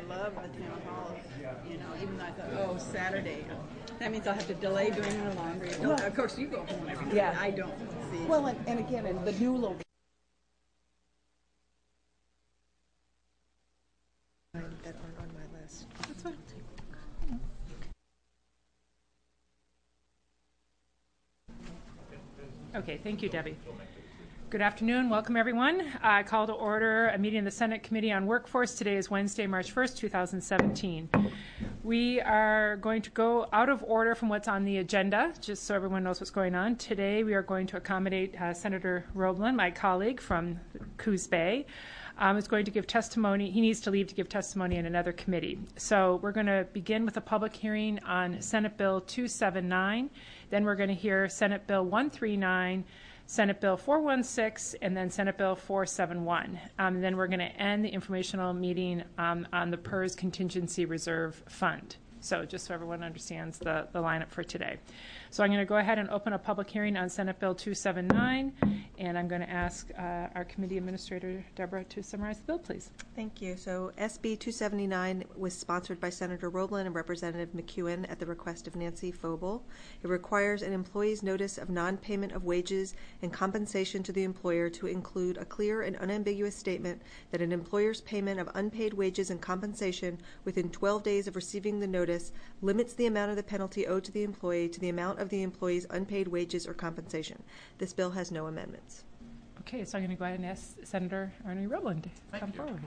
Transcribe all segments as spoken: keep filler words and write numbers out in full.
love the town hall, you know, even though I thought, oh, Saturday, that means I'll have to delay doing my laundry. Well, of course, you go home every day. Yeah. I don't see. Well, and, and again, in the new location. That aren't on my list. That's fine. Okay, thank you, Debbie. Good afternoon. Welcome, everyone. I call to order a meeting of the Senate Committee on Workforce. Today is Wednesday, March first, two thousand seventeen. We are going to go out of order from what's on the agenda, just so everyone knows what's going on. Today, we are going to accommodate uh, Senator Roeblen, my colleague from Coos Bay. Um, is going to give testimony. He needs to leave to give testimony in another committee. So we're going to begin with a public hearing on Senate Bill two seventy-nine. Then we're going to hear Senate Bill one thirty-nine, Senate Bill four sixteen, and then Senate Bill four seventy-one. Um, and then we're going to end the informational meeting um, on the P E R S Contingency Reserve Fund. So just so everyone understands the, the lineup for today. So I'm going to go ahead and open a public hearing on Senate Bill two seventy-nine, and I'm going to ask uh, our committee administrator, Deborah, to summarize the bill, please. Thank you. So S B two seventy-nine was sponsored by Senator Roeblen and Representative McEwen at the request of Nancy Phobel. It requires an employee's notice of non-payment of wages and compensation to the employer to include a clear and unambiguous statement that an employer's payment of unpaid wages and compensation within twelve days of receiving the notice limits the amount of the penalty owed to the employee to the amount of the employee's unpaid wages or compensation. This bill has no amendments. Okay, so I'm going to go ahead and ask Senator Arnie Roeblen to Thank come you. forward.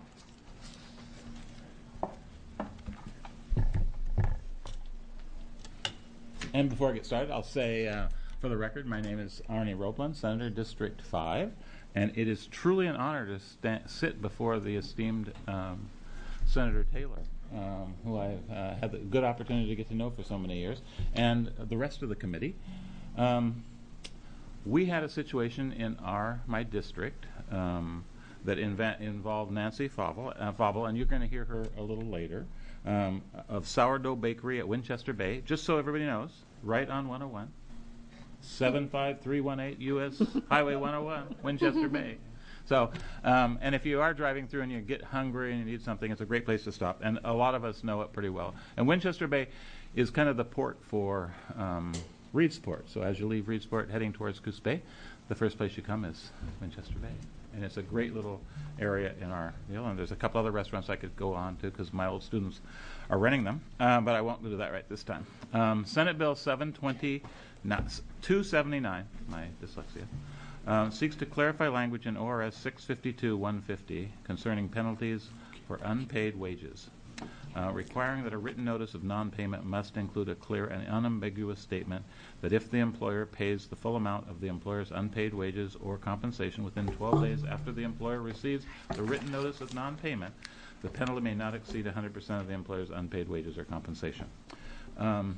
And before I get started, I'll say, uh, for the record, my name is Arnie Roeblen, Senator District five, and it is truly an honor to sta- sit before the esteemed um, Senator Taylor, um, who I've uh, had the good opportunity to get to know for so many years, and the rest of the committee. Um, we had a situation in our my district um, that inv- involved Nancy Phobel, uh, Phobel, and you're going to hear her a little later, um, of Sourdough Bakery at Winchester Bay. Just so everybody knows, right on one oh one, seven five three one eight U S Highway one oh one, Winchester Bay. So, um, and if you are driving through and you get hungry and you need something, it's a great place to stop. And a lot of us know it pretty well. And Winchester Bay is kind of the port for um, Reedsport. So as you leave Reedsport heading towards Coos Bay, the first place you come is Winchester Bay. And it's a great little area in our deal. And there's a couple other restaurants I could go on to because my old students are renting them. Uh, but I won't do that right this time. Um, Senate Bill seven twenty, not two seventy-nine, my dyslexia. Um, seeks to clarify language in O R S six fifty-two one fifty concerning penalties for unpaid wages, uh, requiring that a written notice of non-payment must include a clear and unambiguous statement that if the employer pays the full amount of the employer's unpaid wages or compensation within twelve days after the employer receives the written notice of non-payment, the penalty may not exceed one hundred percent of the employer's unpaid wages or compensation. Um,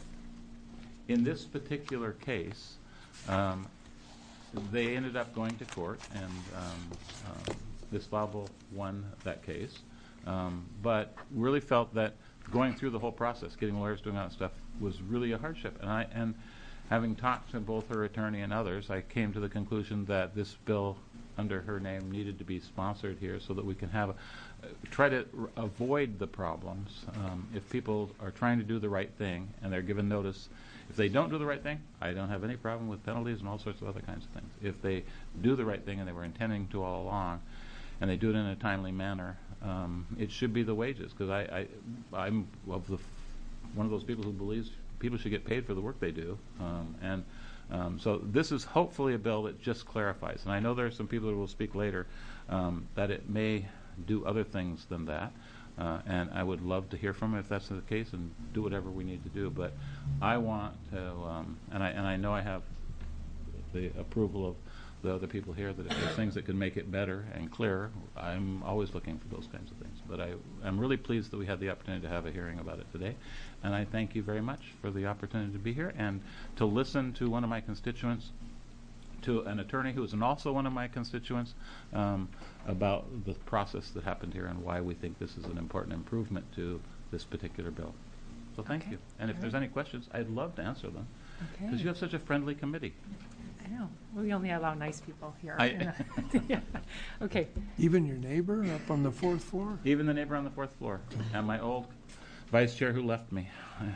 in this particular case, um, they ended up going to court, and um, uh, Miz Phobel won that case, um, but really felt that going through the whole process, getting lawyers doing all that stuff, was really a hardship. And I, and having talked to both her attorney and others, I came to the conclusion that this bill under her name needed to be sponsored here so that we can have a, uh, try to r- avoid the problems. Um, if people are trying to do the right thing and they're given notice, if they don't do the right thing, I don't have any problem with penalties and all sorts of other kinds of things. If they do the right thing and they were intending to all along, and they do it in a timely manner, um, it should be the wages. Because I, I, I'm of the f- one of those people who believes people should get paid for the work they do. Um, and um, so this is hopefully a bill that just clarifies. And I know there are some people who will speak later um, that it may do other things than that. Uh, and I would love to hear from him if that's the case, and do whatever we need to do. But I want to, um, and I and I know I have the approval of the other people here that if there's things that can make it better and clearer, I'm always looking for those kinds of things. But I, I'm really pleased that we had the opportunity to have a hearing about it today, and I thank you very much for the opportunity to be here and to listen to one of my constituents, to an attorney who is also one of my constituents, um, about the process that happened here and why we think this is an important improvement to this particular bill. So thank Okay. you. And if All there's right. any questions, I'd love to answer them, because Okay. you have such a friendly committee. I know. We only allow nice people here. I- in the- yeah. Okay. Even your neighbor up on the fourth floor? Even the neighbor on the fourth floor, and my old vice chair who left me.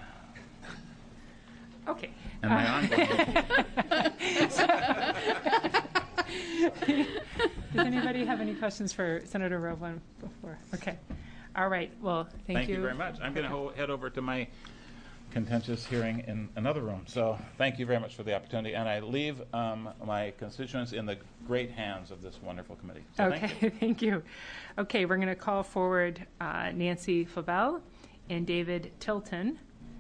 Okay. And my Uh, ongoing. Does anybody have any questions for Senator Roblin before? Okay. All right. Well, thank, Thank you very much. I'm going to ho- head over to my contentious hearing in another room. So thank you very much for the opportunity, and I leave um, my constituents in the great hands of this wonderful committee. So Okay, thank you. thank you. Okay, we're going to call forward uh, Nancy Fabel and David Tilton.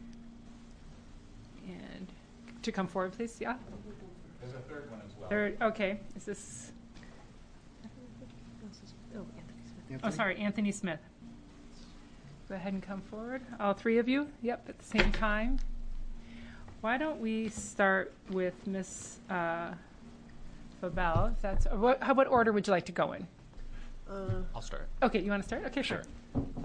And to come forward, please. Yeah. There's a third one as well. Third. Okay. Is this? Oh, sorry, Anthony Smith. Go ahead and come forward. All three of you. Yep, at the same time. Why don't we start with Miss Uh, Fabel? If that's what, how, what order would you like to go in? Uh, I'll start. Okay, you want to start? Okay, sure.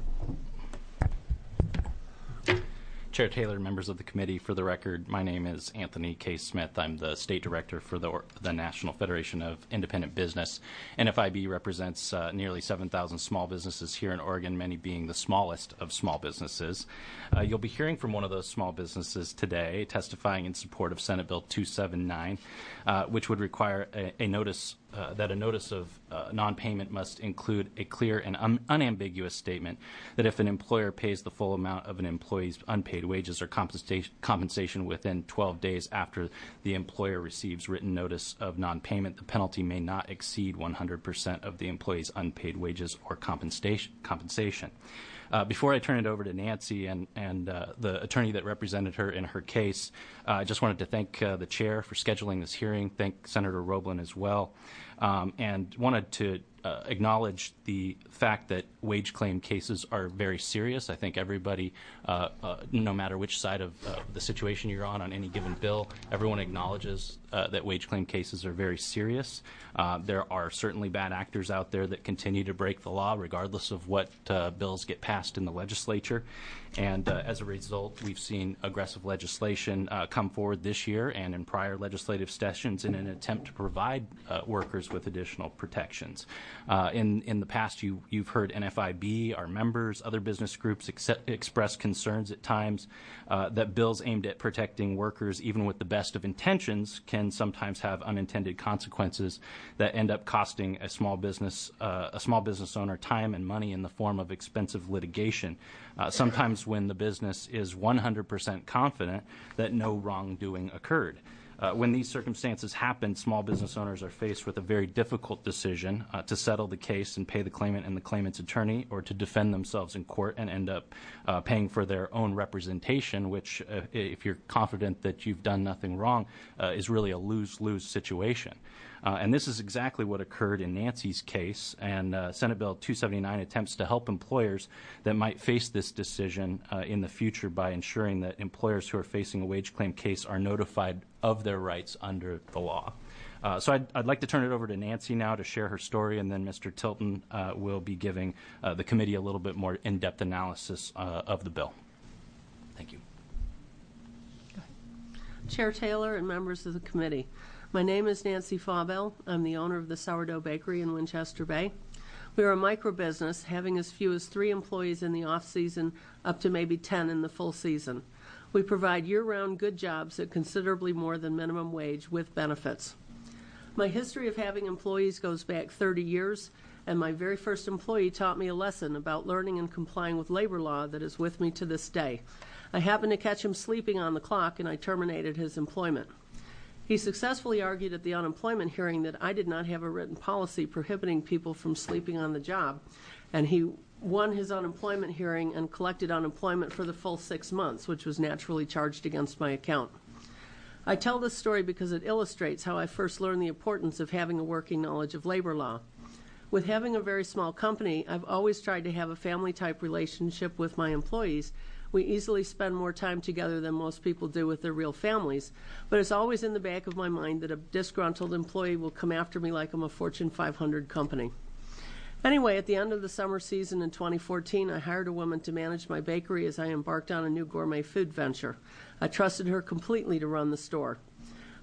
Chair Taylor, members of the committee, for the record, my name is Anthony K. Smith. I'm the state director for the, the National Federation of Independent Business. N F I B represents uh, nearly seven thousand small businesses here in Oregon, many being the smallest of small businesses. Uh, you'll be hearing from one of those small businesses today, testifying in support of Senate Bill two seventy-nine, uh, which would require a, a notice Uh, that a notice of uh, non-payment must include a clear and un- unambiguous statement that if an employer pays the full amount of an employee's unpaid wages or compensation, compensation within twelve days after the employer receives written notice of non-payment, the penalty may not exceed one hundred percent of the employee's unpaid wages or compensation. compensation. Uh, before I turn it over to Nancy and, and uh, the attorney that represented her in her case, uh, I just wanted to thank uh, the chair for scheduling this hearing, thank Senator Roblin as well, um, and wanted to uh, acknowledge the fact that wage claim cases are very serious. I think everybody, uh, uh, no matter which side of uh, the situation you're on on any given bill, everyone acknowledges uh, that wage claim cases are very serious. Uh, there are certainly bad actors out there that continue to break the law regardless of what uh, bills get passed in the legislature. And uh, as a result, we've seen aggressive legislation uh, come forward this year and in prior legislative sessions in an attempt to provide uh, workers with additional protections. Uh, in, in the past, you, you've heard N F I B, our members, other business groups ex- express concerns at times uh, that bills aimed at protecting workers, even with the best of intentions, can sometimes have unintended consequences that end up costing a small business uh, a small business owner time and money in the form of expensive litigation. Uh, sometimes when the business is one hundred percent confident that no wrongdoing occurred. Uh, when these circumstances happen, small business owners are faced with a very difficult decision uh, to settle the case and pay the claimant and the claimant's attorney, or to defend themselves in court and end up uh, paying for their own representation, which, uh, if you're confident that you've done nothing wrong, uh, is really a lose-lose situation. Uh, and this is exactly what occurred in Nancy's case, and uh, Senate Bill two seventy-nine attempts to help employers that might face this decision uh, in the future by ensuring that employers who are facing a wage claim case are notified of their rights under the law. Uh, so I'd, I'd like to turn it over to Nancy now to share her story, and then Mister Tilton uh, will be giving uh, the committee a little bit more in-depth analysis uh, of the bill. Thank you. Chair Taylor and members of the committee. My name is Nancy Fabel. I'm the owner of the Sourdough Bakery in Winchester Bay. We are a micro business, having as few as three employees in the off-season up to maybe ten in the full season. We provide year-round good jobs at considerably more than minimum wage with benefits. My history of having employees goes back thirty years, and my very first employee taught me a lesson about learning and complying with labor law that is with me to this day. I happened to catch him sleeping on the clock, and I terminated his employment. He successfully argued at the unemployment hearing that I did not have a written policy prohibiting people from sleeping on the job, and he won his unemployment hearing and collected unemployment for the full six months, which was naturally charged against my account. I tell this story because it illustrates how I first learned the importance of having a working knowledge of labor law. With having a very small company, I've always tried to have a family-type relationship with my employees. We easily spend more time together than most people do with their real families, but it's always in the back of my mind that a disgruntled employee will come after me like I'm a Fortune five hundred company. Anyway, at the end of the summer season in twenty fourteen, I hired a woman to manage my bakery as I embarked on a new gourmet food venture. I trusted her completely to run the store.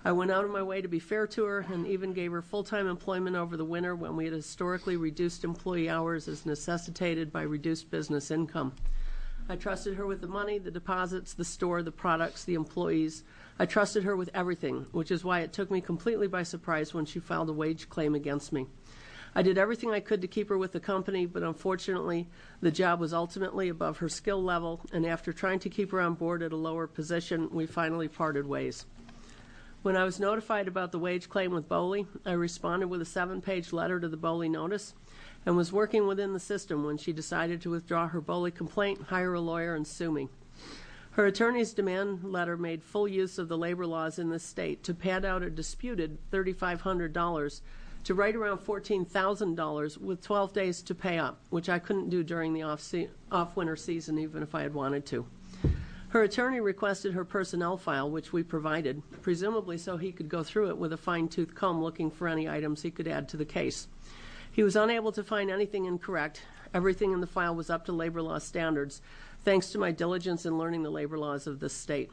I went out of my way to be fair to her and even gave her full-time employment over the winter when we had historically reduced employee hours as necessitated by reduced business income. I trusted her with the money, the deposits, the store, the products, the employees. I trusted her with everything, which is why it took me completely by surprise when she filed a wage claim against me. I did everything I could to keep her with the company, but unfortunately, the job was ultimately above her skill level, and after trying to keep her on board at a lower position, we finally parted ways. When I was notified about the wage claim with Boley, I responded with a seven-page letter to the Boley notice and was working within the system when she decided to withdraw her Boley complaint, hire a lawyer, and sue me. Her attorney's demand letter made full use of the labor laws in this state to pad out a disputed three thousand five hundred dollars to right around fourteen thousand dollars with twelve days to pay up, which I couldn't do during the off se- off-winter season even if I had wanted to. Her attorney requested her personnel file, which we provided, presumably so he could go through it with a fine-tooth comb looking for any items he could add to the case. He was unable to find anything incorrect. Everything in the file was up to labor law standards, thanks to my diligence in learning the labor laws of this state.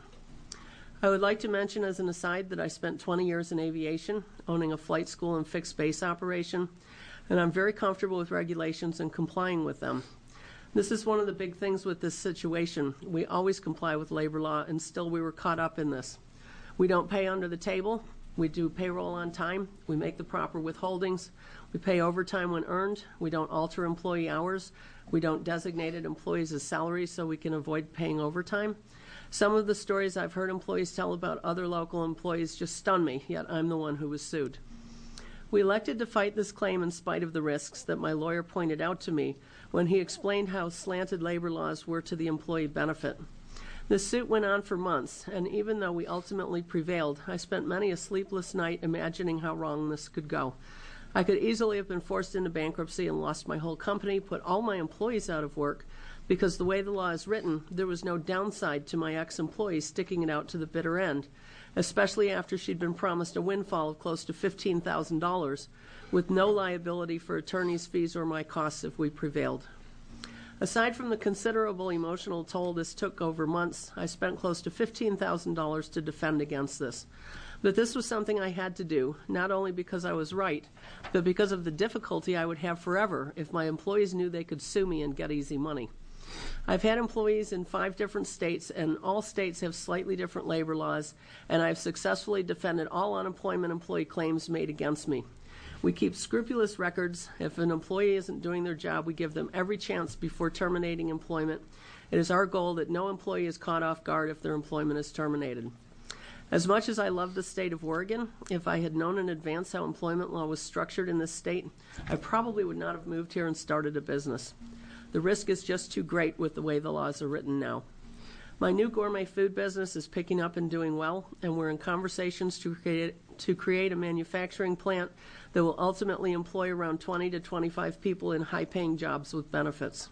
I would like to mention as an aside that I spent twenty years in aviation, owning a flight school and fixed base operation, and I'm very comfortable with regulations and complying with them. This is one of the big things with this situation. We always comply with labor law, and still we were caught up in this. We don't pay under the table. We do payroll on time. We make the proper withholdings. We pay overtime when earned. We don't alter employee hours. We don't designate employees as salaries so we can avoid paying overtime. Some of the stories I've heard employees tell about other local employees just stun me, yet I'm the one who was sued. We elected to fight this claim in spite of the risks that my lawyer pointed out to me when he explained how slanted labor laws were to the employee benefit. This suit went on for months, and even though we ultimately prevailed, I spent many a sleepless night imagining how wrong this could go. I could easily have been forced into bankruptcy and lost my whole company, put all my employees out of work, because the way the law is written, there was no downside to my ex-employee sticking it out to the bitter end, especially after she'd been promised a windfall of close to fifteen thousand dollars, with no liability for attorney's fees or my costs if we prevailed. Aside from the considerable emotional toll this took over months, I spent close to fifteen thousand dollars to defend against this. But this was something I had to do, not only because I was right, but because of the difficulty I would have forever if my employees knew they could sue me and get easy money. I've had employees in five different states, and all states have slightly different labor laws, and I've successfully defended all unemployment employee claims made against me. We keep scrupulous records. If an employee isn't doing their job, we give them every chance before terminating employment. It is our goal that no employee is caught off guard if their employment is terminated. As much as I love the state of Oregon, if I had known in advance how employment law was structured in this state, I probably would not have moved here and started a business. The risk is just too great with the way the laws are written now. My new gourmet food business is picking up and doing well, and we're in conversations to create, to create a manufacturing plant that will ultimately employ around twenty to twenty-five people in high-paying jobs with benefits.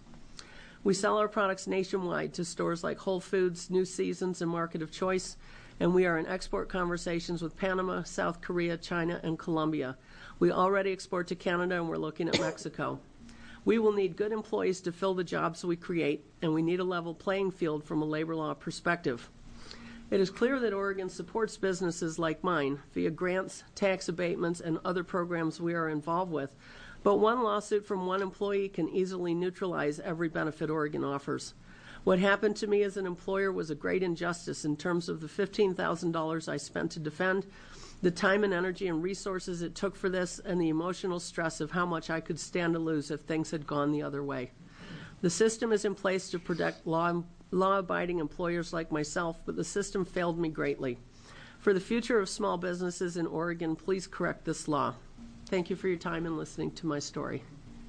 We sell our products nationwide to stores like Whole Foods, New Seasons, and Market of Choice, and we are in export conversations with Panama, South Korea, China, and Colombia. We already export to Canada, and we're looking at Mexico. We will need good employees to fill the jobs we create, and we need a level playing field from a labor law perspective. It is clear that Oregon supports businesses like mine via grants, tax abatements, and other programs we are involved with, but one lawsuit from one employee can easily neutralize every benefit Oregon offers. What happened to me as an employer was a great injustice in terms of the fifteen thousand dollars I spent to defend, the time and energy and resources it took for this, and the emotional stress of how much I could stand to lose if things had gone the other way. The system is in place to protect law, law-abiding employers like myself, but the system failed me greatly. For the future of small businesses in Oregon, please correct this law. Thank you for your time and listening to my story.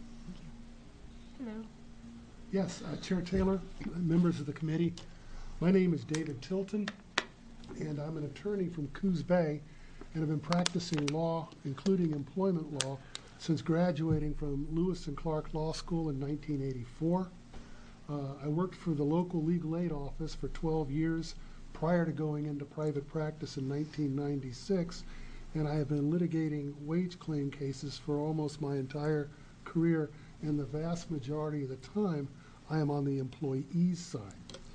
Hello. Yes, uh, Chair Taylor, members of the committee, my name is David Tilton, and I'm an attorney from Coos Bay, and have been practicing law, including employment law, since graduating from Lewis and Clark Law School in nineteen eighty-four. Uh, I worked for the local legal aid office for twelve years prior to going into private practice in nineteen ninety-six, and I have been litigating wage claim cases for almost my entire career, and the vast majority of the time I am on the employee's side.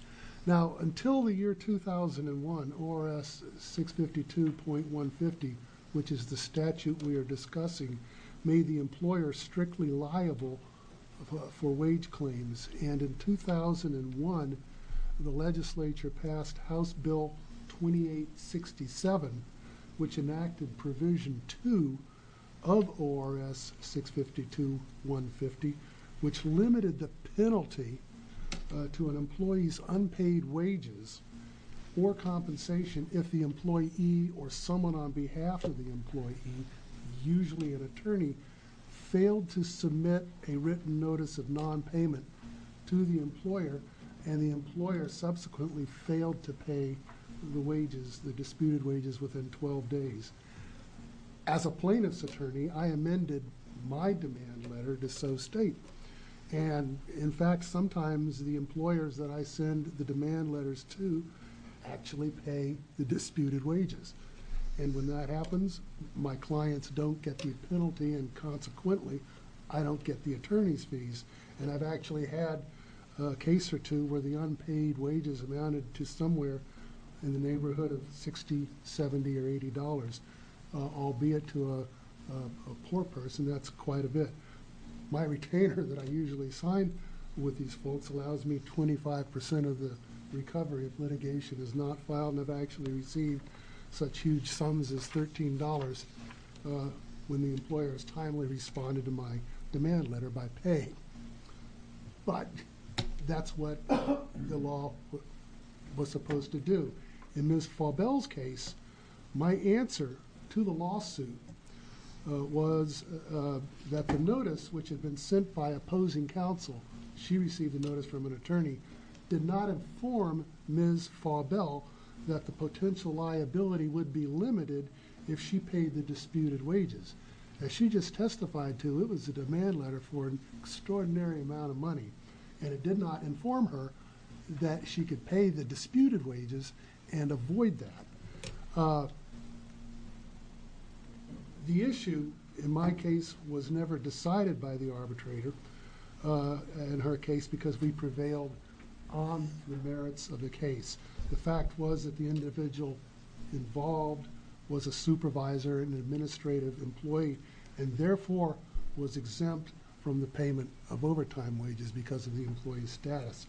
Now, until the year two thousand one, O R S six fifty-two point one fifty, which is the statute we are discussing, made the employer strictly liable for, for wage claims. And in two thousand one, the legislature passed House Bill twenty-eight sixty-seven, which enacted Provision two of O R S six fifty-two point one fifty, which limited the penalty uh, to an employee's unpaid wages or compensation if the employee or someone on behalf of the employee, usually an attorney, failed to submit a written notice of non-payment to the employer, and the employer subsequently failed to pay the wages, the disputed wages, within twelve days. As a plaintiff's attorney, I amended my demand letter to so state. And in fact, sometimes the employers that I send the demand letters to actually pay the disputed wages. And when that happens, my clients don't get the penalty, and consequently, I don't get the attorney's fees. And I've actually had a case or two where the unpaid wages amounted to somewhere in the neighborhood of sixty, seventy, or eighty dollars, uh, albeit to a, a, a poor person, that's quite a bit. My retainer that I usually sign with these folks allows me twenty-five percent of the recovery if litigation is not filed, and I've actually received such huge sums as thirteen dollars uh, when the employer has timely responded to my demand letter by paying. But that's what the law w was supposed to do. In Miz Faubel's case, my answer to the lawsuit uh, was uh, that the notice, which had been sent by opposing counsel, she received a notice from an attorney, did not inform Miz Faubel that the potential liability would be limited if she paid the disputed wages. As she just testified to, it was a demand letter for an extraordinary amount of money, and it did not inform her that she could pay the disputed wages and avoid that. Uh, the issue, in my case, was never decided by the arbitrator uh, in her case because we prevailed on the merits of the case. The fact was that the individual involved was a supervisor and an administrative employee, and therefore was exempt from the payment of overtime wages because of the employee's status.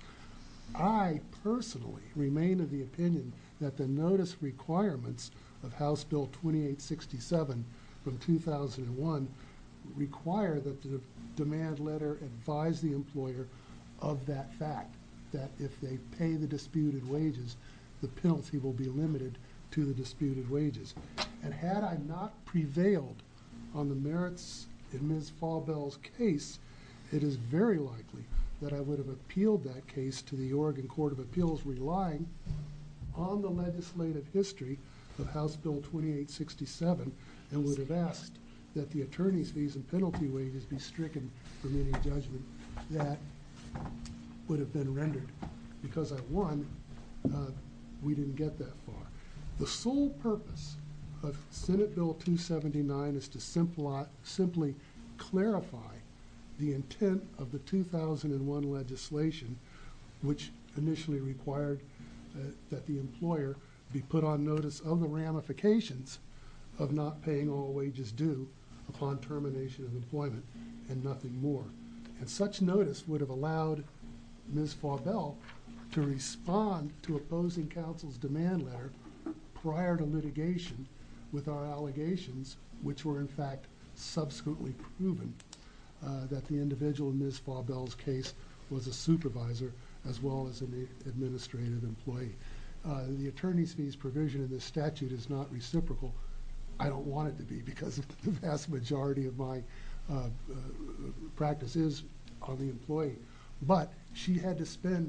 I personally remain of the opinion that the notice requirements of House Bill twenty-eight sixty-seven from two thousand one require that the demand letter advise the employer of that fact, that if they pay the disputed wages, the penalty will be limited to the disputed wages. And had I not prevailed on the merits in Miz Faubel's case, it is very likely that I would have appealed that case to the Oregon Court of Appeals, relying on the legislative history of House Bill twenty-eight sixty-seven, and would have asked that the attorney's fees and penalty wages be stricken from any judgment that would have been rendered. Because I won, uh, we didn't get that far. The sole purpose of Senate Bill two seventy-nine is to simpli simply clarify the intent of the two thousand one legislation, which initially required uh, that the employer be put on notice of the ramifications of not paying all wages due upon termination of employment, and nothing more. And such notice would have allowed Miz Faubel to respond to opposing counsel's demand letter prior to litigation with our allegations, which were in fact subsequently proven uh, that the individual in Miz Faubel's case was a supervisor as well as an administrative employee. Uh, the attorney's fees provision in this statute is not reciprocal. I don't want it to be, because the vast majority of my uh, uh, practice is on the employee. But she had to spend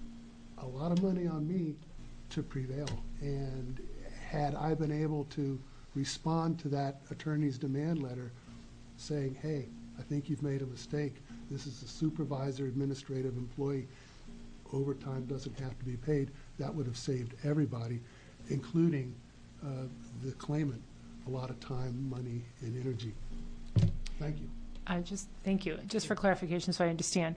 a lot of money on me to prevail. And had I been able to respond to that attorney's demand letter saying, hey, I think you've made a mistake. This is a supervisor, administrative employee. Overtime doesn't have to be paid. That would have saved everybody, including uh, the claimant, a lot of time, money, and energy. Thank you. I just thank you. Just for clarification, so I understand,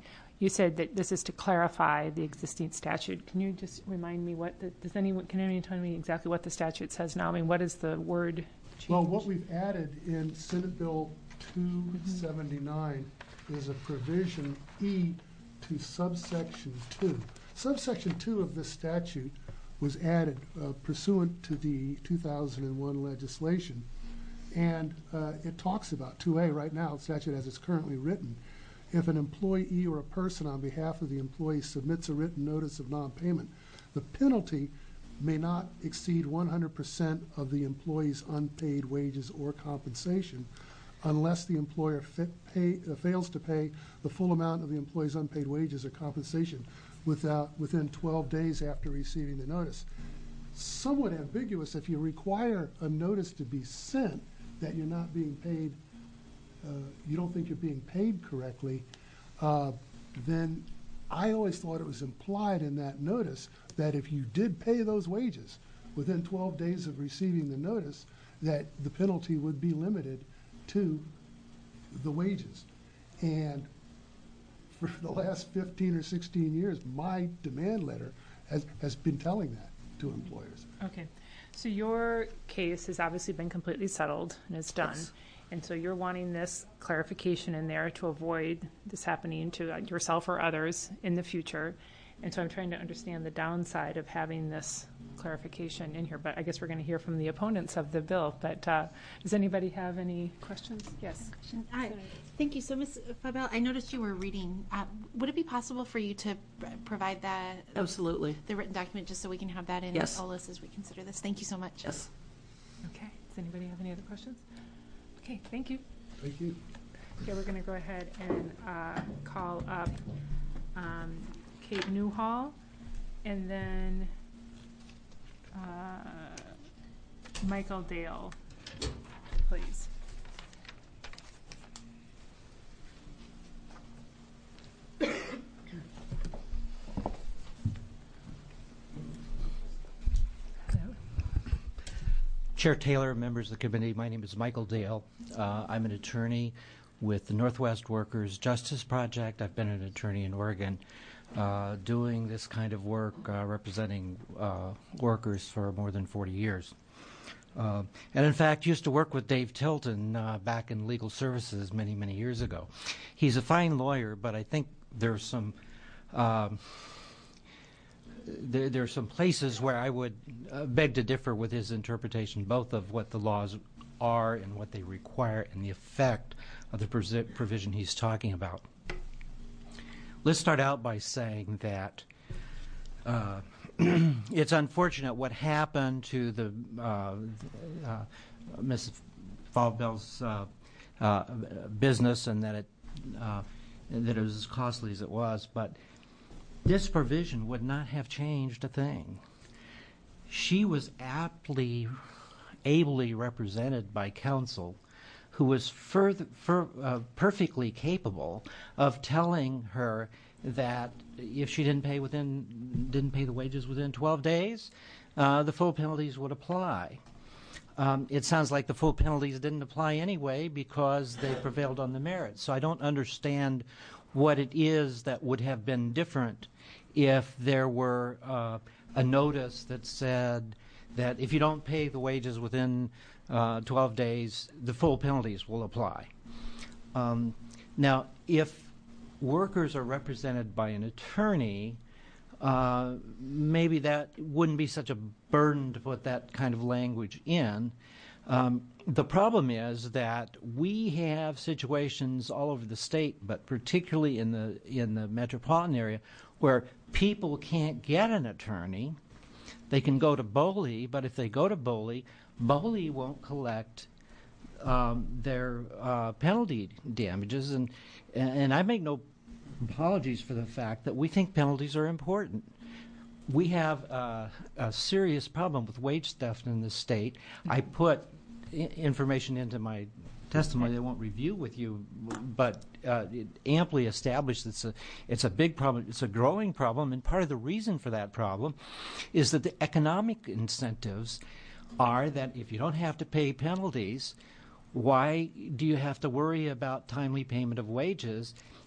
you said that this is to clarify the existing statute. Can you just remind me what the, does anyone, can anyone tell me exactly what the statute says now? I mean, what is the word change? Well, what we've added in Senate Bill two seventy-nine is a provision E to subsection two. Subsection two of this statute was added uh, pursuant to the two thousand one legislation. And uh, it talks about two A right now, the statute as it's currently written. If an employee or a person on behalf of the employee submits a written notice of non-payment, the penalty may not exceed one hundred percent of the employee's unpaid wages or compensation unless the employer fa pay, uh, fails to pay the full amount of the employee's unpaid wages or compensation without, within twelve days after receiving the notice. Somewhat ambiguous. If you require a notice to be sent that you're not being paid, uh, you don't think you're being paid correctly, uh, then I always thought it was implied in that notice that if you did pay those wages within twelve days of receiving the notice, that the penalty would be limited to the wages. And for the last fifteen or sixteen years, my demand letter has, has been telling that to employers. Okay. So your case has obviously been completely settled and it's done. Yes. And so you're wanting this clarification in there to avoid this happening to yourself or others in the future. And so I'm trying to understand the downside of having this clarification in here. But I guess we're going to hear from the opponents of the bill. But uh, does anybody have any questions? Yes. Hi. Thank you. So, Miz Fabel, I noticed you were reading. Uh, would it be possible for you to provide that? Absolutely. The written document, just so we can have that in Yes. O L I S as we consider this. Thank you so much. Yes. Okay. Does anybody have any other questions? Okay. Thank you. Thank you. Okay, we're going to go ahead and uh, call up um, Kate Newhall, and then uh, Michael Dale, please. Chair Taylor, members of the committee, my name is Michael Dale. Uh, I'm an attorney with the Northwest Workers Justice Project. I've been an attorney in Oregon uh, doing this kind of work, uh, representing uh, workers for more than forty years. Uh, and in fact, used to work with Dave Tilton uh, back in legal services many, many years ago. He's a fine lawyer, but I think there's some um, There, there are some places where I would uh, beg to differ with his interpretation, both of what the laws are and what they require and the effect of the provision he's talking about. Let's start out by saying that uh, it's unfortunate what happened to the uh, uh, Missus Fabel's uh, uh, business, and that it uh, that it was as costly as it was, but this provision would not have changed a thing. She was aptly, ably represented by counsel who was further, fur, uh, perfectly capable of telling her that if she didn't pay within, didn't pay the wages within twelve days, uh, the full penalties would apply. Um, it sounds like the full penalties didn't apply anyway because they prevailed on the merits. So I don't understand what it is that would have been different if there were uh, a notice that said that if you don't pay the wages within uh, twelve days, the full penalties will apply. Um, now, if workers are represented by an attorney, uh, maybe that wouldn't be such a burden to put that kind of language in. Um, the problem is that we have situations all over the state, but particularly in the in the metropolitan area, where people can't get an attorney. They can go to BOLI, but if they go to BOLI, BOLI won't collect um, their uh, penalty damages, and and I make no apologies for the fact that we think penalties are important. We have uh, a serious problem with wage theft in the state. I put I- information into my testimony that I won't review with you, but uh, it amply established it's a it's a big problem. It's a growing problem, and part of the reason for that problem is that the economic incentives are that if you don't have to pay penalties, why do you have to worry about timely payment of wages?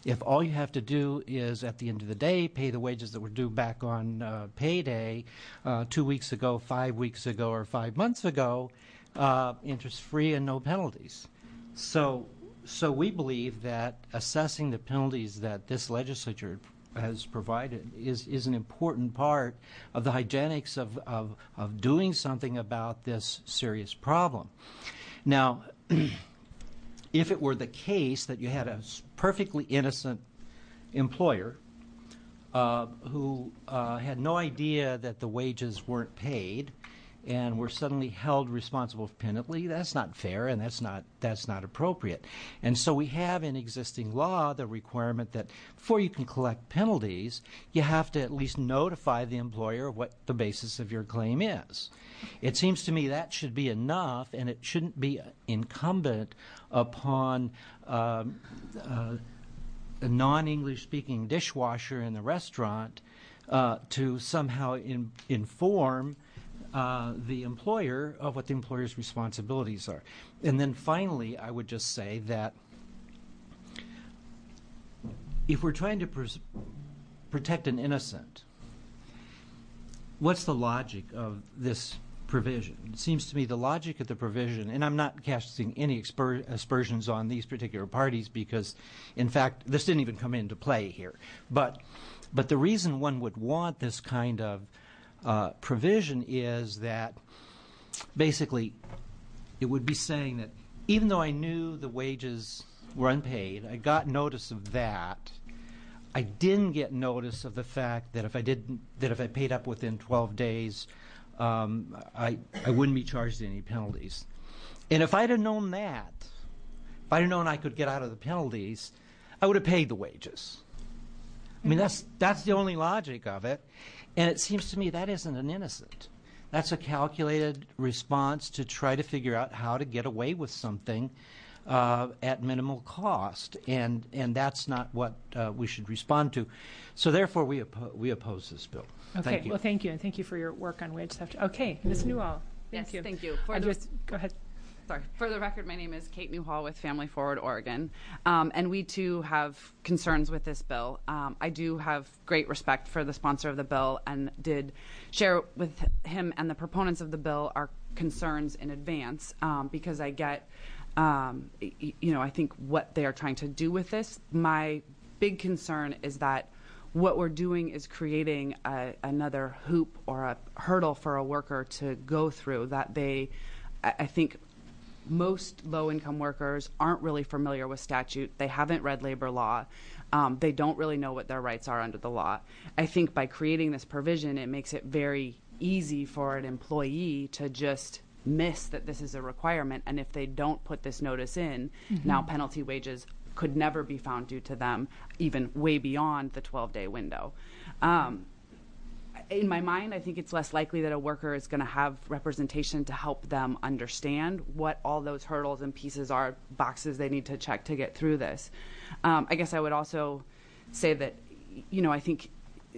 if all you have to do is, at the end of the day, pay the wages that were due back on uh, payday uh, two weeks ago, five weeks ago, or five months ago, uh, interest-free and no penalties. So, so we believe that assessing the penalties that this legislature has provided is, is an important part of the hygienics of, of, of doing something about this serious problem. Now, if it were the case that you had a perfectly innocent employer uh, who uh, had no idea that the wages weren't paid and were suddenly held responsible for penalty, that's not fair and that's not that's not appropriate. And so we have in existing law the requirement that before you can collect penalties, you have to at least notify the employer of what the basis of your claim is. It seems to me that should be enough, and it shouldn't be incumbent upon um, uh, a non-English speaking dishwasher in the restaurant uh, to somehow in, inform Uh, the employer of what the employer's responsibilities are. And then finally, I would just say that if we're trying to pres- protect an innocent, what's the logic of this provision? It seems to me the logic of the provision, and I'm not casting any expir- aspersions on these particular parties because, in fact, this didn't even come into play here. But, but the reason one would want this kind of Uh, provision is that basically it would be saying that even though I knew the wages were unpaid, I got notice of that, I didn't get notice of the fact that if I didn't, that if I paid up within twelve days, um, I, I wouldn't be charged any penalties. And if I'd have known that, if I'd have known I could get out of the penalties, I would have paid the wages. I mean, that's that's the only logic of it. And it seems to me that isn't an innocent. That's a calculated response to try to figure out how to get away with something uh, at minimal cost. And and that's not what uh, we should respond to. So therefore, we, oppo- we oppose this bill. Okay, Thank you. well, thank you. And thank you for your work on wage theft. Okay, Miz Newell. Thank yes, you. thank you. For I the, just, go ahead. Sorry. For the record, my name is Kate Newhall with Family Forward Oregon, um, and we too have concerns with this bill. Um, I do have great respect for the sponsor of the bill and did share with him and the proponents of the bill our concerns in advance um, because I get, um, y- you know, I think what they are trying to do with this. My big concern is that what we're doing is creating a, another hoop or a hurdle for a worker to go through that they, I, I think, most low-income workers aren't really familiar with statute. They haven't read labor law. Um, they don't really know what their rights are under the law. I think by creating this provision, it makes it very easy for an employee to just miss that this is a requirement. And if they don't put this notice in, mm-hmm. now penalty wages could never be found due to them, even way beyond the twelve-day window. Um, In my mind, I think it's less likely that a worker is going to have representation to help them understand what all those hurdles and pieces are, boxes they need to check to get through this. Um, I guess I would also say that, you know, I think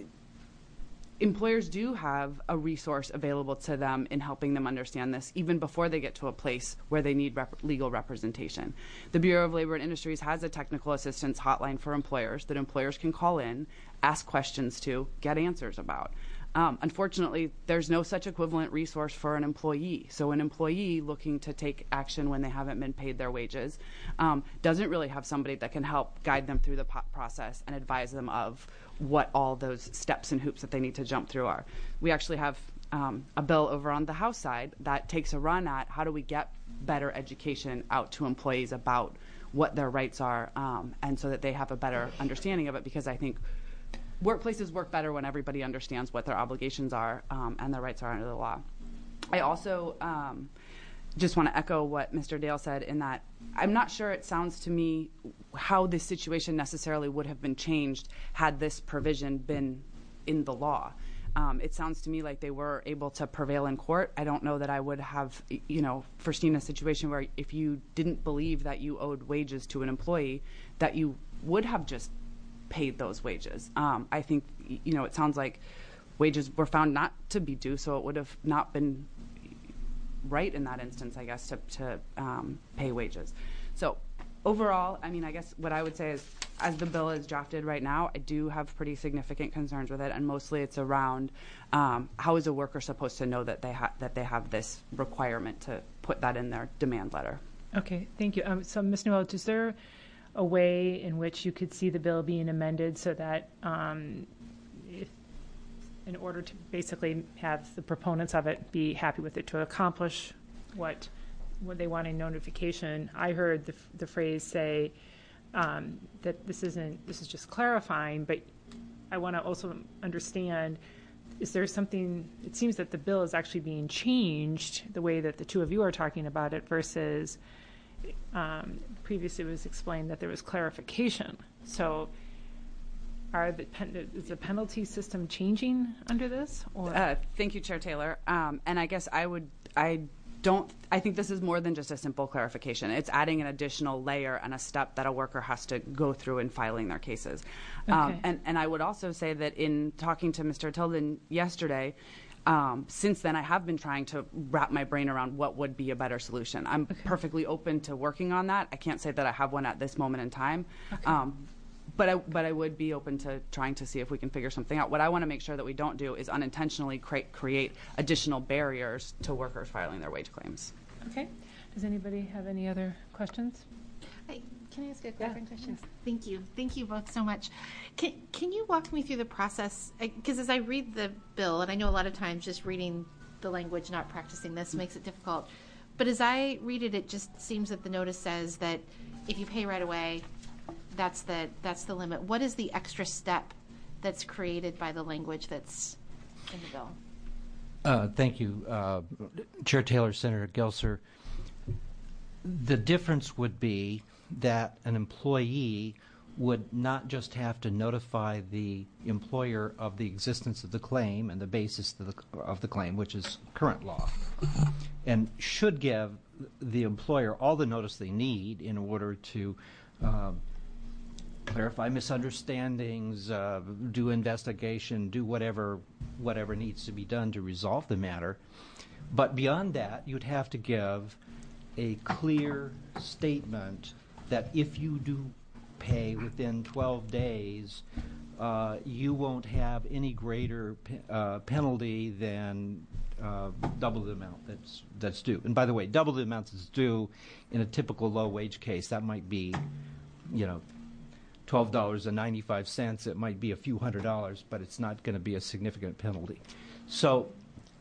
employers do have a resource available to them in helping them understand this, even before they get to a place where they need rep- legal representation. The Bureau of Labor and Industries has a technical assistance hotline for employers that employers can call in, ask questions to, get answers about. Um, unfortunately, there's no such equivalent resource for an employee. So an employee looking to take action when they haven't been paid their wages um, doesn't really have somebody that can help guide them through the po- process and advise them of what all those steps and hoops that they need to jump through are. We actually have um, a bill over on the House side that takes a run at how do we get better education out to employees about what their rights are um, and so that they have a better understanding of it, because I think workplaces work better when everybody understands what their obligations are um, and their rights are under the law. I also um, just want to echo what Mister Dale said in that I'm not sure it sounds to me how this situation necessarily would have been changed had this provision been in the law. Um, it sounds to me like they were able to prevail in court. I don't know that I would have, you know, foreseen a situation where if you didn't believe that you owed wages to an employee, that you would have just paid those wages. Um, I think, you know, it sounds like wages were found not to be due, so it would have not been right in that instance, I guess, to, to um, pay wages. So overall, I mean, I guess what I would say is as the bill is drafted right now, I do have pretty significant concerns with it, and mostly it's around um, how is a worker supposed to know that they ha- that they have this requirement to put that in their demand letter. Okay, thank you. Um, so, Miz Newell, is there a way in which you could see the bill being amended so that, um, if, in order to basically have the proponents of it be happy with it to accomplish what what they want in notification? I heard the the phrase say um, that this isn't this is just clarifying, but I want to also understand. Is there something, it seems that the bill is actually being changed the way that the two of you are talking about it versus um, previously it was explained that there was clarification. So are the pen, is the penalty system changing under this? Or? Uh, thank you, Chair Taylor. Um, and I guess I would, I don't, I think this is more than just a simple clarification. It's adding an additional layer and a step that a worker has to go through in filing their cases. Okay. Um, and, and I would also say that in talking to Mister Tilden yesterday, um, since then I have been trying to wrap my brain around what would be a better solution. I'm Okay. perfectly open to working on that. I can't say that I have one at this moment in time. Okay. Um, But I, but I would be open to trying to see if we can figure something out. What I want to make sure that we don't do is unintentionally create, create additional barriers to workers filing their wage claims. Okay. Does anybody have any other questions? I, can I ask a clarifying question? Thank you. Thank you both so much. Can, can you walk me through the process? Because as I read the bill, and I know a lot of times just reading the language, not practicing this, makes it difficult. But as I read it, it just seems that the notice says that if you pay right away, that's the that's the limit. What is the extra step that's created by the language that's in the bill? Uh, thank you, uh, Chair Taylor, Senator Gelser. The difference would be that an employee would not just have to notify the employer of the existence of the claim and the basis of the, of the claim, which is current law, and should give the employer all the notice they need in order to uh, clarify misunderstandings, uh, do investigation, do whatever whatever needs to be done to resolve the matter. But beyond that, you'd have to give a clear statement that if you do pay within twelve days, uh, you won't have any greater pe- uh, penalty than uh, double the amount that's that's due. And by the way, double the amount that's due in a typical low wage case, that might be, you know, twelve dollars and ninety-five cents. It might be a few hundred dollars, but it's not going to be a significant penalty. So,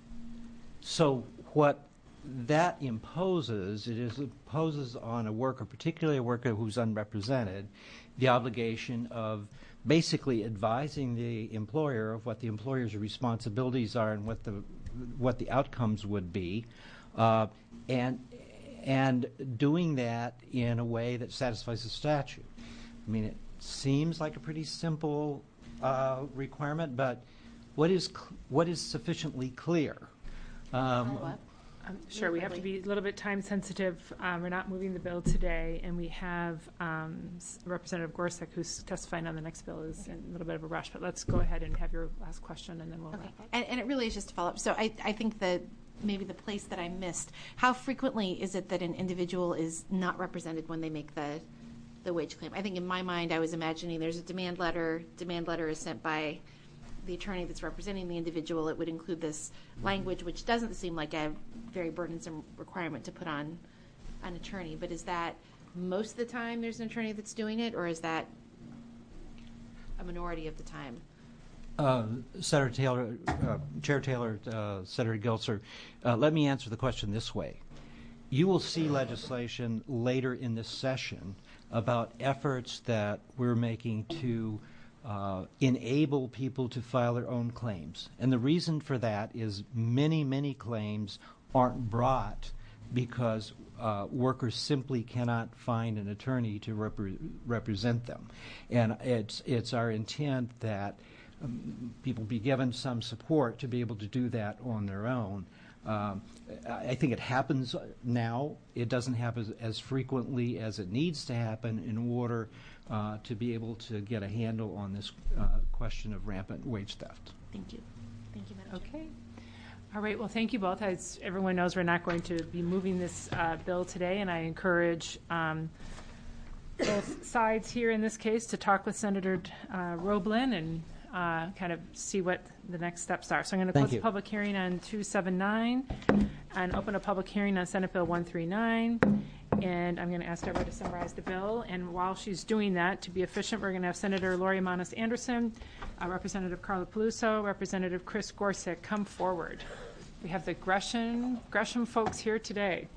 so what that imposes, it is imposes on a worker, particularly a worker who's unrepresented, the obligation of basically advising the employer of what the employer's responsibilities are and what the what the outcomes would be, uh, and and doing that in a way that satisfies the statute. I mean, it seems like a pretty simple uh, requirement, but what is cl- what is sufficiently clear? Um, What? Um, sure, we have to be a little bit time sensitive. Um, we're not moving the bill today, and we have um, S- Representative Gorsuch, who's testifying on the next bill, is in a little bit of a rush. But let's go ahead and have your last question, and then we'll Okay. wrap up. And, and it really is just to follow up. So I, I think that maybe the place that I missed, how frequently is it that an individual is not represented when they make the the wage claim? I think in my mind, I was imagining there's a demand letter. Demand letter is sent by the attorney that's representing the individual. It would include this language, which doesn't seem like a very burdensome requirement to put on an attorney. But is that most of the time there's an attorney that's doing it, or is that a minority of the time? Uh, Senator Taylor, uh, Chair Taylor, uh, Senator Gelser, uh, let me answer the question this way. You will see legislation later in this session about efforts that we're making to uh, enable people to file their own claims. And the reason for that is many, many claims aren't brought because uh, workers simply cannot find an attorney to repre- represent them. And it's, it's our intent that um, people be given some support to be able to do that on their own. Um, I think it happens now. It doesn't happen as, as frequently as it needs to happen in order uh, to be able to get a handle on this uh, question of rampant wage theft. Thank you. Thank you, Madam Chair. Okay. All right. Well, thank you both. As everyone knows, we're not going to be moving this uh, bill today, and I encourage um, both sides here in this case to talk with Senator uh, Roblin and uh, kind of see what the next steps are. So I'm going to Thank close you. the public hearing on two seventy-nine and open a public hearing on Senate Bill one thirty-nine. And I'm going to ask Deborah to summarize the bill. And while she's doing that, to be efficient, we're going to have Senator Lori Manis Anderson, uh, Representative Carla Peluso, Representative Chris Gorsuch come forward. We have the Gresham, Gresham folks here today.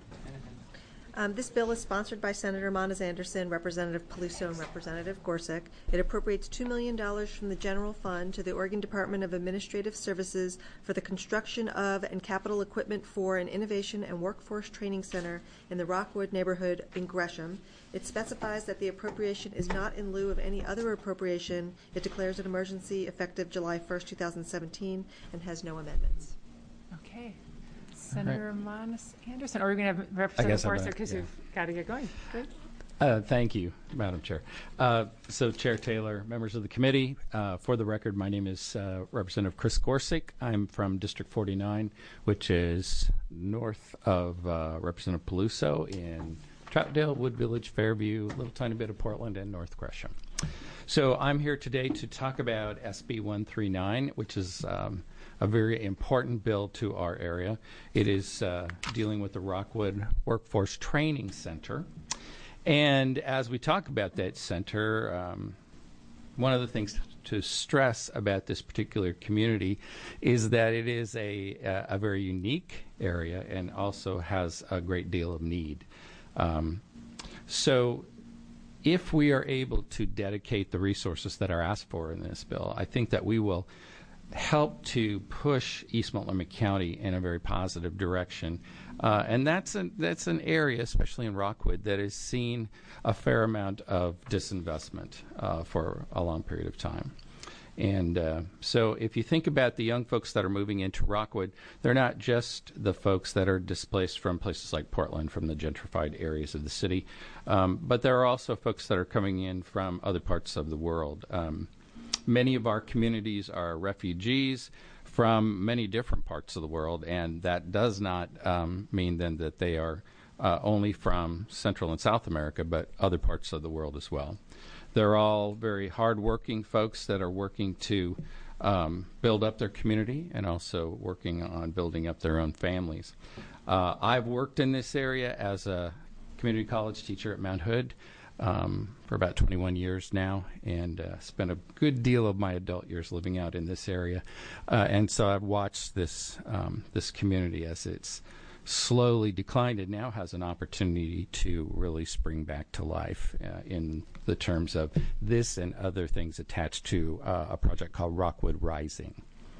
Um, this bill is sponsored by Senator Manis Anderson, Representative Peluso, and Representative Gorsuch. It appropriates two million dollars from the general fund to the Oregon Department of Administrative Services for the construction of and capital equipment for an innovation and workforce training center in the Rockwood neighborhood in Gresham. It specifies that the appropriation is not in lieu of any other appropriation. It declares an emergency effective July first, two thousand seventeen, and has no amendments. Okay. Senator Manis Anderson, or are we going to have Representative guess I'm Gorsuch gonna- because yeah. you've got to get going. Good. Uh, thank you, Madam Chair. Uh, so, Chair Taylor, members of the committee, uh, for the record, my name is uh, Representative Chris Gorsuch. I'm from District forty-nine, which is north of uh, Representative Peluso in Troutdale, Wood Village, Fairview, a little tiny bit of Portland, and North Gresham. So I'm here today to talk about S B one thirty-nine, which is um, a very important bill to our area. It is uh, dealing with the Rockwood Workforce Training Center. And as we talk about that center, um, one of the things to stress about this particular community is that it is a, a, a very unique area and also has a great deal of need. Um, so if we are able to dedicate the resources that are asked for in this bill, I think that we will help to push East Multnomah County in a very positive direction. Uh, and that's an, that's an area, especially in Rockwood, that has seen a fair amount of disinvestment uh, for a long period of time. And uh, so if you think about the young folks that are moving into Rockwood, they're not just the folks that are displaced from places like Portland, from the gentrified areas of the city, um, but there are also folks that are coming in from other parts of the world. Um, many of our communities are refugees from many different parts of the world, and that does not um, mean then that they are uh, only from Central and South America, but other parts of the world as well. They're all very hardworking folks that are working to um, build up their community and also working on building up their own families. Uh, I've worked in this area as a community college teacher at Mount Hood um, for about twenty-one years now, and uh, spent a good deal of my adult years living out in this area. Uh, and so I've watched this um, this community as it's slowly declined. It now has an opportunity to really spring back to life uh, in the terms of this and other things attached to uh, a project called Rockwood Rising.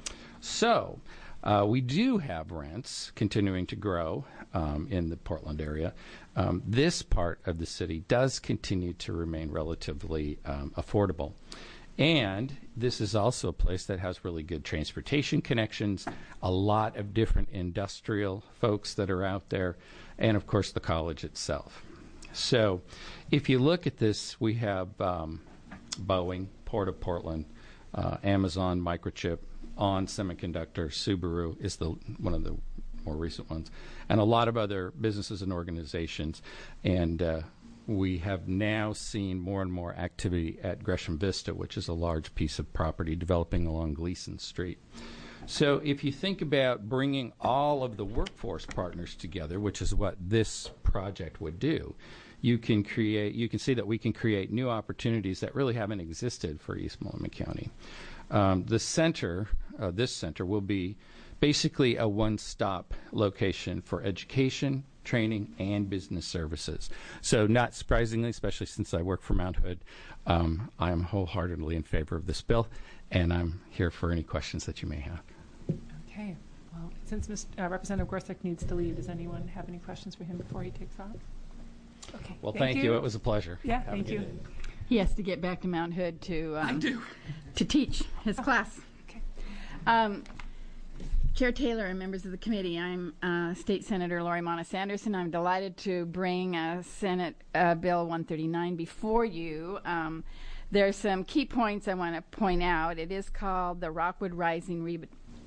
So uh, we do have rents continuing to grow um, in the Portland area. Um, this part of the city does continue to remain relatively um, affordable. And this is also a place that has really good transportation connections, a lot of different industrial folks that are out there, and of course the college itself. So if you look at this, we have um, Boeing, Port of Portland, uh, Amazon, Microchip, On Semiconductor, Subaru is the one of the more recent ones, and a lot of other businesses and organizations. And uh, we have now seen more and more activity at Gresham Vista, which is a large piece of property developing along Gleason Street. So if you think about bringing all of the workforce partners together, which is what this project would do, you can create, you can see that we can create new opportunities that really haven't existed for East Multnomah County. Um, the center, uh, this center, will be basically a one-stop location for education, training, and business services. So not surprisingly, especially since I work for Mount Hood, um, I am wholeheartedly in favor of this bill, and I'm here for any questions that you may have. Okay. Well, since Miz Uh, Representative Gorsuch needs to leave, does anyone have any questions for him before he takes off? Okay. Well, thank, thank you. you. It was a pleasure. Yeah, have thank you. Day. He has to get back to Mount Hood to um, I do. to teach his oh, class. Okay. Um, Chair Taylor and members of the committee, I'm uh, State Senator Lori Manis Anderson. I'm delighted to bring uh, Senate uh, Bill one thirty-nine before you. Um, there are some key points I want to point out. It is called the Rockwood Rising Re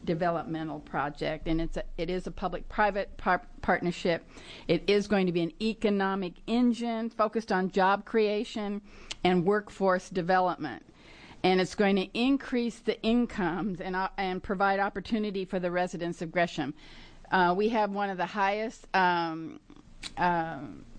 developmental project, and it's a, it is a public-private par- partnership. It is going to be an economic engine focused on job creation and workforce development. And it's going to increase the incomes and, uh, and provide opportunity for the residents of Gresham. Uh, we have one of the highest um, uh,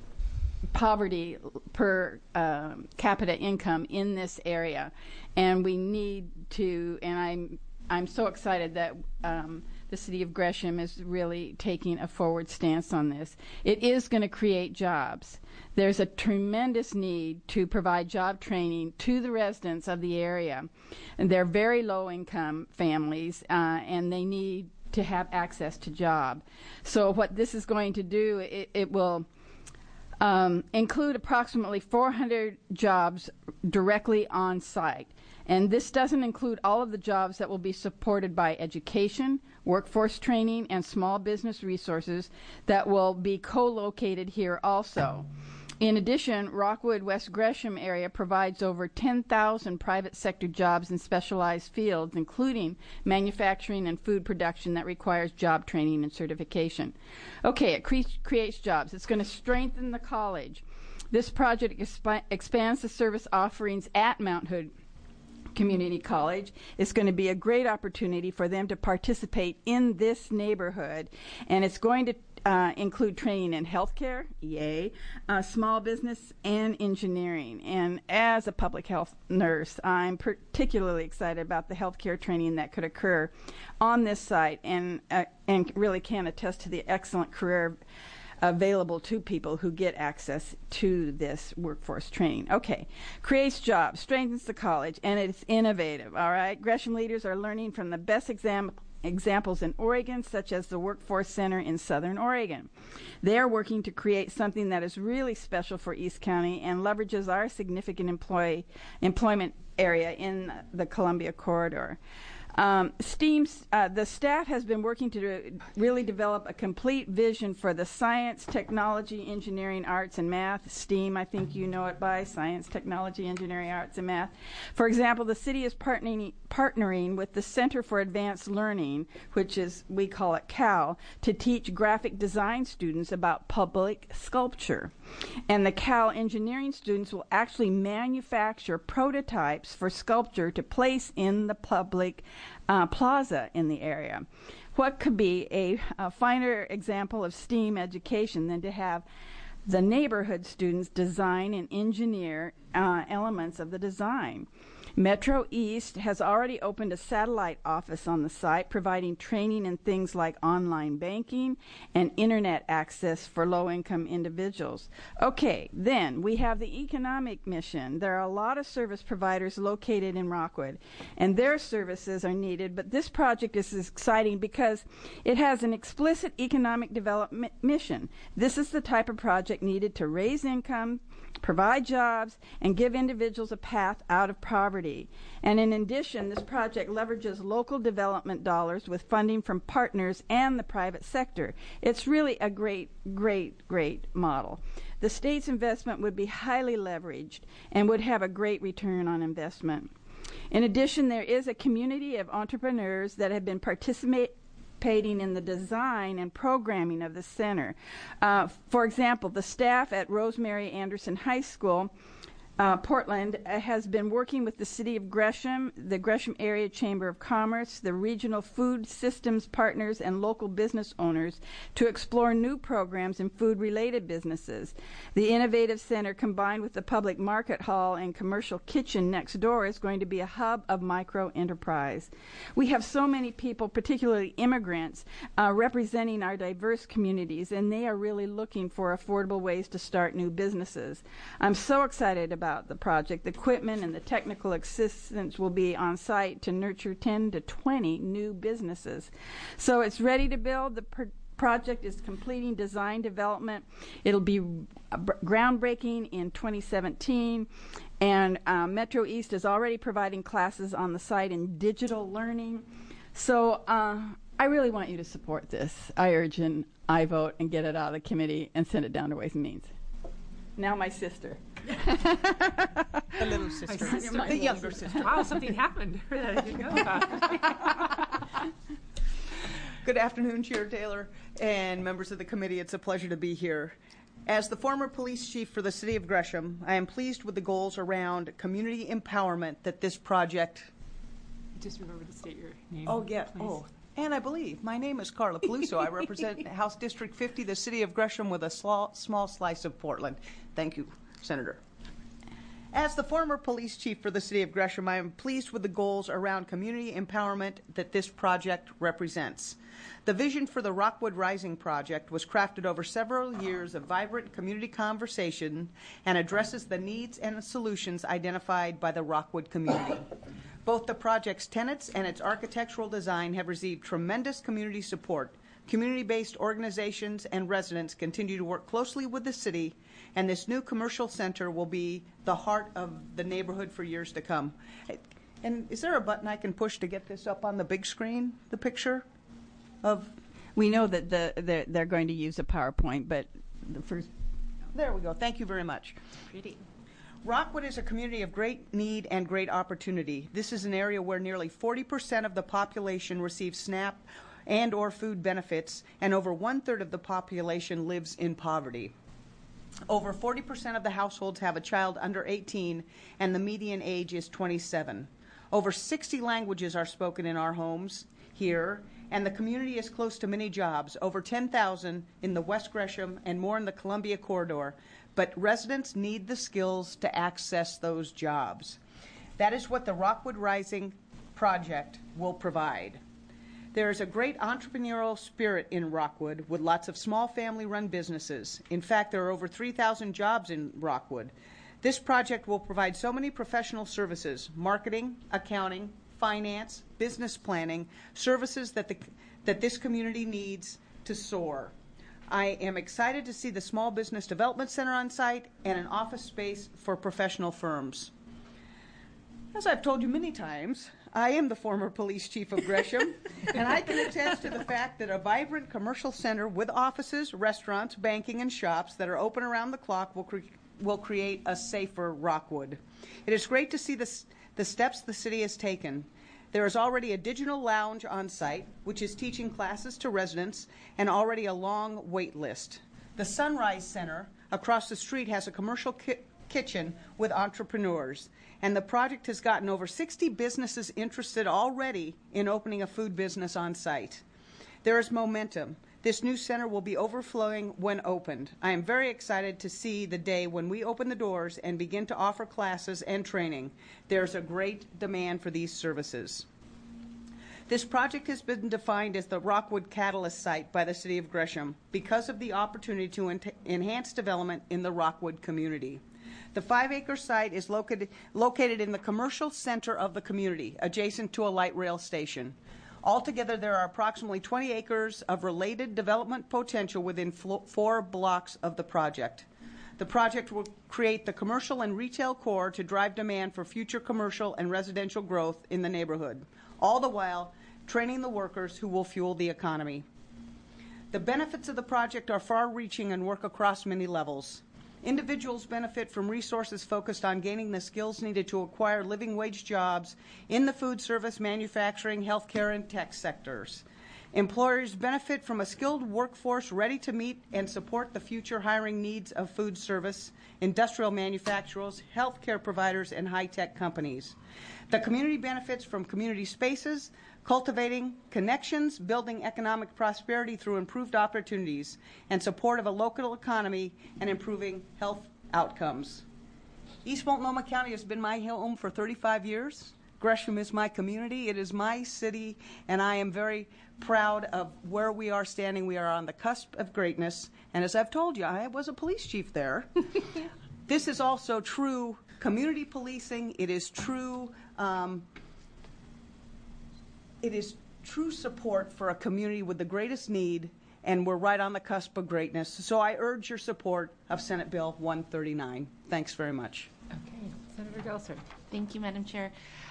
poverty per uh, capita income in this area, and we need to, and I'm, I'm so excited that um, the city of Gresham is really taking a forward stance on this. It is going to create jobs. There's a tremendous need to provide job training to the residents of the area. And they're very low-income families, uh, and they need to have access to job. So what this is going to do, it, it will um, include approximately four hundred jobs directly on site. And this doesn't include all of the jobs that will be supported by education, workforce training, and small business resources that will be co-located here also. In addition, Rockwood West Gresham area provides over ten thousand private sector jobs in specialized fields, including manufacturing and food production that requires job training and certification. Okay, it cre- creates jobs. It's going to strengthen the college. This project exp- expands the service offerings at Mount Hood Community College. It's going to be a great opportunity for them to participate in this neighborhood, and it's going to uh, include training in healthcare, yay, uh, small business, and engineering. And as a public health nurse, I'm particularly excited about the healthcare training that could occur on this site, and uh, and really can attest to the excellent career available to people who get access to this workforce training. Okay, creates jobs, strengthens the college, and it's innovative, all right? Gresham leaders are learning from the best exam- examples in Oregon, such as the Workforce Center in Southern Oregon. They are working to create something that is really special for East County and leverages our significant employee employment area in the Columbia Corridor. Um, STEAM, uh, the staff has been working to do, really develop a complete vision for the science, technology, engineering, arts, and math. STEAM, I think you know it by science, technology, engineering, arts, and math. For example, the city is partnering, partnering with the Center for Advanced Learning, which is, we call it CAL, to teach graphic design students about public sculpture. And the CAL engineering students will actually manufacture prototypes for sculpture to place in the public uh, plaza in the area. What could be a, a finer example of STEAM education than to have the neighborhood students design and engineer uh, elements of the design? Metro East has already opened a satellite office on the site, providing training in things like online banking and internet access for low-income individuals. Okay, then we have the economic mission. There are a lot of service providers located in Rockwood, and their services are needed, but this project is exciting because it has an explicit economic development mission. This is the type of project needed to raise income, provide jobs, and give individuals a path out of poverty. And in addition, this project leverages local development dollars with funding from partners and the private sector. It's really a great, great, great model. The state's investment would be highly leveraged and would have a great return on investment. In addition, there is a community of entrepreneurs that have been participating in the design and programming of the center. Uh, for example, the staff at Rosemary Anderson High School, uh, Portland, uh, has been working with the City of Gresham, the Gresham Area Chamber of Commerce, the regional food systems partners, and local business owners to explore new programs in food-related businesses. The Innovative Center, combined with the public market hall and commercial kitchen next door, is going to be a hub of micro-enterprise. We have so many people, particularly immigrants, uh, representing our diverse communities, and they are really looking for affordable ways to start new businesses. I'm so excited about about the project. The equipment and the technical assistance will be on site to nurture ten to twenty new businesses. So it's ready to build. The pr- project is completing design development. It'll be uh, b- groundbreaking in twenty seventeen, and uh, Metro East is already providing classes on the site in digital learning. So uh, I really want you to support this. I urge and I vote and get it out of the committee and send it down to Ways and Means. Now my sister. The little sister. My sister, the younger sister. Wow, something happened that I didn't know about. Good afternoon, Chair Taylor and members of the committee. It's a pleasure to be here. As the former police chief for the city of Gresham, I am pleased with the goals around community empowerment that this project. Just remember to state your name. Oh, yeah. Please. Oh, and I believe my name is Carla Peluso. I represent House District fifty, the city of Gresham, with a small, small slice of Portland. Thank you, Senator. As the former police chief for the city of Gresham, I am pleased with the goals around community empowerment that this project represents. The vision for the Rockwood Rising project was crafted over several years of vibrant community conversation and addresses the needs and solutions identified by the Rockwood community. Both the project's tenets and its architectural design have received tremendous community support. Community-based organizations and residents continue to work closely with the city, and this new commercial center will be the heart of the neighborhood for years to come. And is there a button I can push to get this up on the big screen, the picture of? We know that the, the they're going to use a PowerPoint, but the first. There we go. Thank you very much. Pretty. Rockwood is a community of great need and great opportunity. This is an area where nearly forty percent of the population receives SNAP and or food benefits, and over one-third of the population lives in poverty. Over forty percent of the households have a child under eighteen, and the median age is twenty-seven. Over sixty languages are spoken in our homes here, and the community is close to many jobs, over ten thousand in the West Gresham and more in the Columbia corridor, but residents need the skills to access those jobs. That is what the Rockwood Rising project will provide. There is a great entrepreneurial spirit in Rockwood with lots of small family-run businesses. In fact, there are over three thousand jobs in Rockwood. This project will provide so many professional services: marketing, accounting, finance, business planning, services that, the, that this community needs to soar. I am excited to see the Small Business Development Center on site and an office space for professional firms. As I've told you many times, I am the former police chief of Gresham, and I can attest to the fact that a vibrant commercial center with offices, restaurants, banking, and shops that are open around the clock will, cre will create a safer Rockwood. It is great to see the, the steps the city has taken. There is already a digital lounge on site, which is teaching classes to residents, and already a long wait list. The Sunrise Center across the street has a commercial ki kitchen with entrepreneurs, and the project has gotten over sixty businesses interested already in opening a food business on site. There is momentum. This new center will be overflowing when opened. I am very excited to see the day when we open the doors and begin to offer classes and training. There's a great demand for these services. This project has been defined as the Rockwood Catalyst site by the City of Gresham because of the opportunity to en enhance development in the Rockwood community. The five-acre site is located, located in the commercial center of the community, adjacent to a light rail station. Altogether, there are approximately twenty acres of related development potential within four blocks of the project. The project will create the commercial and retail core to drive demand for future commercial and residential growth in the neighborhood, all the while training the workers who will fuel the economy. The benefits of the project are far-reaching and work across many levels. Individuals benefit from resources focused on gaining the skills needed to acquire living wage jobs in the food service, manufacturing, healthcare, and tech sectors. Employers benefit from a skilled workforce ready to meet and support the future hiring needs of food service, industrial manufacturers, healthcare providers, and high-tech companies. The community benefits from community spaces, cultivating connections, building economic prosperity through improved opportunities, and support of a local economy and improving health outcomes. East Multnomah County has been my home for thirty-five years. Gresham is my community. It is my city, and I am very proud of where we are standing. We are on the cusp of greatness, and as I've told you, I was a police chief there. This is also true community policing. It is true um, It is true support for a community with the greatest need, and we're right on the cusp of greatness. So I urge your support of Senate Bill one thirty-nine. Thanks very much. Okay, Senator Gelser. Thank you, Madam Chair.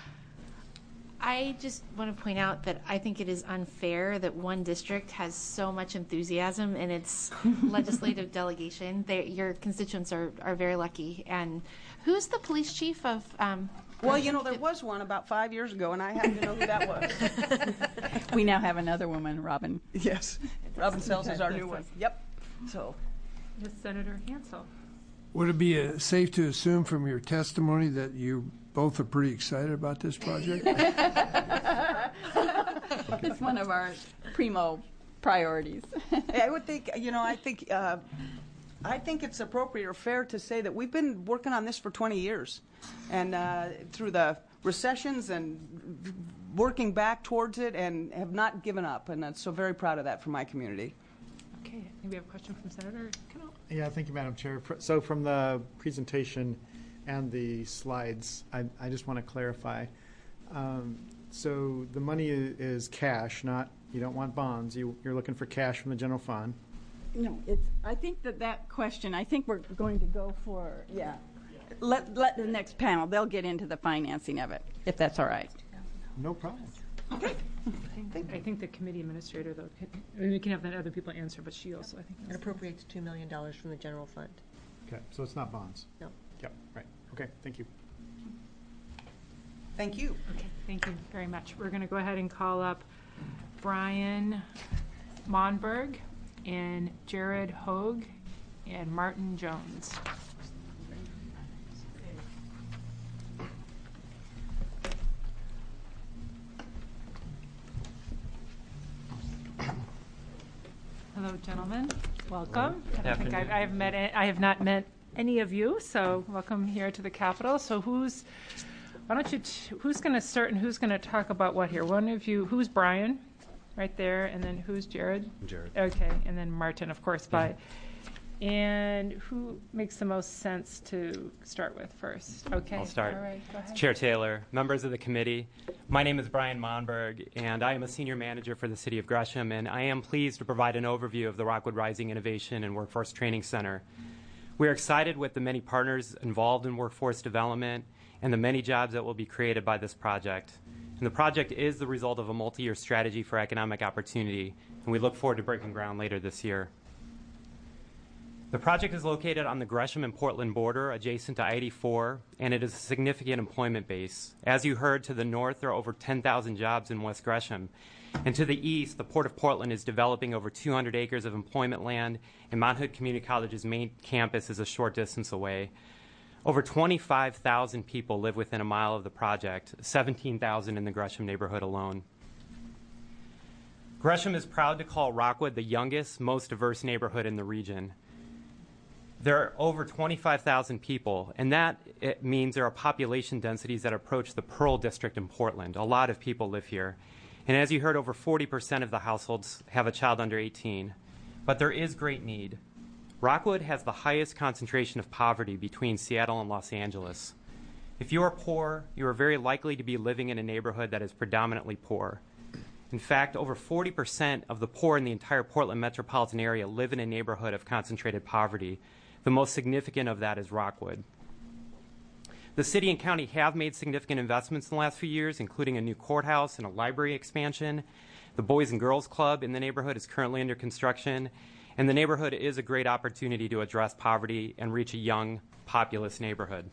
I just want to point out that I think it is unfair that one district has so much enthusiasm in its legislative delegation. They, your constituents are, are very lucky. And who's the police chief of um, Well, you know, there was one about five years ago, and I happen to know who that was. We now have another woman, Robin. Yes, Robin Sells is our new one. Yep. So, Yes, Senator Hansel. Would it be uh, safe to assume from your testimony that you both are pretty excited about this project? It's one of our primo priorities. I would think, you know, I think, uh, I think it's appropriate or fair to say that we've been working on this for twenty years, and uh, through the recessions and working back towards it, and have not given up, and I'm so very proud of that for my community. Okay, I think we have a question from Senator Kennel. Yeah, thank you, Madam Chair. Fr- So from the presentation and the slides, I, I just want to clarify. Um, so the money i- is cash, not, you don't want bonds. You, you're looking for cash from the general fund. No, it's, I think that that question, I think we're going to go for, yeah. Let, let the next panel, they'll get into the financing of it, if that's all right. No problem. Okay. I think, I think the committee administrator, though, can, we can have the other people answer, but she also, I think. It appropriates two million dollars from the general fund. Okay, so it's not bonds. No. Yep, right. Okay, thank you. Thank you. Okay, thank you very much. We're going to go ahead and call up Brian Monberg and Jared Hogue and Martin Jones. Hello, gentlemen. Welcome. I don't think I've, I have met. a- I have not met any of you, so welcome here to the Capitol. So who's? Why don't you? T- who's going to start and who's going to talk about what here? One of you. Who's Brian? Right there, and then who's Jared? Jared. Okay, and then Martin, of course. By. And who makes the most sense to start with first? Okay. I'll start. All right. Go ahead. Chair Taylor, members of the committee, my name is Brian Monberg, and I am a senior manager for the City of Gresham, and I am pleased to provide an overview of the Rockwood Rising Innovation and Workforce Training Center. We are excited with the many partners involved in workforce development and the many jobs that will be created by this project. And the project is the result of a multi-year strategy for economic opportunity, and we look forward to breaking ground later this year. The project is located on the Gresham and Portland border, adjacent to I eighty-four, and it is a significant employment base. As you heard, to the north, there are over ten thousand jobs in West Gresham. And to the east, the Port of Portland is developing over two hundred acres of employment land, and Mount Hood Community College's main campus is a short distance away. Over twenty-five thousand people live within a mile of the project, seventeen thousand in the Gresham neighborhood alone. Gresham is proud to call Rockwood the youngest, most diverse neighborhood in the region. There are over twenty-five thousand people, and that it means there are population densities that approach the Pearl District in Portland. A lot of people live here. And as you heard, over forty percent of the households have a child under eighteen. But there is great need. Rockwood has the highest concentration of poverty between Seattle and Los Angeles. If you are poor, you are very likely to be living in a neighborhood that is predominantly poor. In fact, over forty percent of the poor in the entire Portland metropolitan area live in a neighborhood of concentrated poverty. The most significant of that is Rockwood. The city and county have made significant investments in the last few years, including a new courthouse and a library expansion. The Boys and Girls Club in the neighborhood is currently under construction, and the neighborhood is a great opportunity to address poverty and reach a young, populous neighborhood.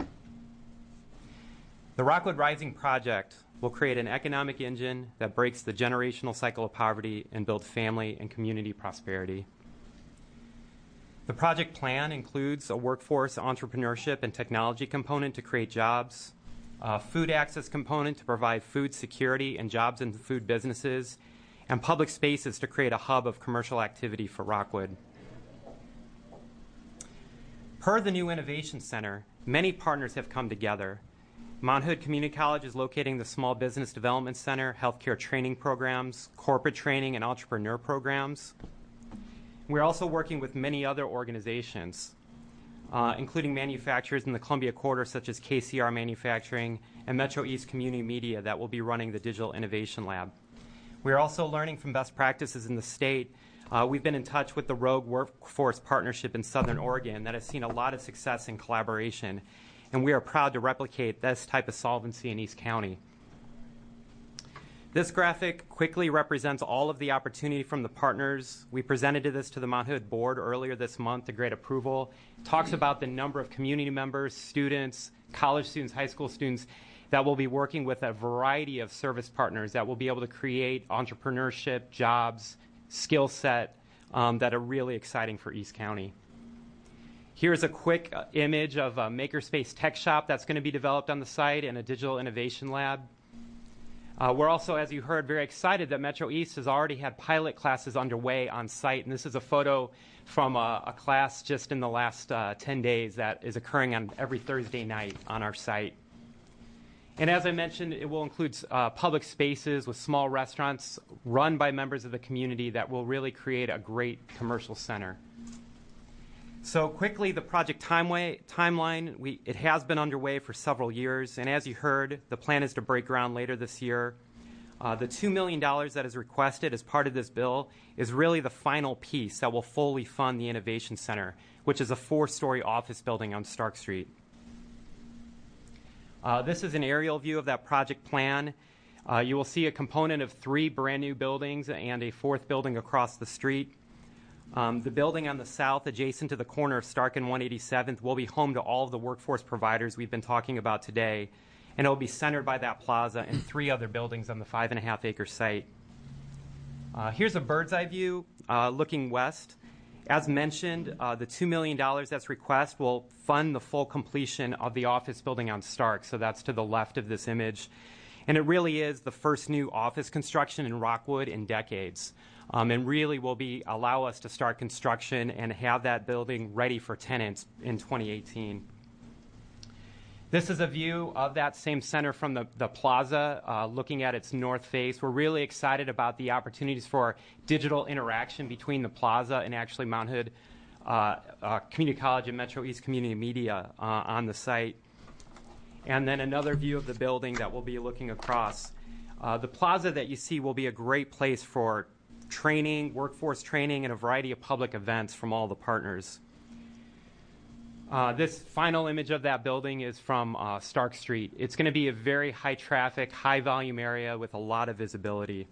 The Rockwood Rising Project will create an economic engine that breaks the generational cycle of poverty and build family and community prosperity. The project plan includes a workforce entrepreneurship and technology component to create jobs, a food access component to provide food security and jobs in the food businesses, and public spaces to create a hub of commercial activity for Rockwood. Per the new Innovation Center, many partners have come together. Mount Hood Community College is locating the Small Business Development Center, healthcare training programs, corporate training, and entrepreneur programs. We're also working with many other organizations, uh, including manufacturers in the Columbia Quarter, such as K C R Manufacturing and Metro East Community Media, that will be running the Digital Innovation Lab. We're also learning from best practices in the state. Uh, we've been in touch with the Rogue Workforce Partnership in Southern Oregon that has seen a lot of success in collaboration, and we are proud to replicate this type of solvency in East County. This graphic quickly represents all of the opportunity from the partners. We presented this to the Mount Hood board earlier this month to great approval. It talks about the number of community members, students, college students, high school students that will be working with a variety of service partners that will be able to create entrepreneurship, jobs, skill set um, that are really exciting for East County. Here's a quick uh, image of a Makerspace Tech Shop that's going to be developed on the site and a digital innovation lab. Uh, we're also, as you heard, very excited that Metro East has already had pilot classes underway on site. And this is a photo from a, a class just in the last uh, ten days that is occurring on every Thursday night on our site. And as I mentioned, it will include uh, public spaces with small restaurants run by members of the community that will really create a great commercial center. So quickly, the project timeway, timeline, we, it has been underway for several years, and as you heard, the plan is to break ground later this year. Uh, the two million dollars that is requested as part of this bill is really the final piece that will fully fund the Innovation Center, which is a four-story office building on Stark Street. Uh, this is an aerial view of that project plan. Uh, you will see a component of three brand new buildings and a fourth building across the street. Um, the building on the south, adjacent to the corner of Stark and one eighty-seventh, will be home to all of the workforce providers we've been talking about today, and it will be centered by that plaza and three other buildings on the five and a half acre site. Uh, here's a bird's eye view uh, looking west. As mentioned, uh, the two million dollars that's requested will fund the full completion of the office building on Stark, so that's to the left of this image. And it really is the first new office construction in Rockwood in decades. Um, and really will be allow us to start construction and have that building ready for tenants in twenty eighteen. This is a view of that same center from the, the plaza, uh, looking at its north face. We're really excited about the opportunities for digital interaction between the plaza and actually Mount Hood uh, uh, Community College and Metro East Community Media uh, on the site. And then another view of the building that we'll be looking across. Uh, the plaza that you see will be a great place for training, workforce training, and a variety of public events from all the partners. Uh, this final image of that building is from uh, Stark Street. It's going to be a very high traffic, high volume area with a lot of visibility.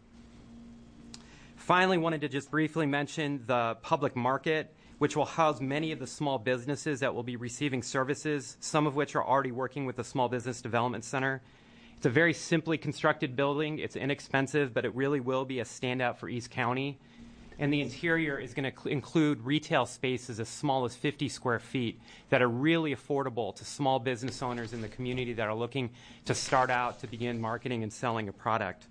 Finally, wanted to just briefly mention the public market, which will house many of the small businesses that will be receiving services, some of which are already working with the Small Business Development Center. It's a very simply constructed building. It's inexpensive, but it really will be a standout for East County. And the interior is going to cl- include retail spaces as small as fifty square feet that are really affordable to small business owners in the community that are looking to start out to begin marketing and selling a product.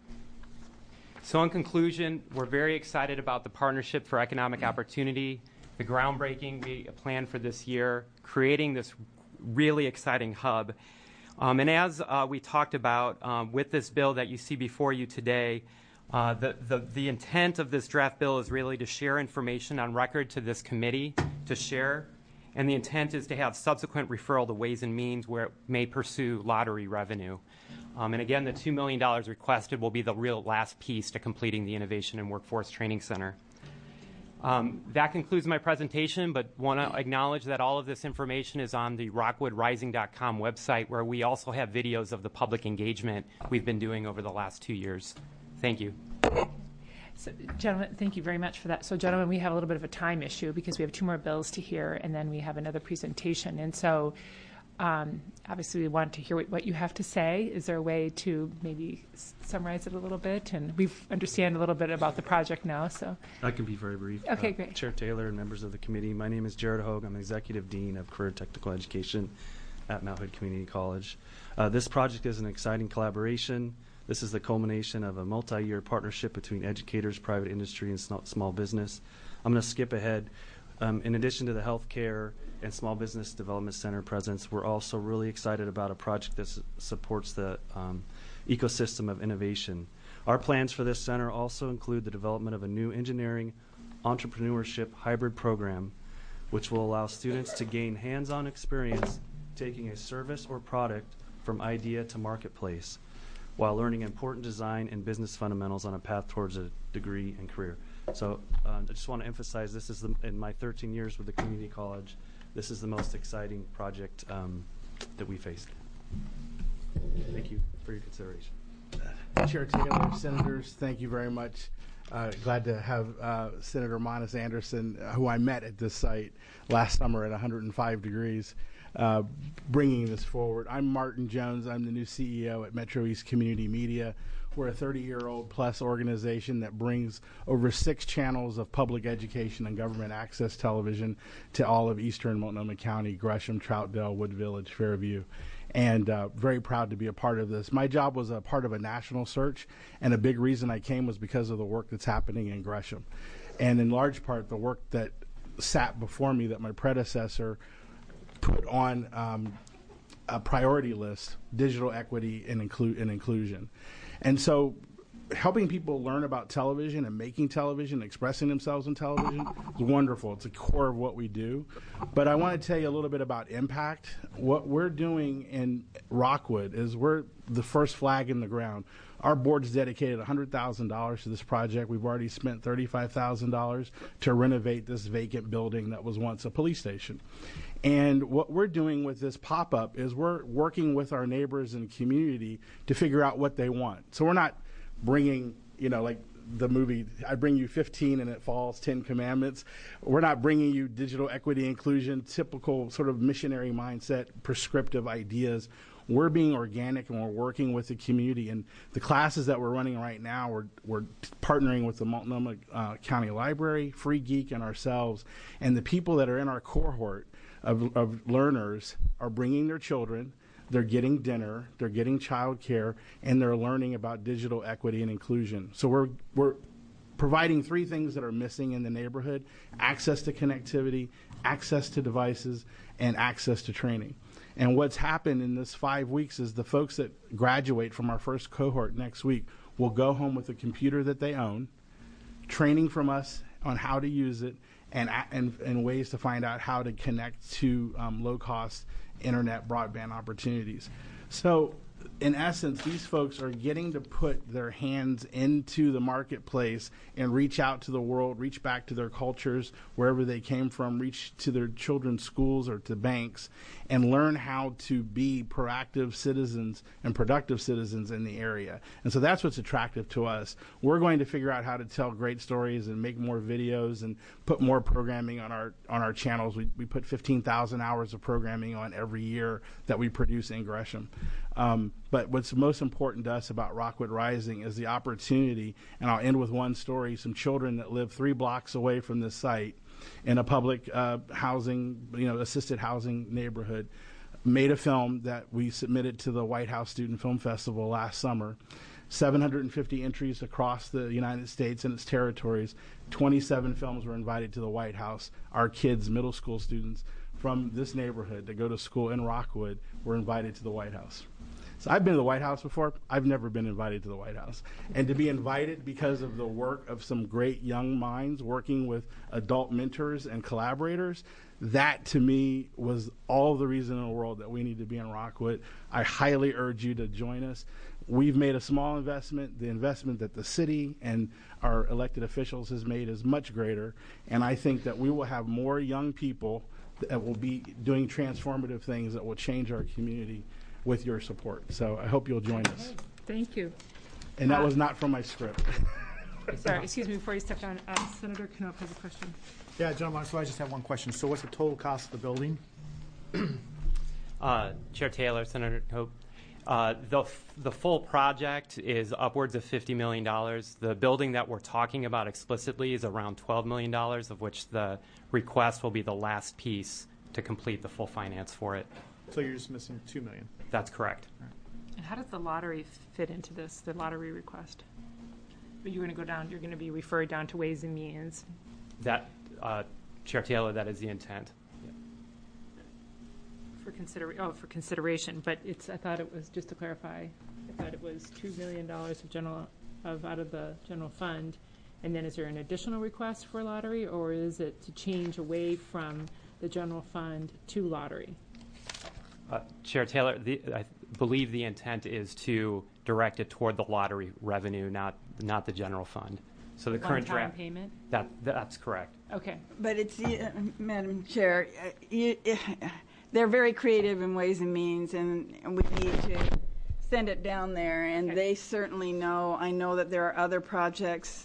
So in conclusion, we're very excited about the Partnership for Economic Opportunity, the groundbreaking we planned for this year, creating this really exciting hub. Um, and as uh, we talked about um, with this bill that you see before you today, uh, the, the, the intent of this draft bill is really to share information on record to this committee to share. And the intent is to have subsequent referral to Ways and Means where it may pursue lottery revenue. Um, and again, the two million dollars requested will be the real last piece to completing the Innovation and Workforce Training Center. Um, that concludes my presentation, but want to acknowledge that all of this information is on the rockwood rising dot com website, where we also have videos of the public engagement we've been doing over the last two years. Thank you. So, gentlemen, thank you very much for that. So, gentlemen, we have a little bit of a time issue because we have two more bills to hear, and then we have another presentation. And so, um, obviously, we want to hear what, what you have to say. Is there a way to maybe s- summarize it a little bit? And we understand a little bit about the project now. So I can be very brief. Okay, uh, great. Chair Taylor and members of the committee, my name is Jared Hogue. I'm Executive Dean of Career Technical Education at Mount Hood Community College. Uh, this project is an exciting collaboration. This is the culmination of a multi-year partnership between educators, private industry, and small, small business. I'm going to skip ahead. Um, in addition to the healthcare and Small Business Development Center presence, we're also really excited about a project that s- supports the um, ecosystem of innovation. Our plans for this center also include the development of a new engineering entrepreneurship hybrid program, which will allow students to gain hands-on experience taking a service or product from idea to marketplace, while learning important design and business fundamentals on a path towards a degree and career. So uh, I just want to emphasize this is the, in my thirteen years with the community college, this is the most exciting project um, that we faced. Thank you for your consideration. Chair Taylor, Senators, thank you very much. Uh, glad to have uh, Senator Monis Anderson, uh, who I met at this site last summer at one hundred five degrees. uh, bringing this forward. I'm Martin Jones. I'm the new C E O at Metro East Community Media. We're a thirty-year-old plus organization that brings over six channels of public education and government access television to all of eastern Multnomah County, Gresham, Troutdale, Wood Village, Fairview, and uh, very proud to be a part of this. My job was a part of a national search, and a big reason I came was because of the work that's happening in Gresham. And in large part, the work that sat before me that my predecessor put on um, a priority list, digital equity and, inclu- and inclusion. And so helping people learn about television and making television, expressing themselves in television is wonderful. It's a core of what we do. But I want to tell you a little bit about impact. What we're doing in Rockwood is we're the first flag in the ground. Our board's dedicated one hundred thousand dollars to this project. We've already spent thirty-five thousand dollars to renovate this vacant building that was once a police station. And what we're doing with this pop-up is we're working with our neighbors and community to figure out what they want. So we're not bringing, you know, like the movie, I bring you fifteen and it falls, ten commandments. We're not bringing you digital equity inclusion, typical sort of missionary mindset, prescriptive ideas. We're being organic and we're working with the community. And the classes that we're running right now, we're, we're partnering with the Multnomah uh, County Library, Free Geek, and ourselves. And the people that are in our cohort of, of learners are bringing their children. They're getting dinner, they're getting child care, and they're learning about digital equity and inclusion. So we're, we're providing three things that are missing in the neighborhood: access to connectivity, access to devices, and access to training. And what's happened in this five weeks is the folks that graduate from our first cohort next week will go home with a computer that they own, training from us on how to use it, and, and, and ways to find out how to connect to um, low-cost internet broadband opportunities. So in essence, these folks are getting to put their hands into the marketplace and reach out to the world, reach back to their cultures, wherever they came from, reach to their children's schools or to banks, and learn how to be proactive citizens and productive citizens in the area. And so that's what's attractive to us. We're going to figure out how to tell great stories and make more videos and put more programming on our on our channels. We, we put fifteen thousand hours of programming on every year that we produce in Gresham. Um, but what's most important to us about Rockwood Rising is the opportunity, and I'll end with one story. Some children that live three blocks away from this site in a public uh, housing, you know, assisted housing neighborhood, made a film that we submitted to the White House Student Film Festival last summer. seven hundred fifty entries across the United States and its territories. twenty-seven films were invited to the White House. Our kids, middle school students from this neighborhood that go to school in Rockwood, were invited to the White House. So I've been to the White House before. I've never been invited to the White House. And to be invited because of the work of some great young minds working with adult mentors and collaborators, that to me was all the reason in the world that we need to be in Rockwood. I highly urge you to join us. We've made a small investment. The investment that the city and our elected officials has made is much greater. And I think that we will have more young people that will be doing transformative things that will change our community with your support. So I hope you'll join us. Thank you. And that uh, was not from my script. Sorry, excuse me, before you step down, uh, Senator Knopp has a question. Yeah, John, so I just have one question. So what's the total cost of the building? uh, Chair Taylor, Senator Hope, uh, the, f- the full project is upwards of fifty million dollars. The building that we're talking about explicitly is around twelve million dollars, of which the request will be the last piece to complete the full finance for it. So you're just missing two million dollars. That's correct. Right. And how does the lottery fit into this, the lottery request? But you're going to go down, you're going to be referred down to Ways and Means. That, uh, Chair Taylor, that is the intent. Yeah. For consider, oh, for consideration, but it's, I thought it was, just to clarify, I thought it was two million dollars of general, of out of the general fund. And then is there an additional request for lottery, or is it to change away from the general fund to lottery? Uh, Chair Taylor, the, I believe the intent is to direct it toward the lottery revenue, not not the general fund. So the current draft payment. That that's correct. Okay, but it's uh, Madam Chair, uh, you, uh, they're very creative in Ways and Means, and, and we need to send it down there. And okay. They certainly know. I know that there are other projects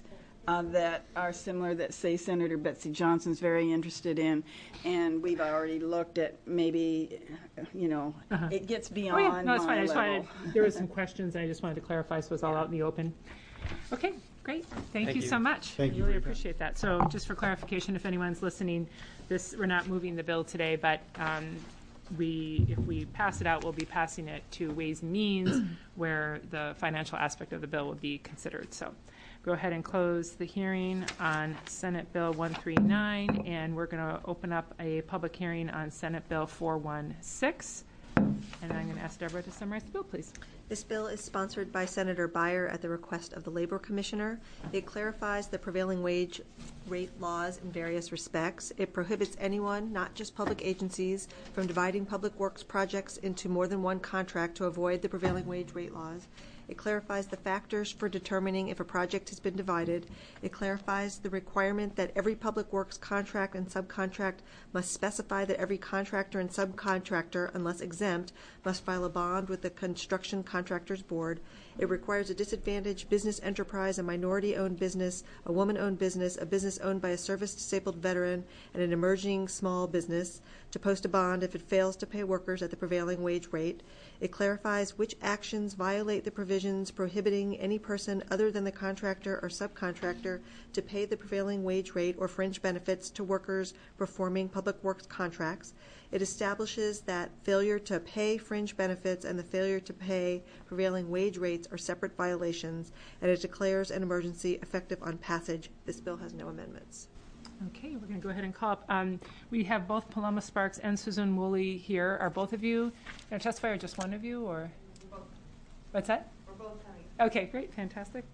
uh, that are similar that, say, Senator Betsy Johnson's very interested in, and we've already looked at maybe, you know, Uh-huh. it gets Oh, beyond yeah. No, it's my fine. I just level. wanted, there were some questions, and I just wanted to clarify, so it's all out in the open. Okay, great. Thank, Thank you, you. so much. Thank I you really for your time. appreciate that. So just for clarification, if anyone's listening, this, we're not moving the bill today, but um, we, if we pass it out, we'll be passing it to Ways and Means, where the financial aspect of the bill will be considered. So go ahead and close the hearing on Senate Bill one thirty-nine, and we're going to open up a public hearing on Senate Bill four sixteen. And I'm going to ask Deborah to summarize the bill, please. This bill is sponsored by Senator Beyer at the request of the Labor Commissioner. It clarifies the prevailing wage rate laws in various respects. It prohibits anyone, not just public agencies, from dividing public works projects into more than one contract to avoid the prevailing wage rate laws. It clarifies the factors for determining if a project has been divided. It clarifies the requirement that every public works contract and subcontract must specify that every contractor and subcontractor, unless exempt, must file a bond with the Construction Contractors Board. It requires a disadvantaged business enterprise, a minority-owned business, a woman-owned business, a business owned by a service-disabled veteran, and an emerging small business to post a bond if it fails to pay workers at the prevailing wage rate. It clarifies which actions violate the provisions prohibiting any person other than the contractor or subcontractor to pay the prevailing wage rate or fringe benefits to workers performing public works contracts. It establishes that failure to pay fringe benefits and the failure to pay prevailing wage rates are separate violations, and it declares an emergency effective on passage. This bill has no amendments. Okay, we're going to go ahead and call up. Um, we have both Paloma Sparks and Susan Woolley here. Are both of you going to testify, or just one of you, or? Both. What's that? We're both coming. Okay, great, fantastic.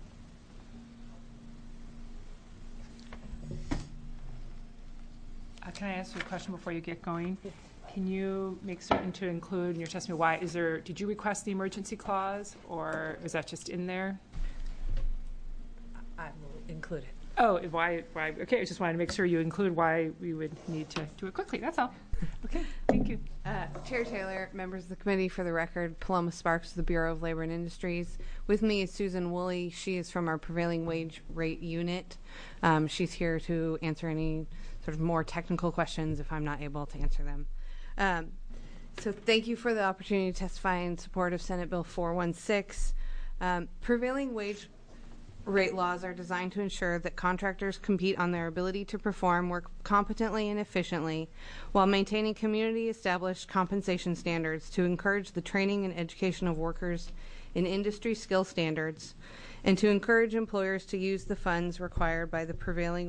Uh, can I ask you a question before you get going? Can you make certain to include in your testimony why is there? Did you request the emergency clause, or is that just in there? I will include it. Oh, why? Why? Okay, I just wanted to make sure you include why we would need to do it quickly. That's all. Okay, thank you. Uh, Chair Taylor, members of the committee, for the record, Paloma Sparks, the Bureau of Labor and Industries. With me is Susan Woolley. She is from our prevailing wage rate unit. Um, she's here to answer any sort of more technical questions if I'm not able to answer them. Um, so thank you for the opportunity to testify in support of Senate Bill four sixteen. Um, prevailing wage rate laws are designed to ensure that contractors compete on their ability to perform work competently and efficiently while maintaining community-established compensation standards to encourage the training and education of workers in industry skill standards and to encourage employers to use the funds required by the prevailing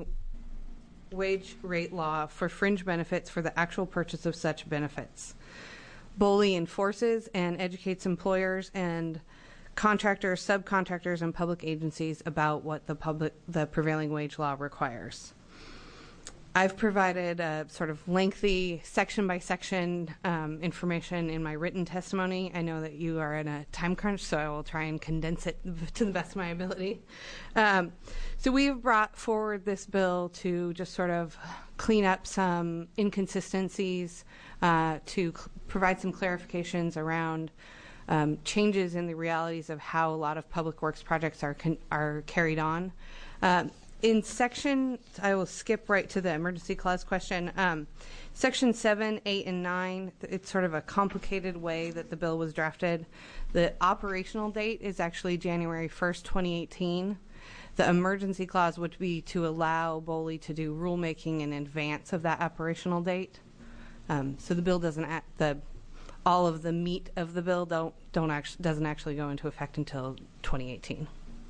wage rate law for fringe benefits for the actual purchase of such benefits. BOLI enforces and educates employers and contractors, subcontractors, and public agencies about what the public, the prevailing wage law requires. I've provided a sort of lengthy section by section um, information in my written testimony. I know that you are in a time crunch, so I will try and condense it to the best of my ability. Um, so we've brought forward this bill to just sort of clean up some inconsistencies, uh, to cl- provide some clarifications around Um, changes in the realities of how a lot of public works projects are con- are carried on. Um, in section, I will skip right to the emergency clause question. Um, section seven, eight, and nine, it's sort of a complicated way that the bill was drafted. The operational date is actually January first, twenty eighteen. The emergency clause would be to allow BOLI to do rulemaking in advance of that operational date. Um, so the bill doesn't act, the all of the meat of the bill don't don't actually doesn't actually go into effect until twenty eighteen.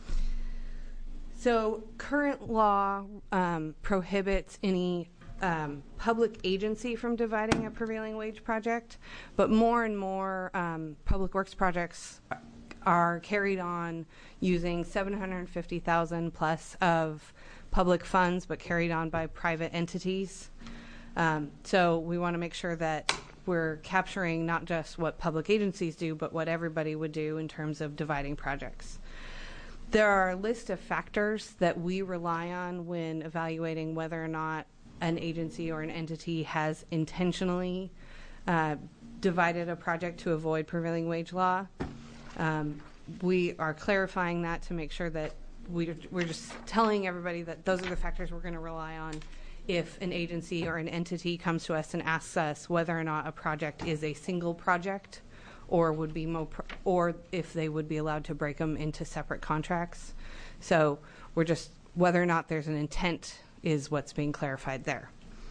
So current law um, prohibits any um, public agency from dividing a prevailing wage project, but more and more um, public works projects are carried on using seven hundred fifty thousand plus of public funds, but carried on by private entities. Um, so we want to make sure that we're capturing not just what public agencies do, but what everybody would do in terms of dividing projects. There are a list of factors that we rely on when evaluating whether or not an agency or an entity has intentionally uh, divided a project to avoid prevailing wage law. Um, we are clarifying that to make sure that we're, we're just telling everybody that those are the factors we're going to rely on if an agency or an entity comes to us and asks us whether or not a project is a single project or would be mo pro or if they would be allowed to break them into separate contracts. So we're just, whether or not there's an intent is what's being clarified there.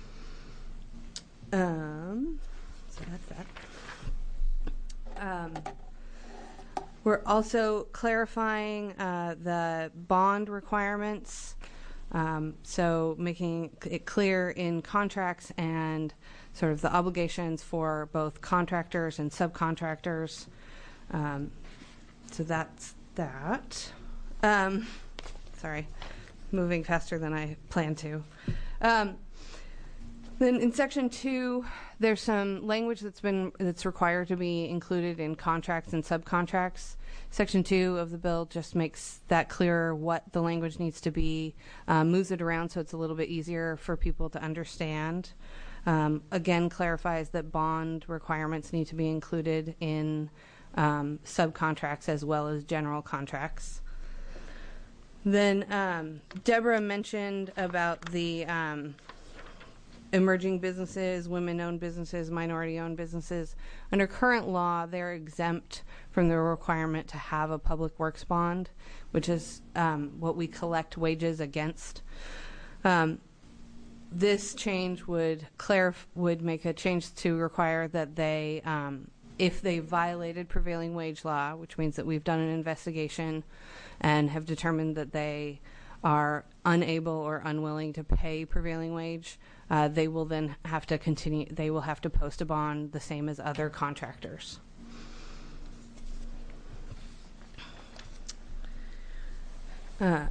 Um, so that's that. Um, we're also clarifying uh, the bond requirements. Um, so making it clear in contracts and sort of the obligations for both contractors and subcontractors. Um, so that's that. Um, sorry, moving faster than I planned to. Um, then in section two, there's some language that's been that's required to be included in contracts and subcontracts. Section two of the bill just makes that clearer what the language needs to be, um, moves it around so it's a little bit easier for people to understand. Um, again, clarifies that bond requirements need to be included in um, subcontracts as well as general contracts. Then um, Deborah mentioned about the um, emerging businesses, women-owned businesses, minority-owned businesses. Under current law, they're exempt from the requirement to have a public works bond, which is um, what we collect wages against. Um, this change would clarif- would make a change to require that they, um, if they violated prevailing wage law, which means that we've done an investigation and have determined that they are unable or unwilling to pay prevailing wage, uh, they will then have to continue, they will have to post a bond the same as other contractors. Uh,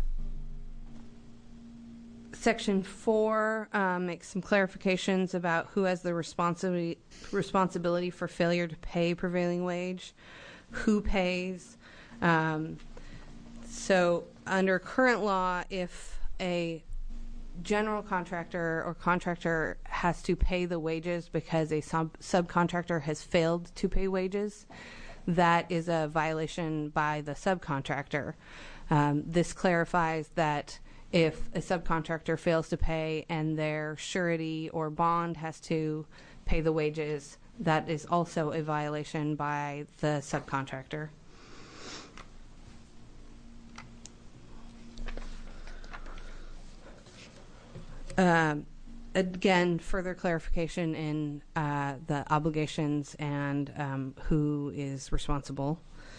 Section four um, makes some clarifications about who has the responsibility responsibility for failure to pay prevailing wage, who pays. Um, so under current law, if a general contractor or contractor has to pay the wages because a sub subcontractor has failed to pay wages, that is a violation by the subcontractor. Um, this clarifies that if a subcontractor fails to pay and their surety or bond has to pay the wages, that is also a violation by the subcontractor. Um, again, further clarification in uh, the obligations and um, who is responsible.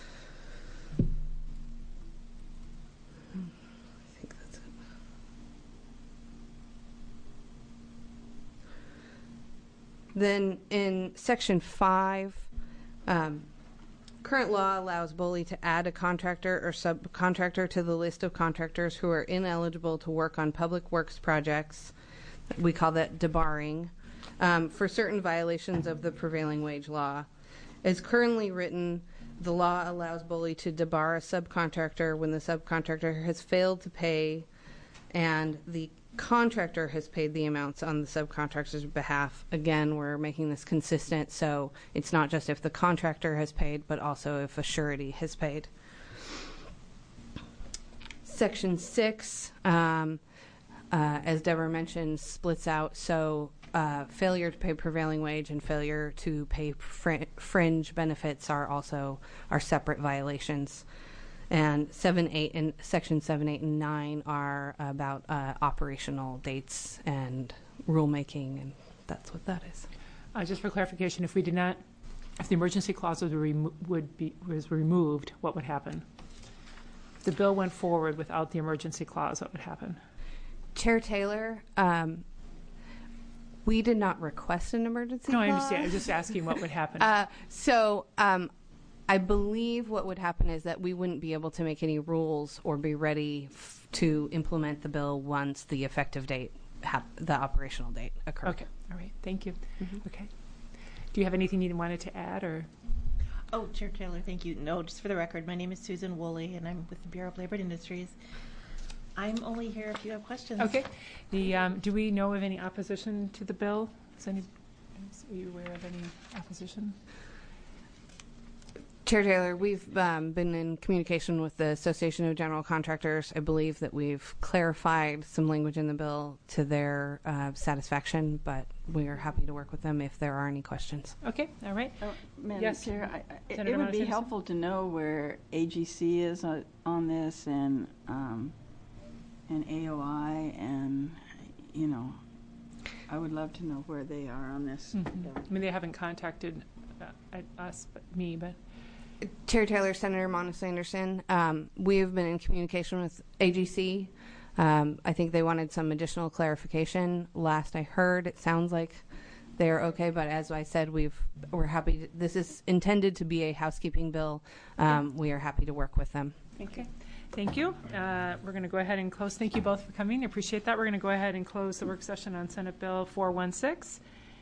Then in section five, um, current law allows B O L I to add a contractor or subcontractor to the list of contractors who are ineligible to work on public works projects. We call that debarring, um, for certain violations of the prevailing wage law. As currently written, the law allows B O L I to debar a subcontractor when the subcontractor has failed to pay and the contractor has paid the amounts on the subcontractor's behalf. Again, we're making this consistent, so it's not just if the contractor has paid, but also if a surety has paid. Section six, um, uh, as Deborah mentioned, splits out, so uh, failure to pay prevailing wage and failure to pay fr fringe benefits are also are separate violations. And seven, eight, and section seven, eight, and nine are about uh, operational dates and rulemaking, and that's what that is. Uh, just for clarification, if we did not, if the emergency clause would, remo would be was removed, what would happen? If the bill went forward without the emergency clause, what would happen? Chair Taylor, um, we did not request an emergency no, clause. I understand. I'm just asking what would happen. Uh, so. Um, I believe what would happen is that we wouldn't be able to make any rules or be ready f to implement the bill once the effective date, hap the operational date occurred. Okay, all right, thank you. Mm-hmm. Okay. Do you have anything you wanted to add, or? Oh, Chair Taylor, thank you. No, just for the record, my name is Susan Woolley, and I'm with the Bureau of Labor and Industries. I'm only here if you have questions. Okay. The um, do we know of any opposition to the bill? Is any? Are you aware of any opposition? Chair Taylor, we've um, been in communication with the Association of General Contractors. I believe that we've clarified some language in the bill to their uh, satisfaction, but we are happy to work with them if there are any questions. Okay, all right. Oh, Madam Yes. Chair, I, I, it, Senator it would Mona be Sanderson? helpful to know where A G C is on, on this, and um, and A O I, and you know, I would love to know where they are on this. Mhm. I mean, they haven't contacted uh, us, but me, but. Chair Taylor, Senator Mona Sanderson, um, we have been in communication with A G C. Um, I think they wanted some additional clarification. Last I heard, it sounds like they're okay, but as I said, we've, we're happy. To, this is intended to be a housekeeping bill. Um, we are happy to work with them. Okay. Thank you. Uh, we're going to go ahead and close. Thank you both for coming. I appreciate that. We're going to go ahead and close the work session on Senate Bill four one six.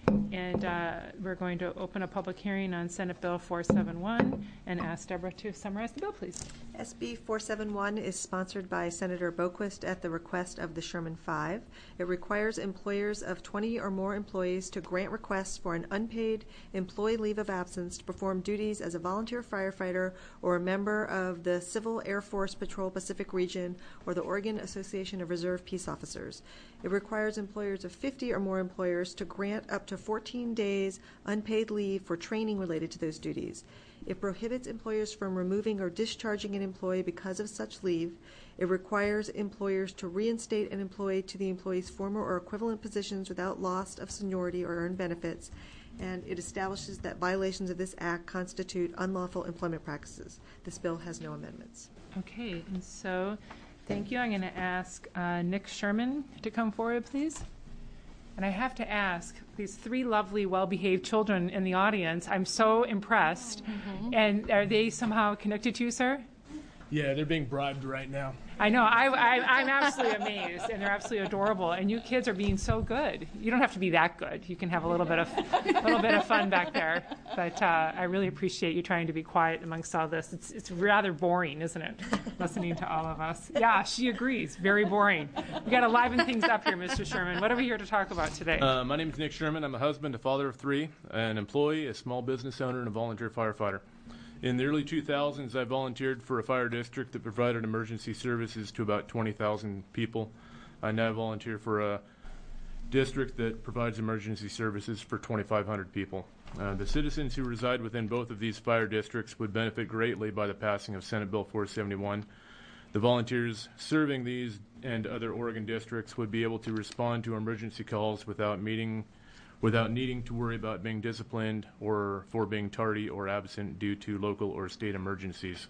And uh, we're going to open a public hearing on Senate Bill four seventy-one and ask Deborah to summarize the bill, please. S B four seventy-one is sponsored by Senator Boquist at the request of the Sherman Five. It requires employers of twenty or more employees to grant requests for an unpaid employee leave of absence to perform duties as a volunteer firefighter or a member of the Civil Air Force Patrol Pacific Region or the Oregon Association of Reserve Peace Officers. It requires employers of fifty or more employers to grant up to fourteen days unpaid leave for training related to those duties. It prohibits employers from removing or discharging an employee because of such leave. It requires employers to reinstate an employee to the employee's former or equivalent positions without loss of seniority or earned benefits. And it establishes that violations of this act constitute unlawful employment practices. This bill has no amendments. Okay, and so thank you. I'm going to ask uh, Nick Sherman to come forward, please. And I have to ask, these three lovely, well-behaved children in the audience, I'm so impressed. Mm-hmm. And are they somehow connected to you, sir? Yeah, they're being bribed right now. I know. I, I, I'm absolutely amazed, and they're absolutely adorable. And you kids are being so good. You don't have to be that good. You can have a little bit of a little bit of fun back there. But uh, I really appreciate you trying to be quiet amongst all this. It's it's rather boring, isn't it? Listening to all of us. Yeah, she agrees. Very boring. We got to liven things up here, Mister Sherman. What are we here to talk about today? Uh, my name is Nick Sherman. I'm a husband, a father of three, an employee, a small business owner, and a volunteer firefighter. In the early two thousands, I volunteered for a fire district that provided emergency services to about twenty thousand people. I now volunteer for a district that provides emergency services for twenty-five hundred people. Uh, the citizens who reside within both of these fire districts would benefit greatly by the passing of Senate Bill four seventy-one. The volunteers serving these and other Oregon districts would be able to respond to emergency calls without meeting without needing to worry about being disciplined or for being tardy or absent due to local or state emergencies.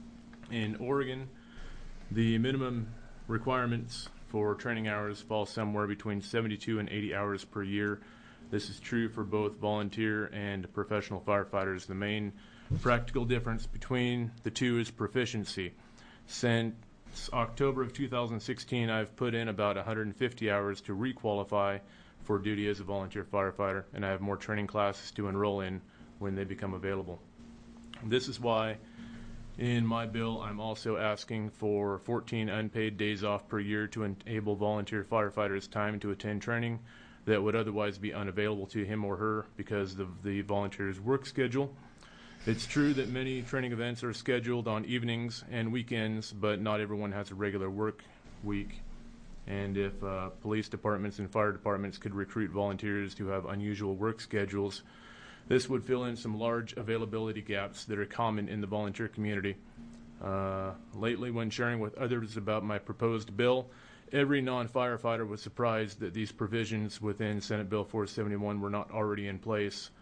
In Oregon, the minimum requirements for training hours fall somewhere between seventy-two and eighty hours per year. This is true for both volunteer and professional firefighters. The main practical difference between the two is proficiency. Since October of two thousand sixteen, I've put in about one hundred fifty hours to requalify for duty as a volunteer firefighter, and I have more training classes to enroll in when they become available. This is why in my bill I'm also asking for fourteen unpaid days off per year to enable volunteer firefighters time to attend training that would otherwise be unavailable to him or her because of the volunteer's work schedule. It's true that many training events are scheduled on evenings and weekends, but not everyone has a regular work week. And if uh, police departments and fire departments could recruit volunteers who have unusual work schedules, this would fill in some large availability gaps that are common in the volunteer community. Uh, lately, when sharing with others about my proposed bill, every non-firefighter was surprised that these provisions within Senate Bill four seventy-one were not already in place.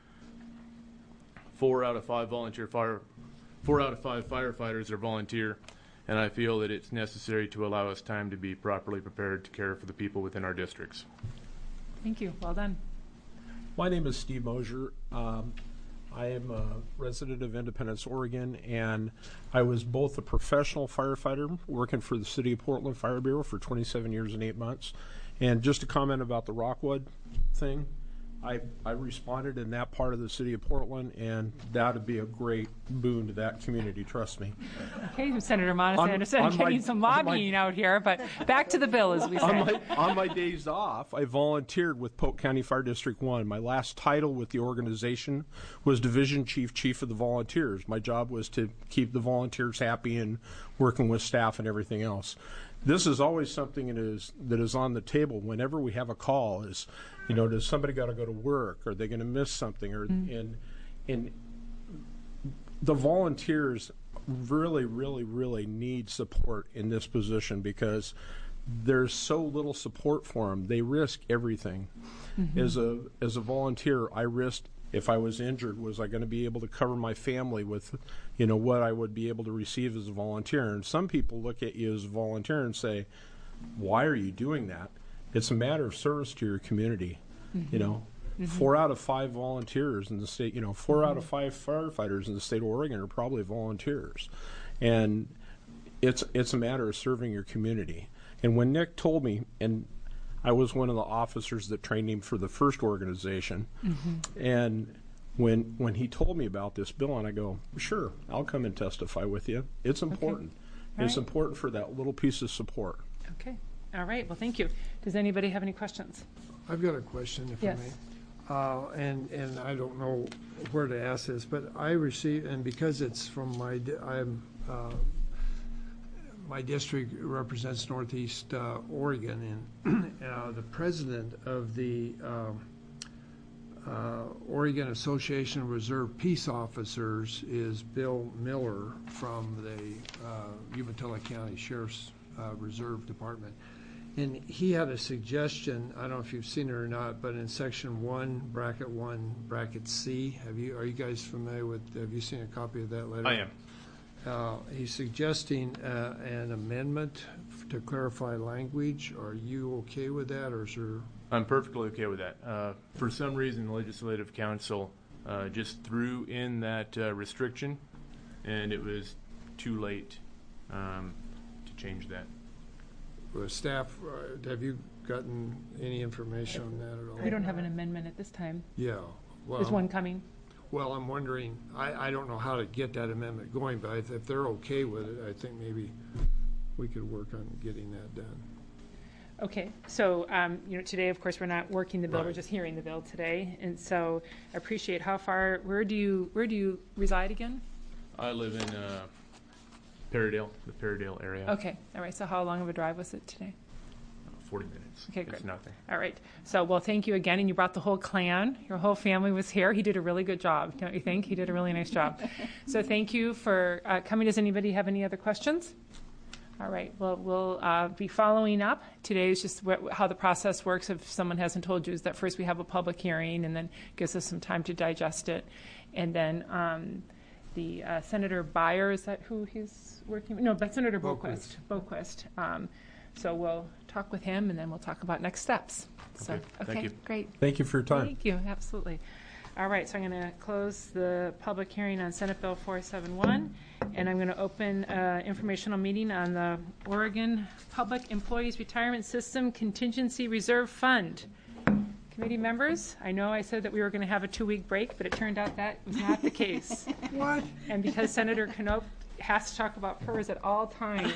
Four out of five volunteer fire, four out of five firefighters are volunteer, and I feel that it's necessary to allow us time to be properly prepared to care for the people within our districts. Thank you. Well done. My name is Steve Mosier. Um, I am a resident of Independence, Oregon, and I was both a professional firefighter working for the City of Portland Fire Bureau for twenty-seven years and eight months. And just to comment about the Rockwood thing, I, I responded in that part of the city of Portland, and that would be a great boon to that community, trust me. Okay, Senator Monis On- Anderson, on getting my- some on my- lobbying out here, but back to the bill, as we say. On my, on my days off, I volunteered with Polk County Fire District one. My last title with the organization was Division Chief, Chief of the Volunteers. My job was to keep the volunteers happy and working with staff and everything else. This is always something that is, that is on the table whenever we have a call is, you know, does somebody got to go to work? Are they going to miss something? Or, Mm. and, and the volunteers really, really, really need support in this position because there's so little support for them. They risk everything. Mhm. As a as a volunteer, I risked if I was injured, was I going to be able to cover my family with, you know, what I would be able to receive as a volunteer? And some people look at you as a volunteer and say, "Why are you doing that?" It's a matter of service to your community. Mhm. You know, Mhm. four out of five volunteers in the state, you know, four out of five firefighters in the state of Oregon are probably volunteers, and it's it's a matter of serving your community. And when Nick told me, and I was one of the officers that trained him for the first organization, Mhm. and when when he told me about this bill, and I go, sure, I'll come and testify with you. It's important. All It's right. important for that little piece of support. Okay. All right. Well, thank you. Does anybody have any questions? I've got a question, if Yes. I may. Uh, and, and I don't know where to ask this, but I receive, and because it's from my, di- I'm, uh, my district represents Northeast uh, Oregon, and uh, the president of the um, uh, Oregon Association of Reserve Peace Officers is Bill Miller from the uh, Umatilla County Sheriff's uh, Reserve Department. And he had a suggestion, I don't know if you've seen it or not, but in section one, bracket one, bracket C, have you, are you guys familiar with, have you seen a copy of that letter? I am. Uh, he's suggesting uh, an amendment f- to clarify language. Are you okay with that, or is there? I'm perfectly okay with that. Uh, for some reason, the Legislative Council uh, just threw in that uh, restriction, and it was too late um, to change that. Uh, staff, uh, have you gotten any information on that at all? We don't have an amendment at this time. Yeah. Well, Is one coming? Well, I'm wondering, I, I don't know how to get that amendment going, but if if they're okay with it, I think maybe we could work on getting that done. Okay, so, um, you know, today, of course, we're not working the bill, we're Right. just hearing the bill today. And so I appreciate how far, where do you, where do you reside again? I live in uh, Perrydale, the Perrydale area. Okay, all right, so how long of a drive was it today? forty minutes. Okay, It's great. nothing. All right, so, well, thank you again, and you brought the whole clan, your whole family was here. He did a really good job, don't you think? He did a really nice job. So thank you for uh, coming. Does anybody have any other questions? All right, well, we'll uh, be following up. Today is just wh- how the process works, if someone hasn't told you, is that first we have a public hearing, and then gives us some time to digest it. And then um, the uh, Senator Byer, is that who he's working with? No, but Senator Boquist. Boquist. Um, so we'll talk with him, and then we'll talk about next steps. So, Okay, okay, thank you. great. Thank you for your time. Thank you, absolutely. All right, so I'm going to close the public hearing on Senate Bill four seventy-one, and I'm going to open an informational meeting on the Oregon Public Employees Retirement System Contingency Reserve Fund. Committee members, I know I said that we were going to have a two-week break, but it turned out that was not the case. What? And because Senator Knopp has to talk about P E R S at all times,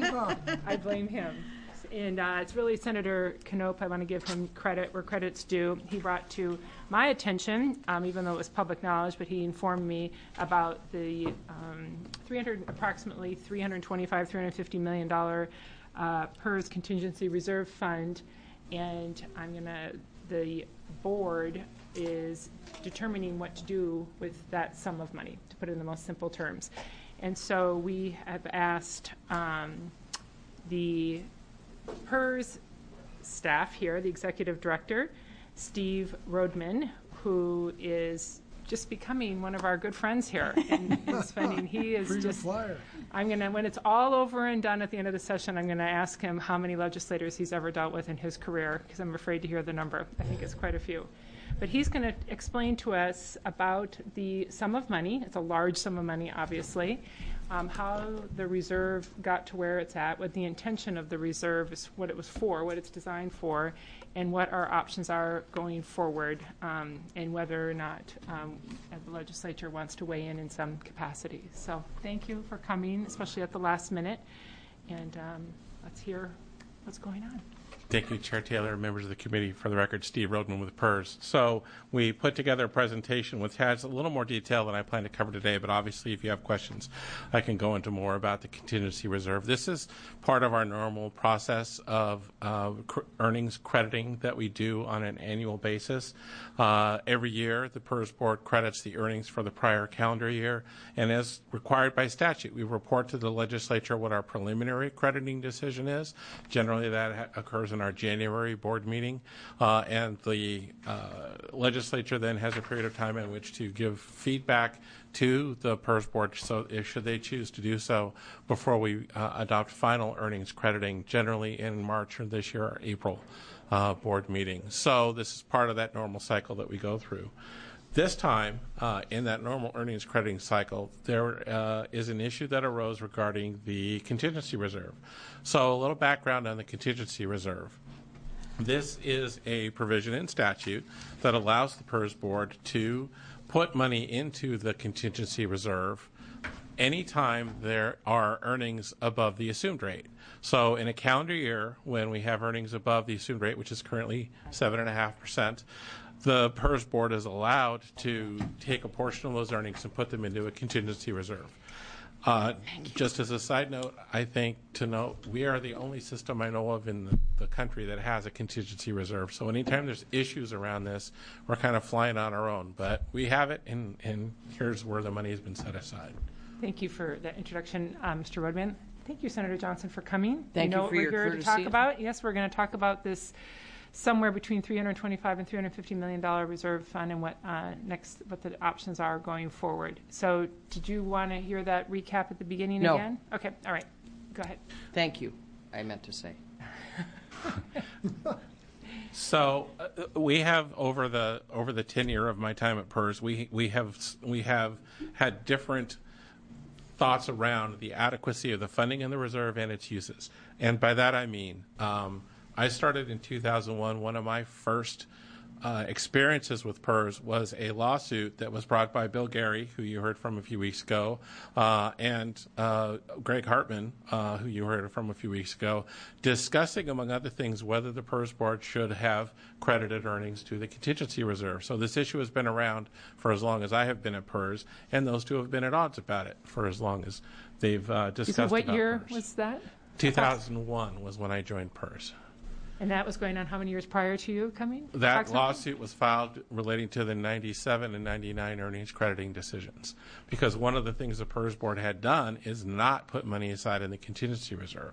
I blame him. And uh, it's really Senator Knopp, I want to give him credit where credit's due. He brought to my attention, um, even though it was public knowledge, but he informed me about the um, three hundred, approximately three hundred twenty-five, three hundred fifty million dollars uh, P E R S Contingency Reserve Fund. And I'm going to, the board is determining what to do with that sum of money, to put it in the most simple terms. And so we have asked um, the P E R S staff here, the executive director, Steve Rodman, who is just becoming one of our good friends here in, in spending. He is Freedom just. flyer. I'm gonna, when it's all over and done at the end of the session, I'm gonna ask him how many legislators he's ever dealt with in his career, because I'm afraid to hear the number. I think it's quite a few. But he's going to explain to us about the sum of money. It's a large sum of money, obviously. um, how the reserve got to where it's at, what the intention of the reserve is, what it was for, what it's designed for, and what our options are going forward, um, and whether or not um, the legislature wants to weigh in in some capacity. So thank you for coming, especially at the last minute, and um, let's hear what's going on. Thank you, Chair Taylor, members of the committee. For the record, Steve Rodman with PERS. So we put together a presentation which has a little more detail than I plan to cover today, but obviously if you have questions, I can go into more about the contingency reserve. This is part of our normal process of uh, cr- earnings crediting that we do on an annual basis. Uh, every year, the PERS board credits the earnings for the prior calendar year, and as required by statute, we report to the legislature what our preliminary crediting decision is. Generally, that ha- occurs in our January board meeting, uh, and the uh, legislature then has a period of time in which to give feedback to the PERS board, so if, should they choose to do so, before we uh, adopt final earnings crediting, generally in March or this year or April uh, board meeting. So this is part of that normal cycle that we go through. This time, uh, in that normal earnings crediting cycle, there uh, is an issue that arose regarding the contingency reserve. So a little background on the contingency reserve. This is a provision in statute that allows the PERS board to put money into the contingency reserve anytime there are earnings above the assumed rate. So in a calendar year, when we have earnings above the assumed rate, which is currently seven point five percent, the PERS board is allowed to take a portion of those earnings and put them into a contingency reserve. Uh, just as a side note, I think to note, we are the only system I know of in the, the country that has a contingency reserve. So anytime there's issues around this, we're kind of flying on our own. But we have it, and, and here's where the money has been set aside. Thank you for that introduction, uh, Mister Rodman. Thank you, Senator Johnson, for coming. Thank you know you for what your we're here courtesy. to talk about. Yes, we're going to talk about this somewhere between three hundred twenty-five and three hundred fifty million dollars reserve fund, and what uh, next, what the options are going forward. So, did you want to hear that recap at the beginning No. again? Okay, all right, go ahead. Thank you, I meant to say. So uh, we have over the over the tenure of my time at PERS, we we have we have had different thoughts around the adequacy of the funding in the reserve and its uses. And by that I mean, um, I started in two thousand one. One of my first uh, experiences with PERS was a lawsuit that was brought by Bill Gary, who you heard from a few weeks ago, uh, and uh, Greg Hartman, uh, who you heard from a few weeks ago, discussing, among other things, whether the PERS board should have credited earnings to the contingency reserve. So this issue has been around for as long as I have been at PERS, and those two have been at odds about it for as long as they've uh, discussed What about year PERS. was that? two thousand one was when I joined PERS. And that was going on how many years prior to you coming? That approximately? lawsuit was filed relating to the ninety-seven and ninety-nine earnings crediting decisions, because one of the things the PERS board had done is not put money aside in the contingency reserve.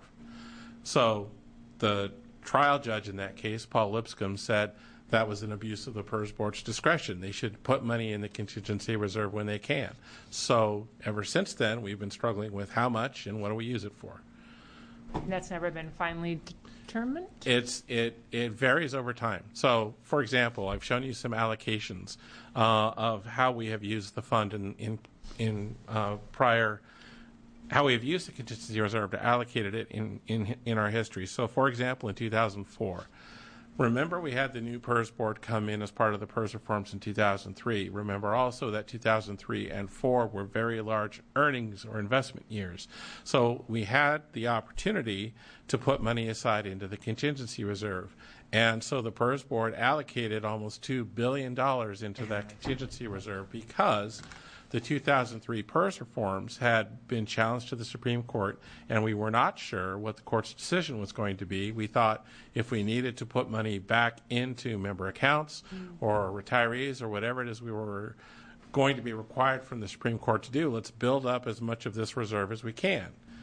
So the trial judge in that case, Paul Lipscomb, said that was an abuse of the PERS board's discretion. They should put money in the contingency reserve when they can. So ever since then, we've been struggling with how much and what do we use it for. And that's never been finally determined? It's it it varies over time. So, for example, I've shown you some allocations uh, of how we have used the fund in in in uh, prior, how we have used the contingency reserve to allocate it in in in our history. So, for example, in two thousand four. Remember, we had the new PERS board come in as part of the PERS reforms in two thousand three. Remember also that two thousand three and four were very large earnings or investment years. So we had the opportunity to put money aside into the contingency reserve. And so the PERS board allocated almost two billion dollars into that contingency reserve because the two thousand three PERS reforms had been challenged to the Supreme Court, and we were not sure what the court's decision was going to be. We thought if we needed to put money back into member accounts or retirees or whatever it is we were going to be required from the Supreme Court to do, let's build up as much of this reserve as we can.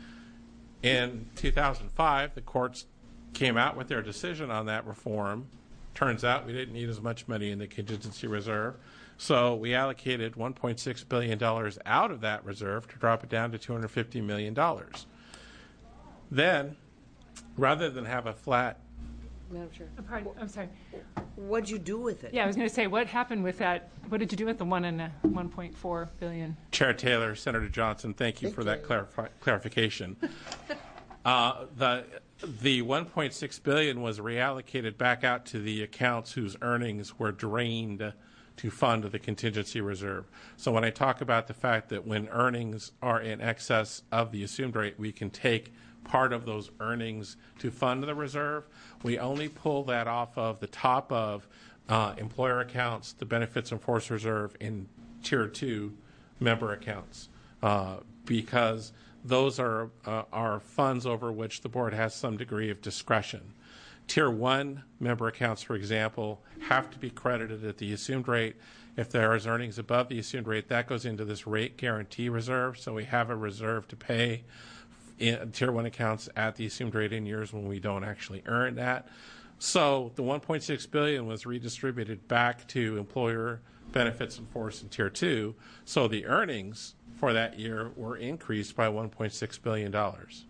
In two thousand five, the courts came out with their decision on that reform. Turns out we didn't need as much money in the contingency reserve. So we allocated one point six billion dollars out of that reserve to drop it down to two hundred fifty million dollars. Then, rather than have a flat Madam Chair. Uh, Pardon, I'm sorry. What'd you do with it? Yeah, I was going to say, what happened with that? What did you do with the one and uh, one point four billion? Chair Taylor, Senator Johnson, thank you Thank for you. that clarif- clarification. uh, the the one point six billion was reallocated back out to the accounts whose earnings were drained to fund the contingency reserve. So when I talk about the fact that when earnings are in excess of the assumed rate, we can take part of those earnings to fund the reserve, we only pull that off of the top of uh, employer accounts, the benefits and force reserve, in tier two member accounts, uh, because those are uh, are funds over which the board has some degree of discretion. Tier one member accounts, for example, have to be credited at the assumed rate. If there is earnings above the assumed rate, that goes into this rate guarantee reserve. So we have a reserve to pay in tier one accounts at the assumed rate in years when we don't actually earn that. So the one point six billion dollars was redistributed back to employer benefits and force in tier two. So the earnings for that year were increased by one point six billion dollars.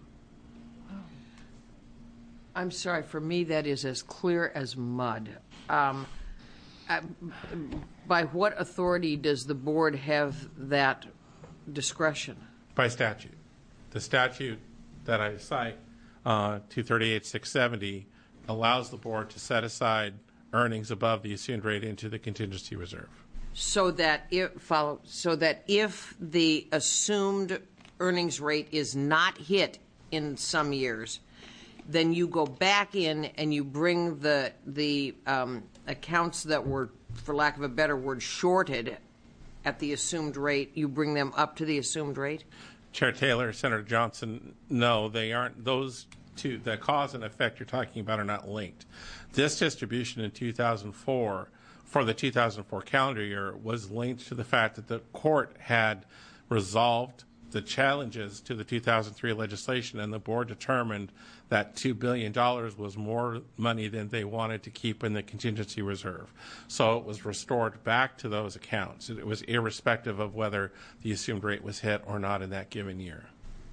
I'm sorry, for me that is as clear as mud. Um, I, by what authority does the board have that discretion? By statute. The statute that I cite, uh, two thirty-eight six seventy, allows the board to set aside earnings above the assumed rate into the contingency reserve. So that if follow, so that if the assumed earnings rate is not hit in some years, then you go back in and you bring the the um, accounts that were, for lack of a better word, shorted at the assumed rate, you bring them up to the assumed rate? Chair Taylor, Senator Johnson, no, they aren't. Those two, the cause and effect you're talking about, are not linked. This distribution in two thousand four, for the two thousand four calendar year, was linked to the fact that the court had resolved the challenges to the two thousand three legislation, and the board determined that two billion dollars was more money than they wanted to keep in the contingency reserve. So it was restored back to those accounts. It was irrespective of whether the assumed rate was hit or not in that given year.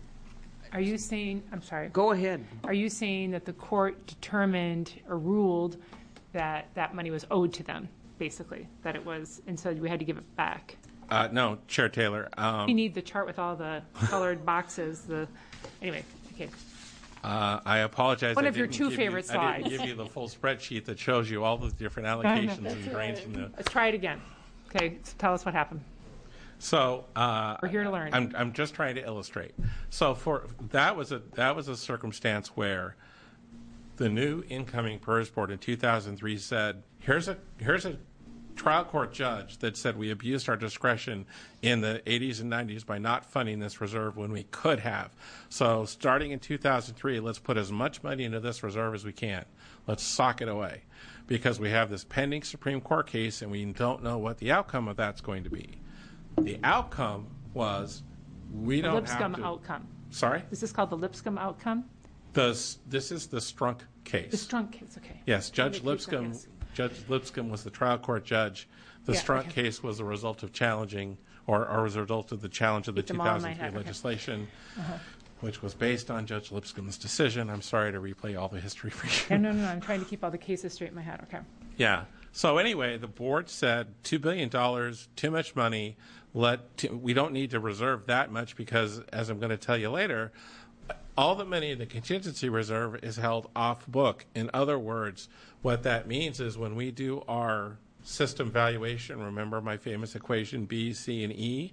Are you saying, I'm sorry. Go ahead. Are you saying that the court determined or ruled that that money was owed to them, basically, that it was, and so we had to give it back? Uh, no, Chair Taylor. Um, we need the chart with all the colored boxes. The Anyway, okay. Uh, I apologize. One I of your didn't two give favorite you, I slides. didn't give you the full spreadsheet that shows you all the different allocations and drains from the. Let's try it again. Okay, so tell us what happened. So uh, we're here to learn. I'm I'm just trying to illustrate. So for that was a that was a circumstance where the new incoming PERS board in two thousand three said, here's a here's a trial court judge that said we abused our discretion in the eighties and nineties by not funding this reserve when we could have. So starting in two thousand three, let's put as much money into this reserve as we can. Let's sock it away, because we have this pending Supreme Court case and we don't know what the outcome of that's going to be. The outcome was we the don't Lipscomb have to. outcome. Sorry? Is this called the Lipscomb outcome? The, this is the Strunk case. The Strunk case, okay. Yes, Judge I'm gonna keep that, Lipscomb. yes. Judge Lipscomb was the trial court judge. The Yeah, Strunk okay. case was a result of challenging, or, or was a result of the challenge of the Keep them all in my 2003 head, okay. legislation, Uh-huh. which was based on Judge Lipscomb's decision. I'm sorry to replay all the history for you. No, no, no, I'm trying to keep all the cases straight in my head, okay. Yeah. So anyway, the board said two billion dollars, too much money. Let t- we don't need to reserve that much because, as I'm going to tell you later, all the money in the contingency reserve is held off book. In other words, what that means is when we do our system valuation, remember my famous equation B, C, and E,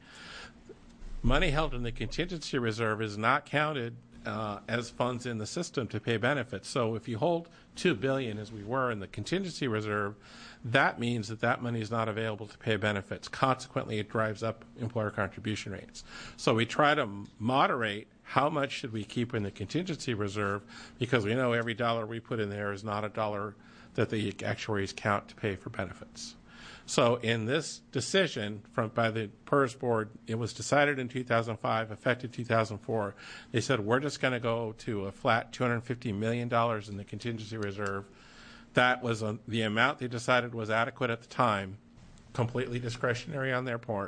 money held in the contingency reserve is not counted uh, as funds in the system to pay benefits. So if you hold two billion dollars as we were in the contingency reserve, that means that that money is not available to pay benefits. Consequently, it drives up employer contribution rates. So we try to moderate how much should we keep in the contingency reserve, because we know every dollar we put in there is not a dollar that the actuaries count to pay for benefits. So in this decision from by the PERS board, it was decided in two thousand five, effective two thousand four. They said we're just going to go to a flat two hundred fifty million dollars in the contingency reserve. That was a, the amount they decided was adequate at the time, completely discretionary on their part.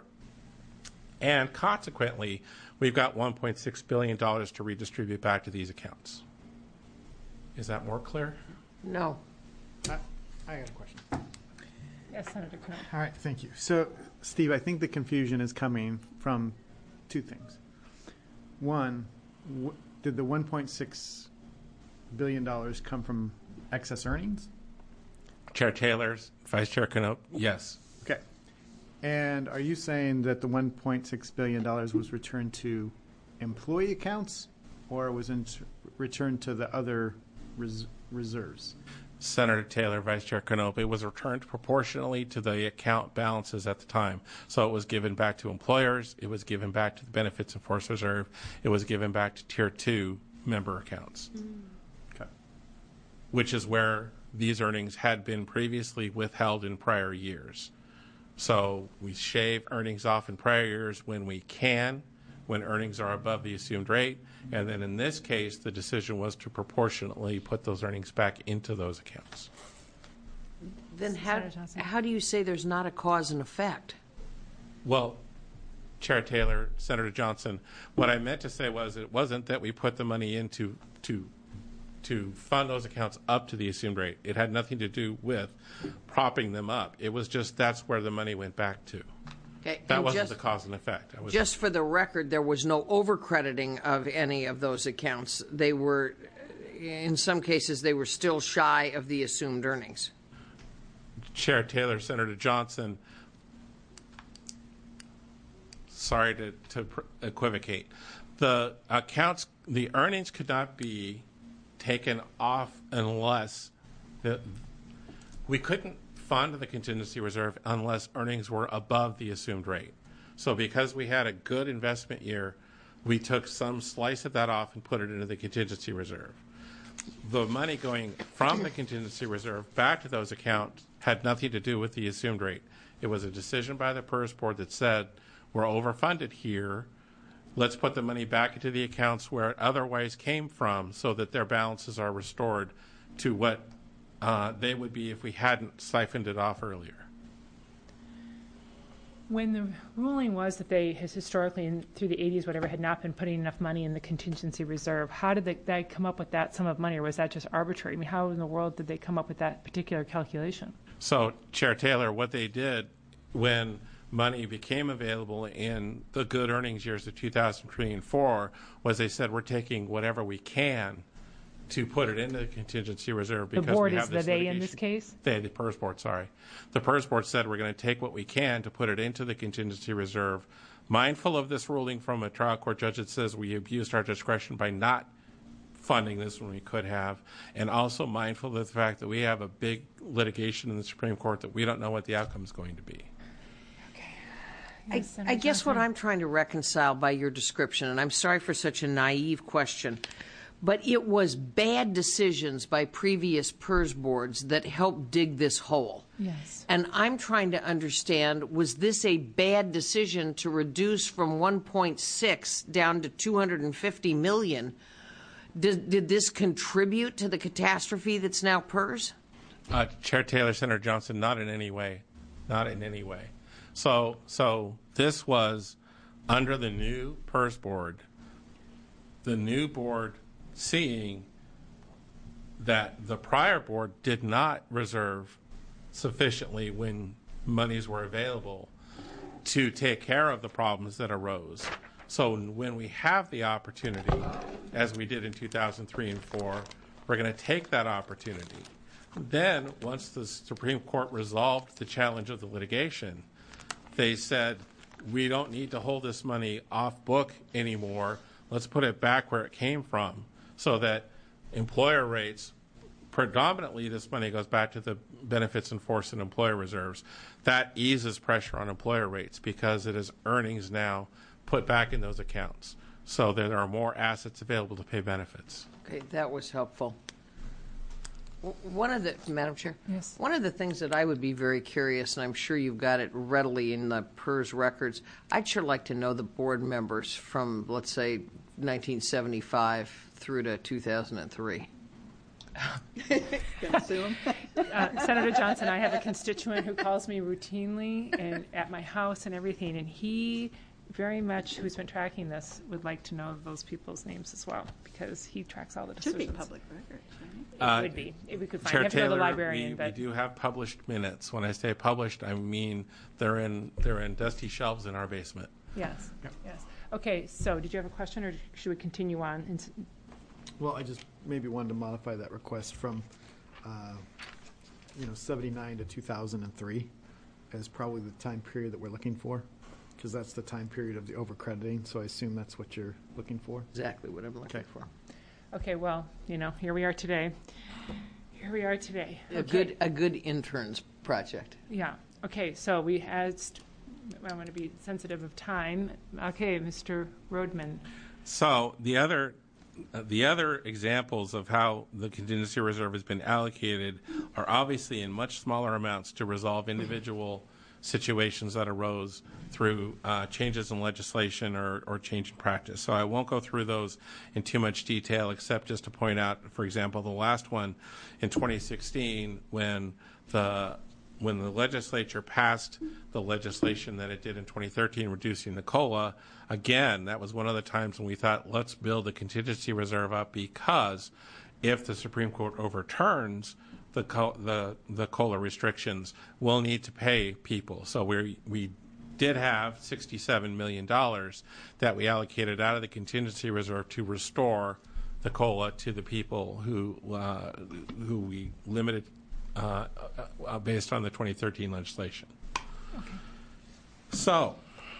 And consequently, we've got one point six billion dollars to redistribute back to these accounts. Is that more clear? No. I, I got a question. Yes, Senator Knopp. All right, thank you. So, Steve, I think the confusion is coming from two things. One, w- did the one point six billion dollars come from excess earnings? Chair Taylor, Vice Chair Knopp, yes. Okay. And are you saying that the one point six billion dollars was returned to employee accounts or was in returned to the other res- reserves? Senator Taylor, Vice Chair Knopp, it was returned proportionally to the account balances at the time. So it was given back to employers, it was given back to the Benefits and Force Reserve, it was given back to Tier two member accounts. Mm. Okay. Which is where these earnings had been previously withheld in prior years. So we shave earnings off in prior years when we can, when earnings are above the assumed rate. And then in this case, the decision was to proportionately put those earnings back into those accounts. Then how, how do you say there's not a cause and effect? Well, Chair Taylor, Senator Johnson, what I meant to say was it wasn't that we put the money into to to fund those accounts up to the assumed rate. It had nothing to do with propping them up. It was just that's where the money went back to. Okay, that and wasn't just, the cause and effect. I was, just for the record, there was no overcrediting of any of those accounts. They were, in some cases, they were still shy of the assumed earnings. Chair Taylor, Senator Johnson, sorry to, to equivocate. The accounts, the earnings could not be taken off unless the, we couldn't fund the contingency reserve unless earnings were above the assumed rate. So because we had a good investment year, we took some slice of that off and put it into the contingency reserve. The money going from the contingency reserve back to those accounts had nothing to do with the assumed rate. It was a decision by the PERS board that said, we're overfunded here. Let's put the money back into the accounts where it otherwise came from so that their balances are restored to what uh, they would be if we hadn't siphoned it off earlier. When the ruling was that they has historically, in, through the eighties, whatever, had not been putting enough money in the contingency reserve, how did they, they come up with that sum of money, or was that just arbitrary? I mean, how in the world did they come up with that particular calculation? So, Chair Taylor, what they did when money became available in the good earnings years of two thousand three and four was they said we're taking whatever we can to put it into the contingency reserve because the board we have is this the they litigation. In this case? They, the PERS board, sorry. The PERS board said we're going to take what we can to put it into the contingency reserve, mindful of this ruling from a trial court judge that says we abused our discretion by not funding this when we could have, and also mindful of the fact that we have a big litigation in the Supreme Court that we don't know what the outcome is going to be. I, I guess what I'm trying to reconcile by your description, and I'm sorry for such a naive question, but it was bad decisions by previous PERS boards that helped dig this hole. Yes. And I'm trying to understand, was this a bad decision to reduce from one point six down to two hundred fifty million? Did, did this contribute to the catastrophe that's now PERS? Uh, Chair Taylor, Senator Johnson, not in any way. Not in any way. So, so this was under the new PERS board, the new board seeing that the prior board did not reserve sufficiently when monies were available to take care of the problems that arose. So when we have the opportunity, as we did in two thousand three and four, we're going to take that opportunity. Then, once the Supreme Court resolved the challenge of the litigation, they said, we don't need to hold this money off book anymore. Let's put it back where it came from so that employer rates, predominantly this money goes back to the benefits and force and employer reserves. That eases pressure on employer rates because it is earnings now put back in those accounts. So there are more assets available to pay benefits. Okay, that was helpful. One of the, Madam Chair? Yes. One of the things that I would be very curious, and I'm sure you've got it readily in the PERS records, I'd sure like to know the board members from, let's say, nineteen seventy-five through to two thousand three. uh, Senator Johnson, I have a constituent who calls me routinely and at my house and everything, and he very much, who's been tracking this, would like to know those people's names as well, because he tracks all the Should decisions. be public records, right? It Uh, would be. If we could find Chair it. You have to know Taylor, the librarian, we, but we do have published minutes. When I say published, I mean they're in they're in dusty shelves in our basement. yes, yes. Okay, so did you have a question, or should we continue on? And s- Well, I just maybe wanted to modify that request from, uh, you know, seventy-nine to two thousand three as probably the time period that we're looking for, because that's the time period of the overcrediting, so I assume that's what you're looking for. Exactly what I'm looking for. Okay, well, you know, here we are today. Here we are today. A Okay. good a good interns project. Yeah. Okay, so we had, st- I want to be sensitive of time. Okay, Mister Rodman. So the other uh, the other examples of how the contingency reserve has been allocated are obviously in much smaller amounts to resolve individual situations that arose through uh, changes in legislation or, or change in practice. So I won't go through those in too much detail, except just to point out, for example, the last one in twenty sixteen, when the when the legislature passed the legislation that it did in twenty thirteen, reducing the COLA. Again, that was one of the times when we thought, let's build a contingency reserve up, because if the Supreme Court overturns the co- the the COLA restrictions, we'll need to pay people. So we we did have sixty-seven million dollars that we allocated out of the contingency reserve to restore the COLA to the people who uh, who we limited uh, uh, based on the twenty thirteen legislation. Okay. So,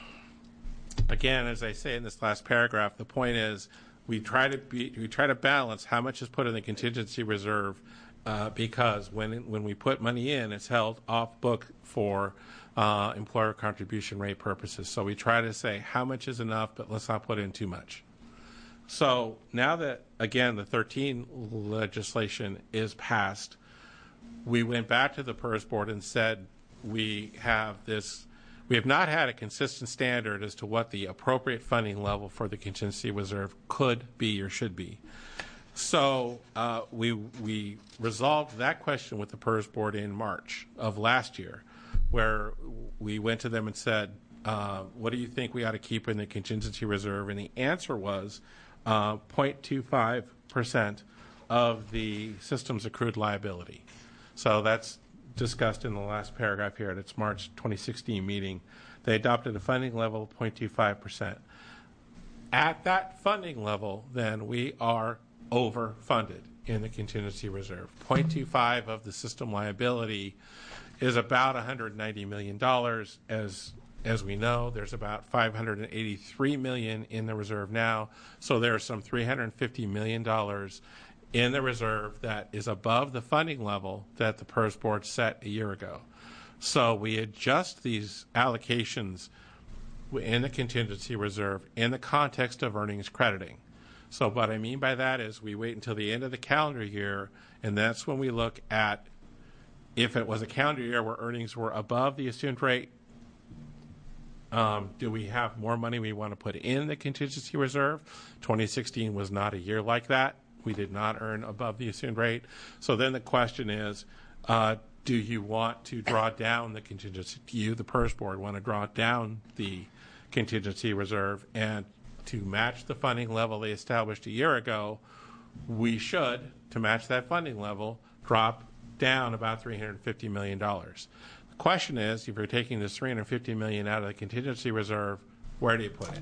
again, as I say in this last paragraph, the point is we try to be we try to balance how much is put in the contingency reserve. Uh, because when when we put money in, it's held off book for uh, employer contribution rate purposes. So we try to say how much is enough, but let's not put in too much. So now that, again, the thirteen legislation is passed, we went back to the PERS board and said we have this, we have not had a consistent standard as to what the appropriate funding level for the contingency reserve could be or should be. So uh, we we resolved that question with the PERS board in March of last year, where we went to them and said, uh, what do you think we ought to keep in the contingency reserve? And the answer was uh, zero point two five percent of the system's accrued liability. So that's discussed in the last paragraph here at its March twenty sixteen meeting. They adopted a funding level of zero point two five percent. At that funding level, then, we are overfunded in the contingency reserve. zero point two five of the system liability is about one hundred ninety million dollars. As as we know, there's about five hundred eighty-three million dollars in the reserve now. So there's some three hundred fifty million dollars in the reserve that is above the funding level that the PERS board set a year ago. So we adjust these allocations in the contingency reserve in the context of earnings crediting. So what I mean by that is we wait until the end of the calendar year, and that's when we look at if it was a calendar year where earnings were above the assumed rate, um, do we have more money we want to put in the contingency reserve? twenty sixteen was not a year like that. We did not earn above the assumed rate. So then the question is, uh, do you want to draw down the contingency? Do you, the PERS board, want to draw down the contingency reserve? And to match the funding level they established a year ago, we should, to match that funding level, drop down about three hundred fifty million dollars. The question is, if you're taking this three hundred fifty million dollars out of the contingency reserve, where do you put it?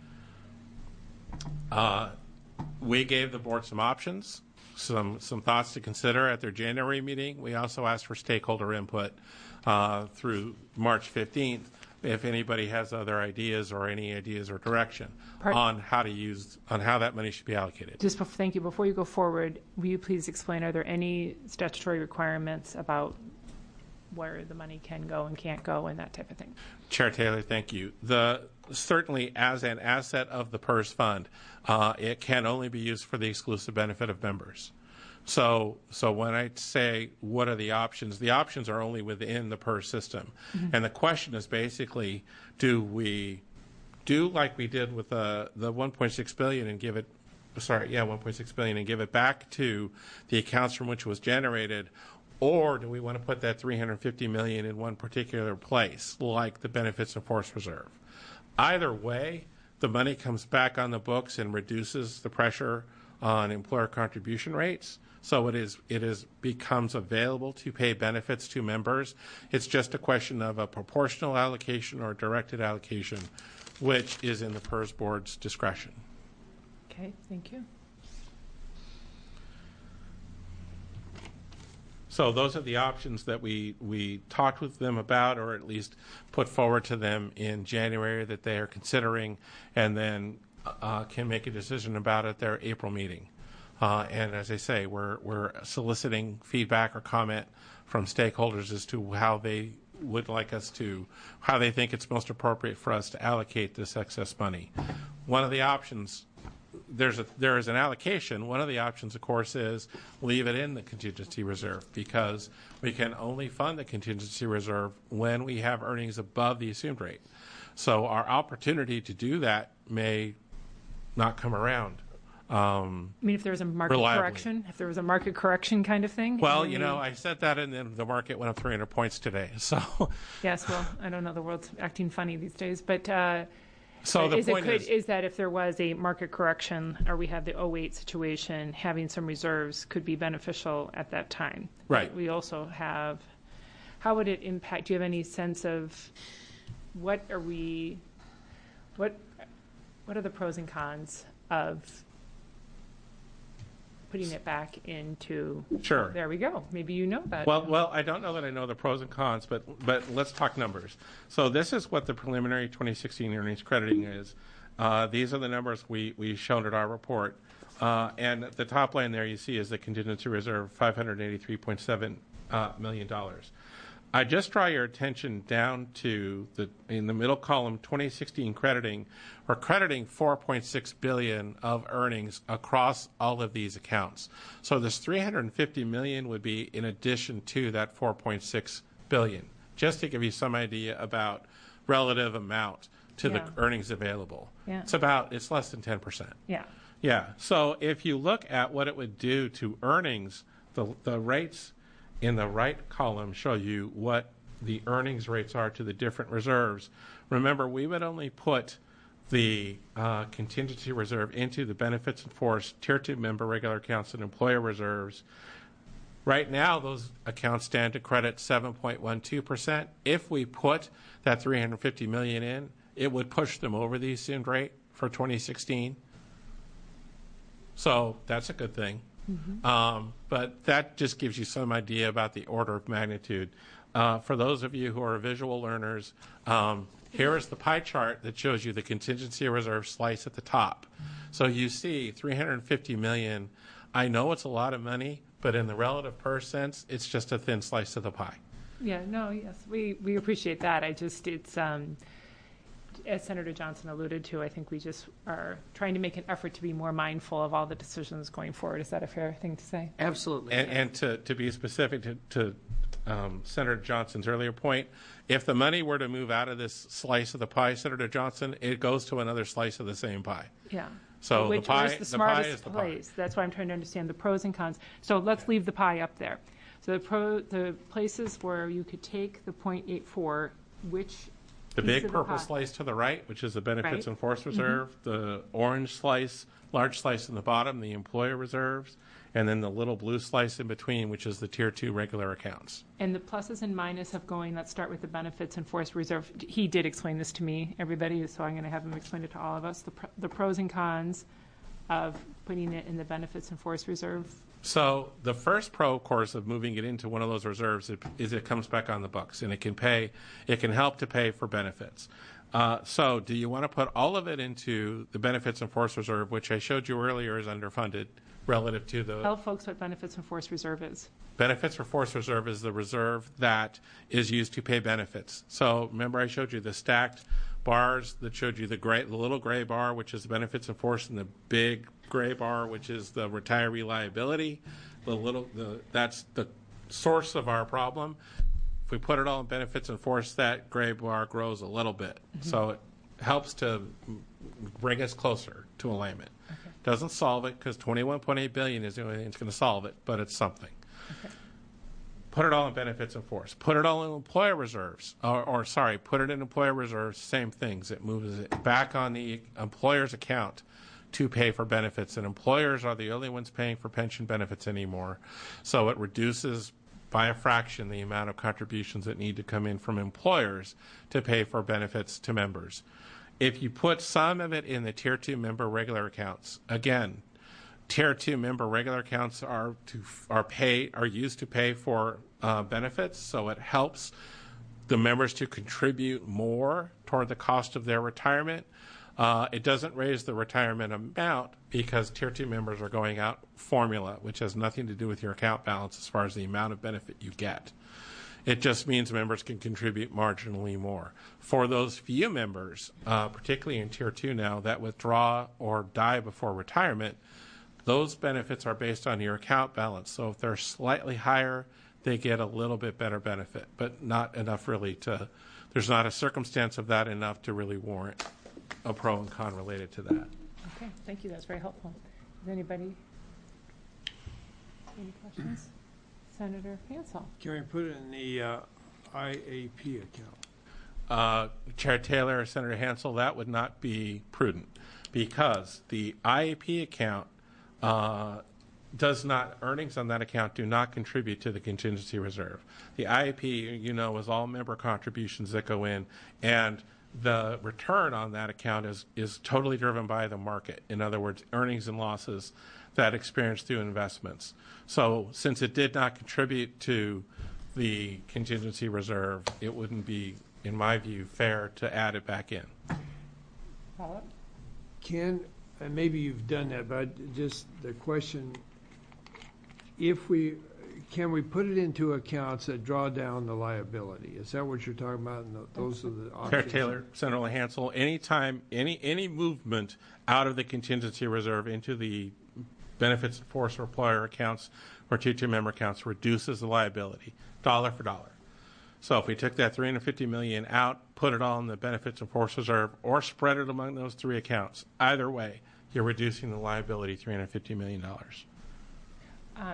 Uh, we gave the board some options, some some thoughts to consider at their January meeting. We also asked for stakeholder input uh, through March fifteenth. If anybody has other ideas or any ideas or direction Part- on how to use, on how that money should be allocated. Just bef- thank you. Before you go forward, will you please explain, are there any statutory requirements about where the money can go and can't go and that type of thing? Chair Taylor, thank you. The certainly as an asset of the PERS fund, uh, it can only be used for the exclusive benefit of members. So, so when I say what are the options, the options are only within the PERS system, Mhm. and the question is basically, do we do like we did with the the one point six billion and give it, sorry, yeah, one point six billion and give it back to the accounts from which it was generated, or do we want to put that three hundred fifty million in one particular place, like the benefits and force reserve? Either way, the money comes back on the books and reduces the pressure on employer contribution rates. So it is it is becomes available to pay benefits to members. It's just a question of a proportional allocation or directed allocation, which is in the PERS board's discretion. Okay, thank you. So those are the options that we, we talked with them about, or at least put forward to them in January that they are considering, and then uh, can make a decision about at their April meeting. Uh, and as I say, we're, we're soliciting feedback or comment from stakeholders as to how they would like us to, how they think it's most appropriate for us to allocate this excess money. One of the options, there's a, there is an allocation. One of the options, of course, is leave it in the contingency reserve, because we can only fund the contingency reserve when we have earnings above the assumed rate. So our opportunity to do that may not come around. Um, I mean, if there was a market reliably. correction, if there was a market correction kind of thing? Well, and you we- know, I said that, and then the market went up three hundred points today. So, Yes, well, I don't know, the world's acting funny these days, but uh, So the is, it point could, is- is that if there was a market correction, or we had the oh eight situation, having some reserves could be beneficial at that time. Right. We also have, how would it impact, do you have any sense of what are we, what, what are the pros and cons of putting it back into? Sure. There we go. Maybe you know that. Well, well, I don't know that I know the pros and cons, but but let's talk numbers. So this is what the preliminary twenty sixteen earnings crediting is. Uh, these are the numbers we we shown at our report, uh, and the top line there you see is the contingency reserve, five hundred eighty-three point seven uh, million dollars. I just draw your attention down to the in the middle column, twenty sixteen crediting. We're crediting four point six billion dollars of earnings across all of these accounts. So this three hundred fifty million dollars would be in addition to that four point six billion dollars, just to give you some idea about relative amount to Yeah. the earnings available. Yeah. It's about it's less than ten percent. Yeah. Yeah. So if you look at what it would do to earnings, the the rates in the right column show you what the earnings rates are to the different reserves. Remember, we would only put the uh, contingency reserve into the benefits in force, tier two member regular accounts, and employer reserves. Right now, those accounts stand to credit seven point one two percent. If we put that three hundred fifty million dollars in, it would push them over the assumed rate for twenty sixteen. So that's a good thing. Mm-hmm. Um, but that just gives you some idea about the order of magnitude. Uh, for those of you who are visual learners, um, here is the pie chart that shows you the contingency reserve slice at the top. So you see three hundred fifty million dollars. I know it's a lot of money, but in the relative per sense, it's just a thin slice of the pie. Yeah, no, yes, we, we appreciate that. I just, it's, um, as Senator Johnson alluded to, I think we just are trying to make an effort to be more mindful of all the decisions going forward. Is that a fair thing to say? Absolutely. And, and to, to be specific to, to um, Senator Johnson's earlier point, if the money were to move out of this slice of the pie, Senator Johnson, it goes to another slice of the same pie. Yeah. So Which the pie, is the the smartest pie is the pie. place. That's why I'm trying to understand the pros and cons. So let's leave the pie up there. So the pro, the places where you could take the point eight four, which The piece big of purple pie? slice to the right, which is the benefits Right. and force Mhm. reserve, the orange slice, large slice in the bottom, the employer reserves, and then the little blue slice in between, which is the tier two regular accounts. And the pluses and minuses of going, let's start with the benefits and force reserve. He did explain this to me, everybody, so I'm going to have him explain it to all of us. The, pr- the pros and cons of putting it in the benefits and force reserve. So the first pro, of course, of moving it into one of those reserves is, is it comes back on the books, and it can pay, it can help to pay for benefits. Uh, so do you want to put all of it into the benefits and force reserve, which I showed you earlier is underfunded relative to the Tell folks what benefits and force reserve is. benefits for force reserve is the reserve that is used to pay benefits. So remember I showed you the stacked bars that showed you the gray, the little gray bar, which is the benefits in force, and the big gray bar, which is the retiree liability. The little, the, that's the source of our problem. If we put it all in benefits in force, that gray bar grows a little bit. Mm-hmm. So it helps to bring us closer to alignment. Okay. Doesn't solve it because twenty-one point eight billion dollars is the only thing that's going to solve it, but it's something. Okay. put it all in benefits in force, put it all in employer reserves, or, or sorry, put it in employer reserves, same things. It moves it back on the employer's account to pay for benefits, and employers are the only ones paying for pension benefits anymore. So it reduces by a fraction the amount of contributions that need to come in from employers to pay for benefits to members. If you put some of it in the Tier two member regular accounts, again, Tier two member regular accounts are to are pay are used to pay for uh, benefits, so it helps the members to contribute more toward the cost of their retirement. Uh, it doesn't raise the retirement amount because Tier two members are going out formula, which has nothing to do with your account balance as far as the amount of benefit you get. It just means members can contribute marginally more. For those few members, uh, particularly in Tier two now, that withdraw or die before retirement, those benefits are based on your account balance. So if they're slightly higher, they get a little bit better benefit, but not enough really to, there's not a circumstance of that enough to really warrant a pro and con related to that. Okay, thank you. That's very helpful. Is anybody, any questions? Senator Hansel. Can we put it in the uh, I A P account? Uh, Chair Taylor, Senator Hansel, that would not be prudent because the I A P account uh, does not, earnings on that account do not contribute to the contingency reserve. The I A P, you know, is all member contributions that go in, and the return on that account is, is totally driven by the market. In other words, earnings and losses that experienced through investments. So since it did not contribute to the contingency reserve, it wouldn't be, in my view, fair to add it back in. Follow-up? Can, and maybe you've done that, but just the question, if we, can we put it into accounts that draw down the liability? Is that what you're talking about? And those are the options. Chair Taylor, Senator Hansel, anytime, any, any movement out of the contingency reserve into the benefits in force or employer accounts or Tier two member accounts reduces the liability, dollar for dollar. So if we took that three hundred fifty million dollars out, put it all in the benefits in force reserve, or spread it among those three accounts, either way, you're reducing the liability three hundred fifty million dollars. Um,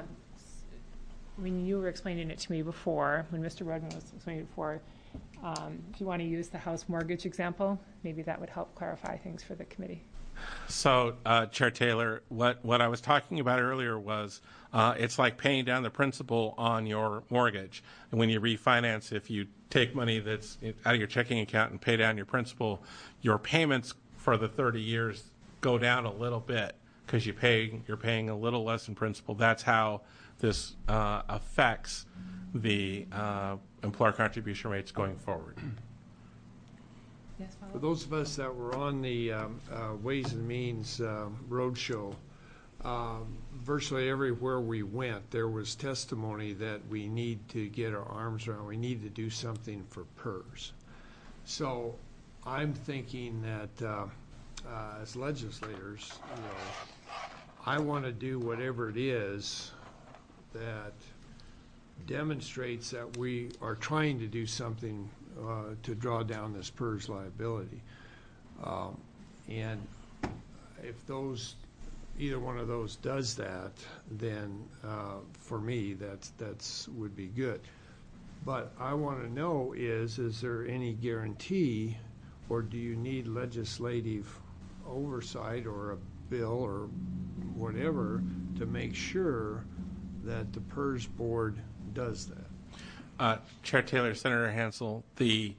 when you were explaining it to me before, when Mister Rodman was explaining it before, um, if you want to use the house mortgage example, maybe that would help clarify things for the committee. So, uh, Chair Taylor, what, what I was talking about earlier was uh, it's like paying down the principal on your mortgage. And when you refinance, if you take money that's out of your checking account and pay down your principal, your payments for the thirty years go down a little bit because you pay, you're paying a little less in principal. That's how this uh, affects the uh, employer contribution rates going forward. Yes, for those of us that were on the um, uh, Ways and Means um, roadshow, um, virtually everywhere we went, there was testimony that we need to get our arms around. We need to do something for P E R S. So I'm thinking that uh, uh, as legislators, you know, I want to do whatever it is that demonstrates that we are trying to do something uh, to draw down this P E R S liability. Um, and if those, either one of those does that, then uh, for me, that's, that's would be good. But I want to know is, is there any guarantee, or do you need legislative oversight or a bill or whatever to make sure that the P E R S board does that? Uh, Chair Taylor, Senator Hansel, the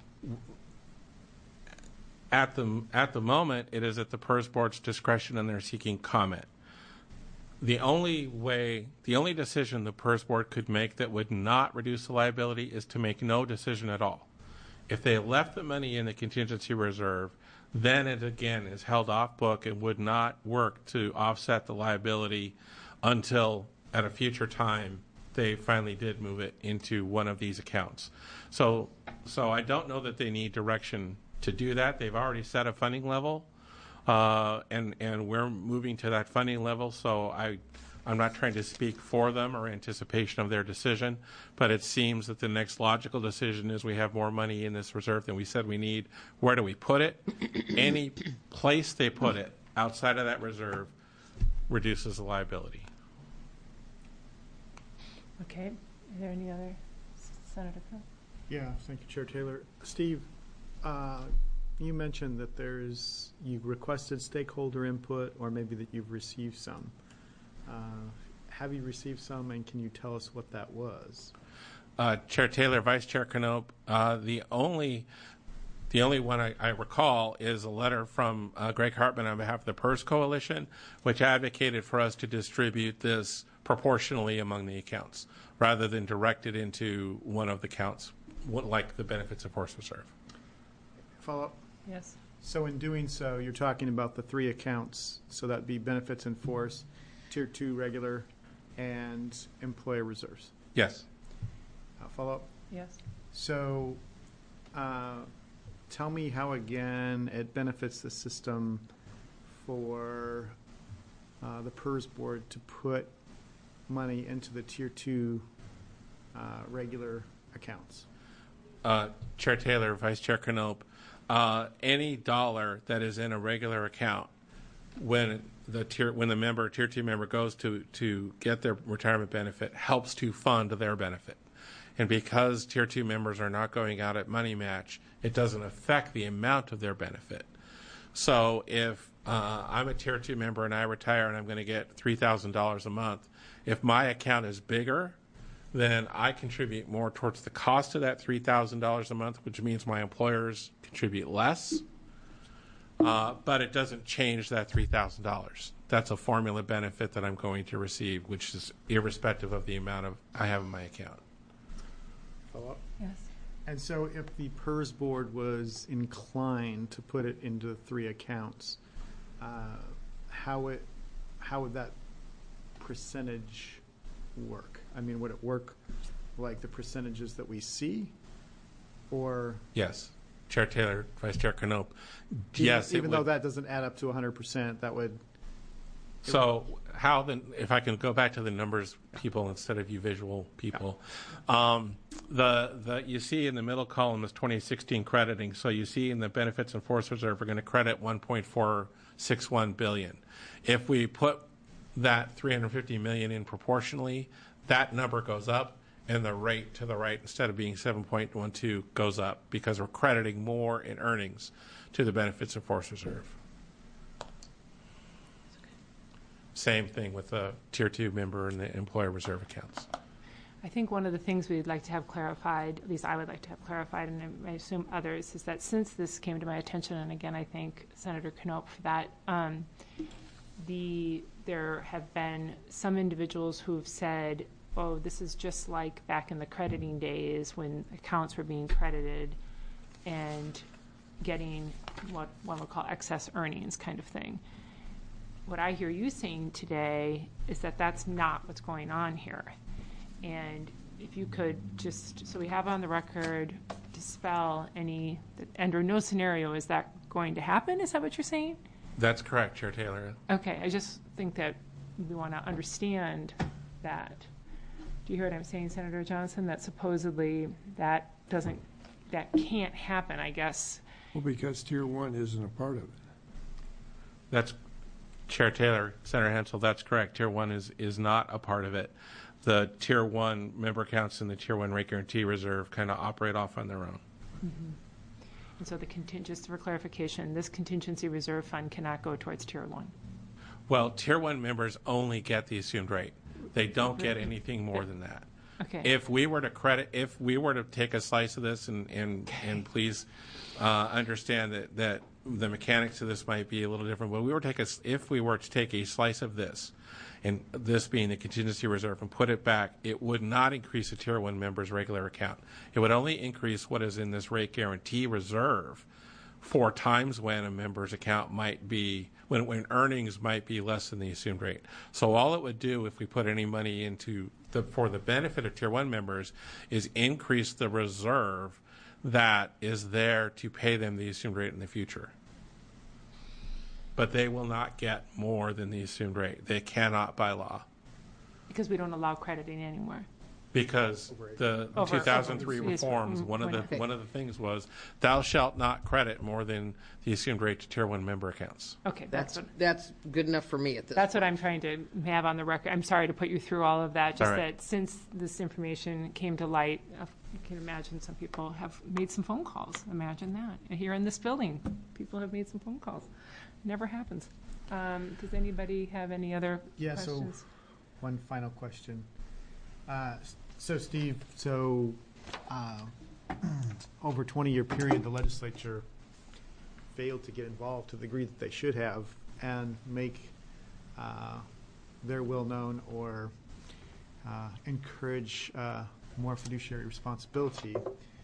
at the at the moment it is at the P E R S board's discretion, and they're seeking comment. The only way, the only decision the P E R S board could make that would not reduce the liability is to make no decision at all. If they left the money in the contingency reserve, then it again is held off book and would not work to offset the liability until at a future time they finally did move it into one of these accounts. So, so I don't know that they need direction to do that. They've already set a funding level, uh, and and we're moving to that funding level. So I, I'm not trying to speak for them or anticipation of their decision, but it seems that the next logical decision is we have more money in this reserve than we said we need. Where do we put it? Any place they put it outside of that reserve reduces the liability. Okay. Are there any other? Senator Crow? Yeah, thank you, Chair Taylor. Steve, uh, you mentioned that there's, you requested stakeholder input, or maybe that you've received some. Uh, have you received some, and can you tell us what that was? Uh, Chair Taylor, Vice Chair Knope, uh, the only the only one I, I recall is a letter from uh, Greg Hartman on behalf of the PERS Coalition, which advocated for us to distribute this proportionally among the accounts, rather than direct it into one of the accounts, like the benefits of force reserve. Follow up? Yes. So in doing so, you're talking about the three accounts, so that'd be benefits in force, tier two regular, and employer reserves. Yes. Uh, follow up? Yes. So uh, tell me how, again, it benefits the system for uh, the PERS board to put money into the tier two uh, regular accounts. Uh, Chair Taylor, Vice Chair Knope, uh, any dollar that is in a regular account, when the tier when the member tier two member goes to to get their retirement benefit, helps to fund their benefit. And because tier two members are not going out at money match, it doesn't affect the amount of their benefit. So if uh, I'm a tier two member and I retire and I'm going to get three thousand dollars a month, if my account is bigger, then I contribute more towards the cost of that three thousand dollars a month, which means my employers contribute less. Uh, but it doesn't change that three thousand dollars. That's a formula benefit that I'm going to receive, which is irrespective of the amount of I have in my account. Follow up? Yes. And so if the PERS board was inclined to put it into the three accounts, uh, how it how would that percentage work? I mean, would it work like the percentages that we see, or? Yes. Chair Taylor, Vice Chair Knope. Even, Yes, it even though would. that doesn't add up to one hundred percent, that would. So how then, if I can go back to the numbers people instead of you visual people, um, the, the you see in the middle column is twenty sixteen crediting. So you see in the benefits and force reserve, we're going to credit one point four six one billion. If we put that three hundred fifty million in proportionally, that number goes up, and the rate to the right, instead of being seven point one two, goes up because we're crediting more in earnings to the benefits of force reserve. Same thing with the tier two member and the employer reserve accounts. I think one of the things we'd like to have clarified, at least I would like to have clarified, and I assume others, is that since this came to my attention, and again, I thank Senator Knope for that, um, the there have been some individuals who have said, oh, this is just like back in the crediting days when accounts were being credited and getting what one would call excess earnings kind of thing. What I hear you saying today is that that's not what's going on here. And if you could just, so we have on the record, dispel any, under no scenario is that going to happen? Is that what you're saying? That's correct, Chair Taylor. Okay, I just think that we want to understand that. Do you hear what I'm saying, Senator Johnson? That supposedly that doesn't, that can't happen, I guess. Well, because tier one isn't a part of it. That's Chair Taylor, Senator Hensel, that's correct. Tier one is, is not a part of it. The tier one member accounts and the tier one rate guarantee reserve kind of operate off on their own. Mm-hmm. And so the contingent, just for clarification, this contingency reserve fund cannot go towards tier one. Well, tier one members only get the assumed rate. They don't get anything more than that. Okay. If we were to credit, if we were to take a slice of this, and and, and please uh, understand that, that the mechanics of this might be a little different, but we were to take a, if we were to take a slice of this, and this being the contingency reserve, and put it back, it would not increase a tier one member's regular account. It would only increase what is in this rate guarantee reserve for times when a member's account might be, when, when earnings might be less than the assumed rate. So all it would do if we put any money into the, for the benefit of tier one members, is increase the reserve that is there to pay them the assumed rate in the future. But they will not get more than the assumed rate. They cannot by law. Because we don't allow crediting anymore. because the Over- two thousand three over- yes, reforms, mm, one of why the not? one of the things was thou shalt not credit more than the assumed rate to tier one member accounts. Okay, that's That's, what, that's good enough for me at this. that's what I'm trying to have on the record. I'm sorry to put you through all of that, just All right. that since this information came to light, uh, you can imagine some people have made some phone calls. Imagine that. And here in this building, people have made some phone calls. Never happens. Um, does anybody have any other Yeah, questions? so one final question. Uh, s- so, Steve, so uh, over a twenty-year period, the legislature failed to get involved to the degree that they should have and make uh, their will known or uh, encourage uh, more fiduciary responsibility.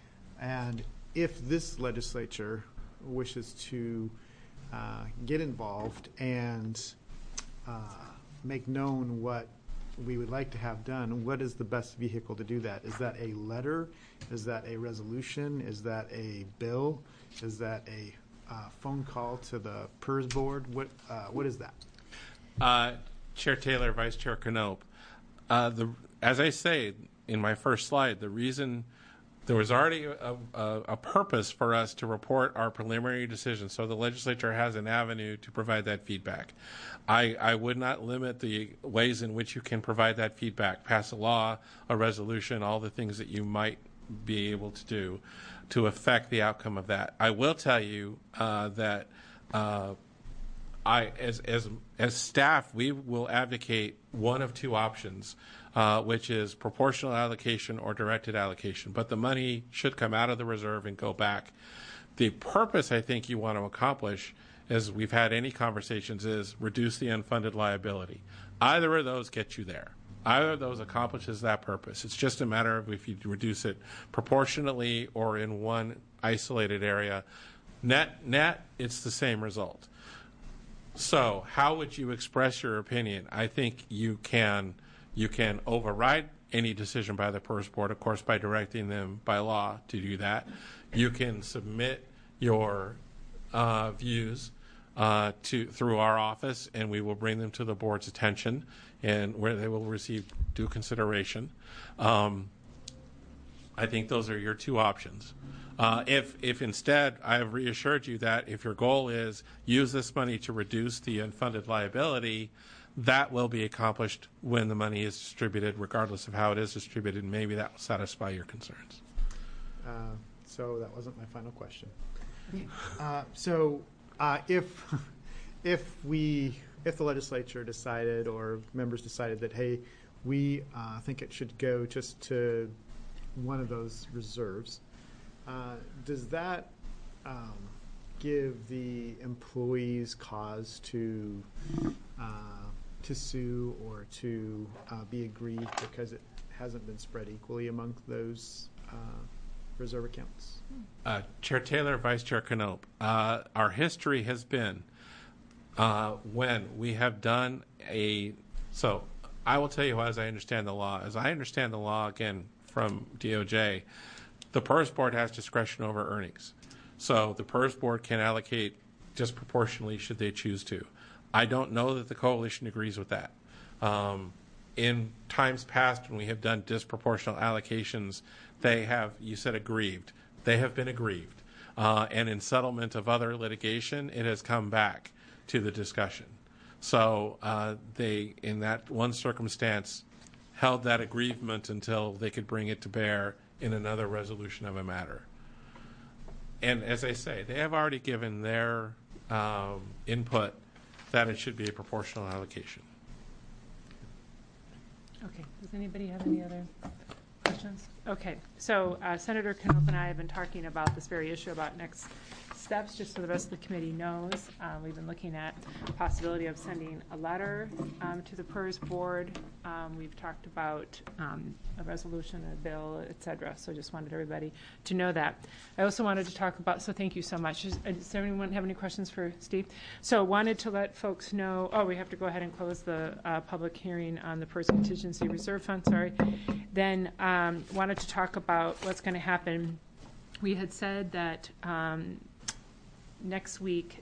And if this legislature wishes to uh, get involved and uh, make known what we would like to have done, what is the best vehicle to do that? Is that a letter? Is that a resolution? Is that a bill? Is that a uh, phone call to the P E R S board? What uh, what is that? Uh, Chair Taylor, Vice Chair Knope, uh, the as I say in my first slide, the reason there was already a, a, a purpose for us to report our preliminary decision, so the legislature has an avenue to provide that feedback. I, I would not limit the ways in which you can provide that feedback, pass a law, a resolution, all the things that you might be able to do to affect the outcome of that. I will tell you uh, that uh, I, as, as, as staff, we will advocate one of two options, uh, which is proportional allocation or directed allocation. But the money should come out of the reserve and go back. The purpose I think you want to accomplish, as we've had any conversations, is reduce the unfunded liability. Either of those get you there. Either of those accomplishes that purpose. It's just a matter of if you reduce it proportionately or in one isolated area. Net, net, it's the same result. So how would you express your opinion? I think you can you can override any decision by the P E R S board, of course, by directing them by law to do that. You can submit your uh, views uh, to through our office, and we will bring them to the board's attention, and where they will receive due consideration. Um, I think those are your two options. Uh, if, if instead I have reassured you that if your goal is use this money to reduce the unfunded liability, that will be accomplished when the money is distributed, regardless of how it is distributed. Maybe that will satisfy your concerns. Uh, so that wasn't my final question. Uh, so uh, if if we if the legislature decided or members decided that hey, we uh, think it should go just to one of those reserves, uh, does that um, give the employees cause to uh, to sue or to uh, be aggrieved because it hasn't been spread equally among those uh, reserve accounts? Uh, Chair Taylor, Vice Chair Knope, uh, our history has been uh, when we have done a, so I will tell you as I understand the law. As I understand the law, again, from D O J, the P E R S board has discretion over earnings. So the P E R S board can allocate disproportionately should they choose to. I don't know that the coalition agrees with that. Um, in times past when we have done disproportional allocations, they have, you said aggrieved, they have been aggrieved. Uh, and in settlement of other litigation, it has come back to the discussion. So uh, they, in that one circumstance, held that aggrievement until they could bring it to bear in another resolution of a matter. And as I say, they have already given their um, input that it should be a proportional allocation. Okay, does anybody have any other questions? Okay, so uh, Senator Knope and I have been talking about this very issue about next steps, just so the rest of the committee knows. Um, we've been looking at the possibility of sending a letter um, to the P E R S board. Um, we've talked about um, a resolution, a bill, et cetera. So just wanted everybody to know that. I also wanted to talk about, so thank you so much. Does, does anyone have any questions for Steve? So wanted to let folks know, oh, we have to go ahead and close the uh, public hearing on the P E R S Contingency Reserve Fund, sorry. Then um, wanted to talk about what's going to happen. We had said that um, next week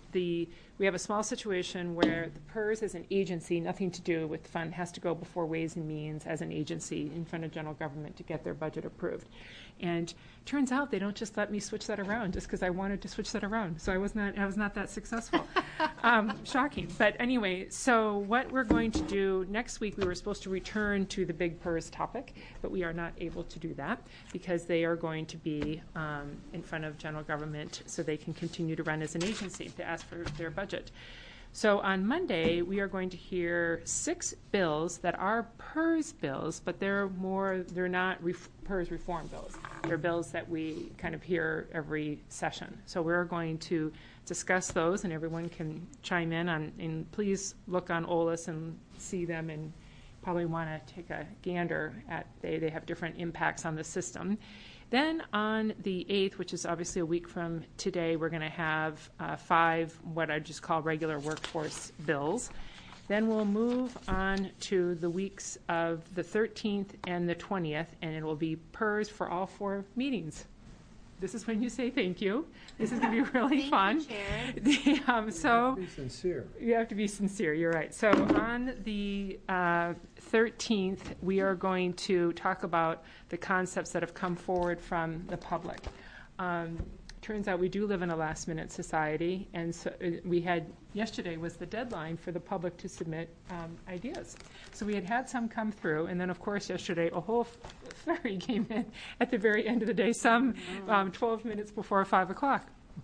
the we have a small situation where the PERS as an agency, nothing to do with the fund, has to go before Ways and Means as an agency in front of general government to get their budget approved. And turns out they don't just let me switch that around just because I wanted to switch that around. So I was not I was not that successful. um, shocking. But anyway, so what we're going to do next week, we were supposed to return to the big PERS topic, but we are not able to do that because they are going to be um, in front of general government so they can continue to run as an agency to ask for their budget. So on Monday, we are going to hear six bills that are PERS bills, but they're more, they're not ref- PERS reform bills. They're bills that we kind of hear every session. So we're going to discuss those, and everyone can chime in on, and please look on O L A S and see them, and probably want to take a gander at, they, they have different impacts on the system. Then on the eighth, which is obviously a week from today, we're going to have uh, five what I just call regular workforce bills. Then we'll move on to the weeks of the thirteenth and the twentieth, and it will be PERS for all four meetings. This is when you say thank you. This is going to be really Thank fun. you, Chair. The, um, so Be sincere. you have to be sincere. You're right. So on the uh, thirteenth, we are going to talk about the concepts that have come forward from the public. Um, turns out we do live in a last-minute society, and so uh, we had yesterday was the deadline for the public to submit um, ideas. So we had had some come through, and then of course yesterday a whole flurry came in at the very end of the day, some um, twelve minutes before five o'clock.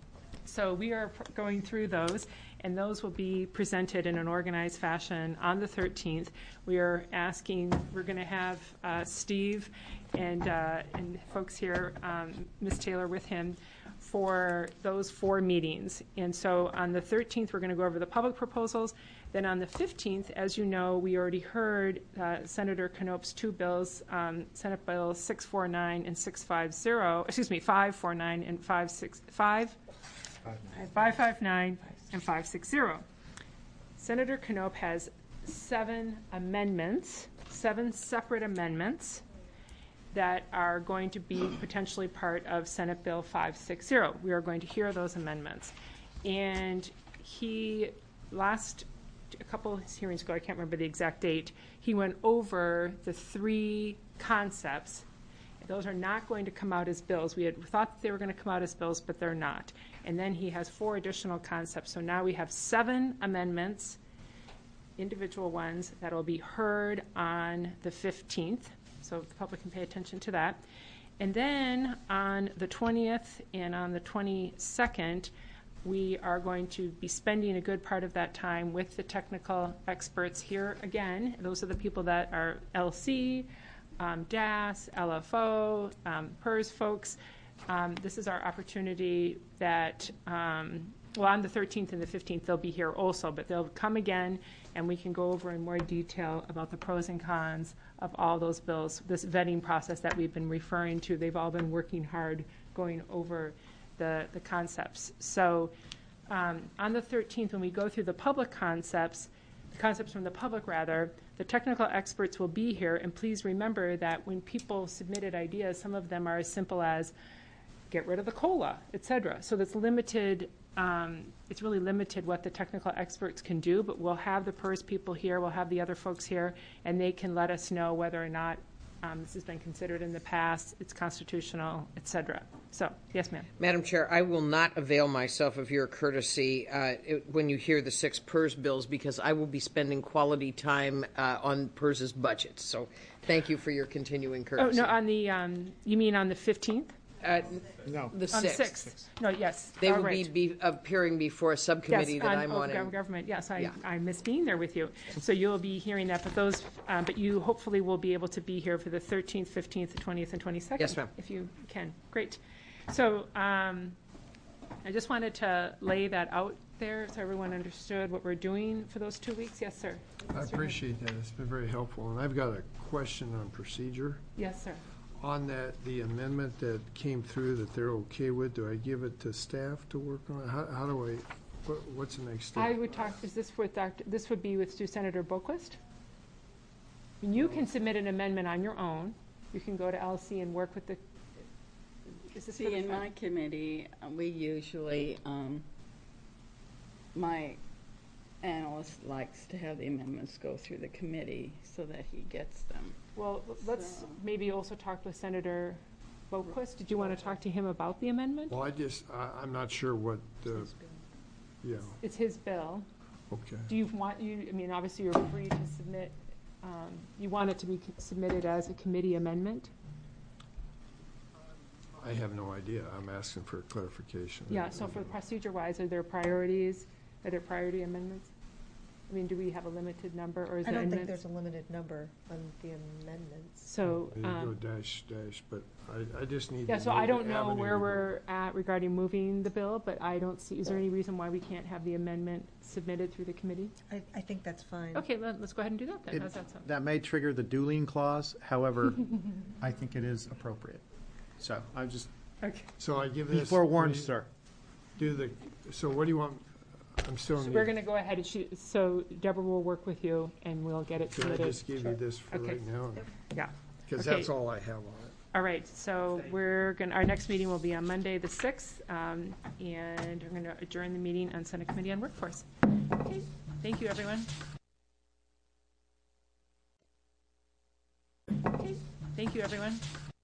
So we are pr- going through those, and those will be presented in an organized fashion on the thirteenth. We are asking, we're going to have uh, Steve and uh, and folks here, um, Miz Taylor with him, for those four meetings. And so on the thirteenth, we're going to go over the public proposals. Then on the fifteenth, as you know, we already heard uh, Senator Knoop's two bills, um, Senate Bill six forty-nine and six fifty, excuse me, five forty-nine and five sixty-five. five fifty-nine and five sixty. Senator Knoop has seven amendments, seven separate amendments that are going to be potentially part of Senate Bill five sixty. We are going to hear those amendments. And he, last, a couple of hearings ago, I can't remember the exact date, he went over the three concepts. Those are not going to come out as bills. We had thought that they were going to come out as bills, but they're not. And then he has four additional concepts. So now we have seven amendments, individual ones, that will be heard on the fifteenth. So the public can pay attention to that. And then on the twentieth and on the twenty-second, we are going to be spending a good part of that time with the technical experts here again. Those are the people that are L C, Um, D A S, L F O, um, PERS folks. Um, this is our opportunity that, um, well, on the thirteenth and the fifteenth, they'll be here also, but they'll come again, and we can go over in more detail about the pros and cons of all those bills, this vetting process that we've been referring to. They've all been working hard going over the, the concepts. So um, on the thirteenth, when we go through the public concepts, concepts from the public rather, the technical experts will be here, and please remember that when people submitted ideas, some of them are as simple as get rid of the COLA, et cetera. So that's limited, um, it's really limited what the technical experts can do, but we'll have the PERS people here, we'll have the other folks here, and they can let us know whether or not um, this has been considered in the past, it's constitutional, et cetera. So, yes, ma'am. Madam Chair, I will not avail myself of your courtesy uh, it, when you hear the six PERS bills, because I will be spending quality time uh, on PERS's budget. So thank you for your continuing courtesy. Oh, no, on the, um, you mean on the fifteenth? Uh, no. The On the sixth. sixth. No, yes. They all will right. be, be appearing before a subcommittee Yes, that on I'm oh, on. gov- and- government, yes, I, Yeah. I miss being there with you. So you'll be hearing that, but those, um, but you hopefully will be able to be here for the thirteenth, fifteenth, twentieth, and twenty-second. Yes, ma'am. If you can. Great. So um, I just wanted to lay that out there so everyone understood what we're doing for those two weeks. Yes, sir. I appreciate that. It's been very helpful. And I've got a question on procedure. Yes, sir. On that, the amendment that came through that they're okay with, do I give it to staff to work on? How, how do I, what, what's the next step? I would talk, is this with Doctor this would be with Senator Boquist? You can submit an amendment on your own. You can go to L C and work with the, is this for See, the in my committee, uh, we usually um, my analyst likes to have the amendments go through the committee so that he gets them. Well, let's So- maybe also talk with Senator Boquist. Did you want to talk to him about the amendment? Well, I just, I, I'm not sure what, the yeah, It's his bill. okay. Do you want, you, I mean, obviously you're free to submit, um, you want it to be submitted as a committee amendment? I have no idea. I'm asking for clarification. Yeah, so for procedure-wise, are there priorities? Are there priority amendments? I mean, do we have a limited number, or is I it don't think amendments? there's a limited number on the amendments. So, You go um, dash, dash, but I, I just need. yeah, to so know I the don't know avenue where to go. we're at regarding moving the bill, but I don't see, is there any reason why we can't have the amendment submitted through the committee? I, I think that's fine. Okay, let, let's go ahead and do that then. It- How's that sound? That may trigger the dueling clause, however, I think it is appropriate. So I'm just, Okay. So I give be this. forewarned, we sir. Do the, so what do you want? I'm still. So need- we're gonna go ahead and shoot, so Deborah will work with you and we'll get it Can I submitted. just give you this for Okay. right now? Yeah. Because Okay. that's all I have on it. All right, so we're gonna, our next meeting will be on Monday, the sixth, um, and we're gonna adjourn the meeting on Senate Committee on Workforce. Okay, thank you, everyone. Okay, thank you, everyone.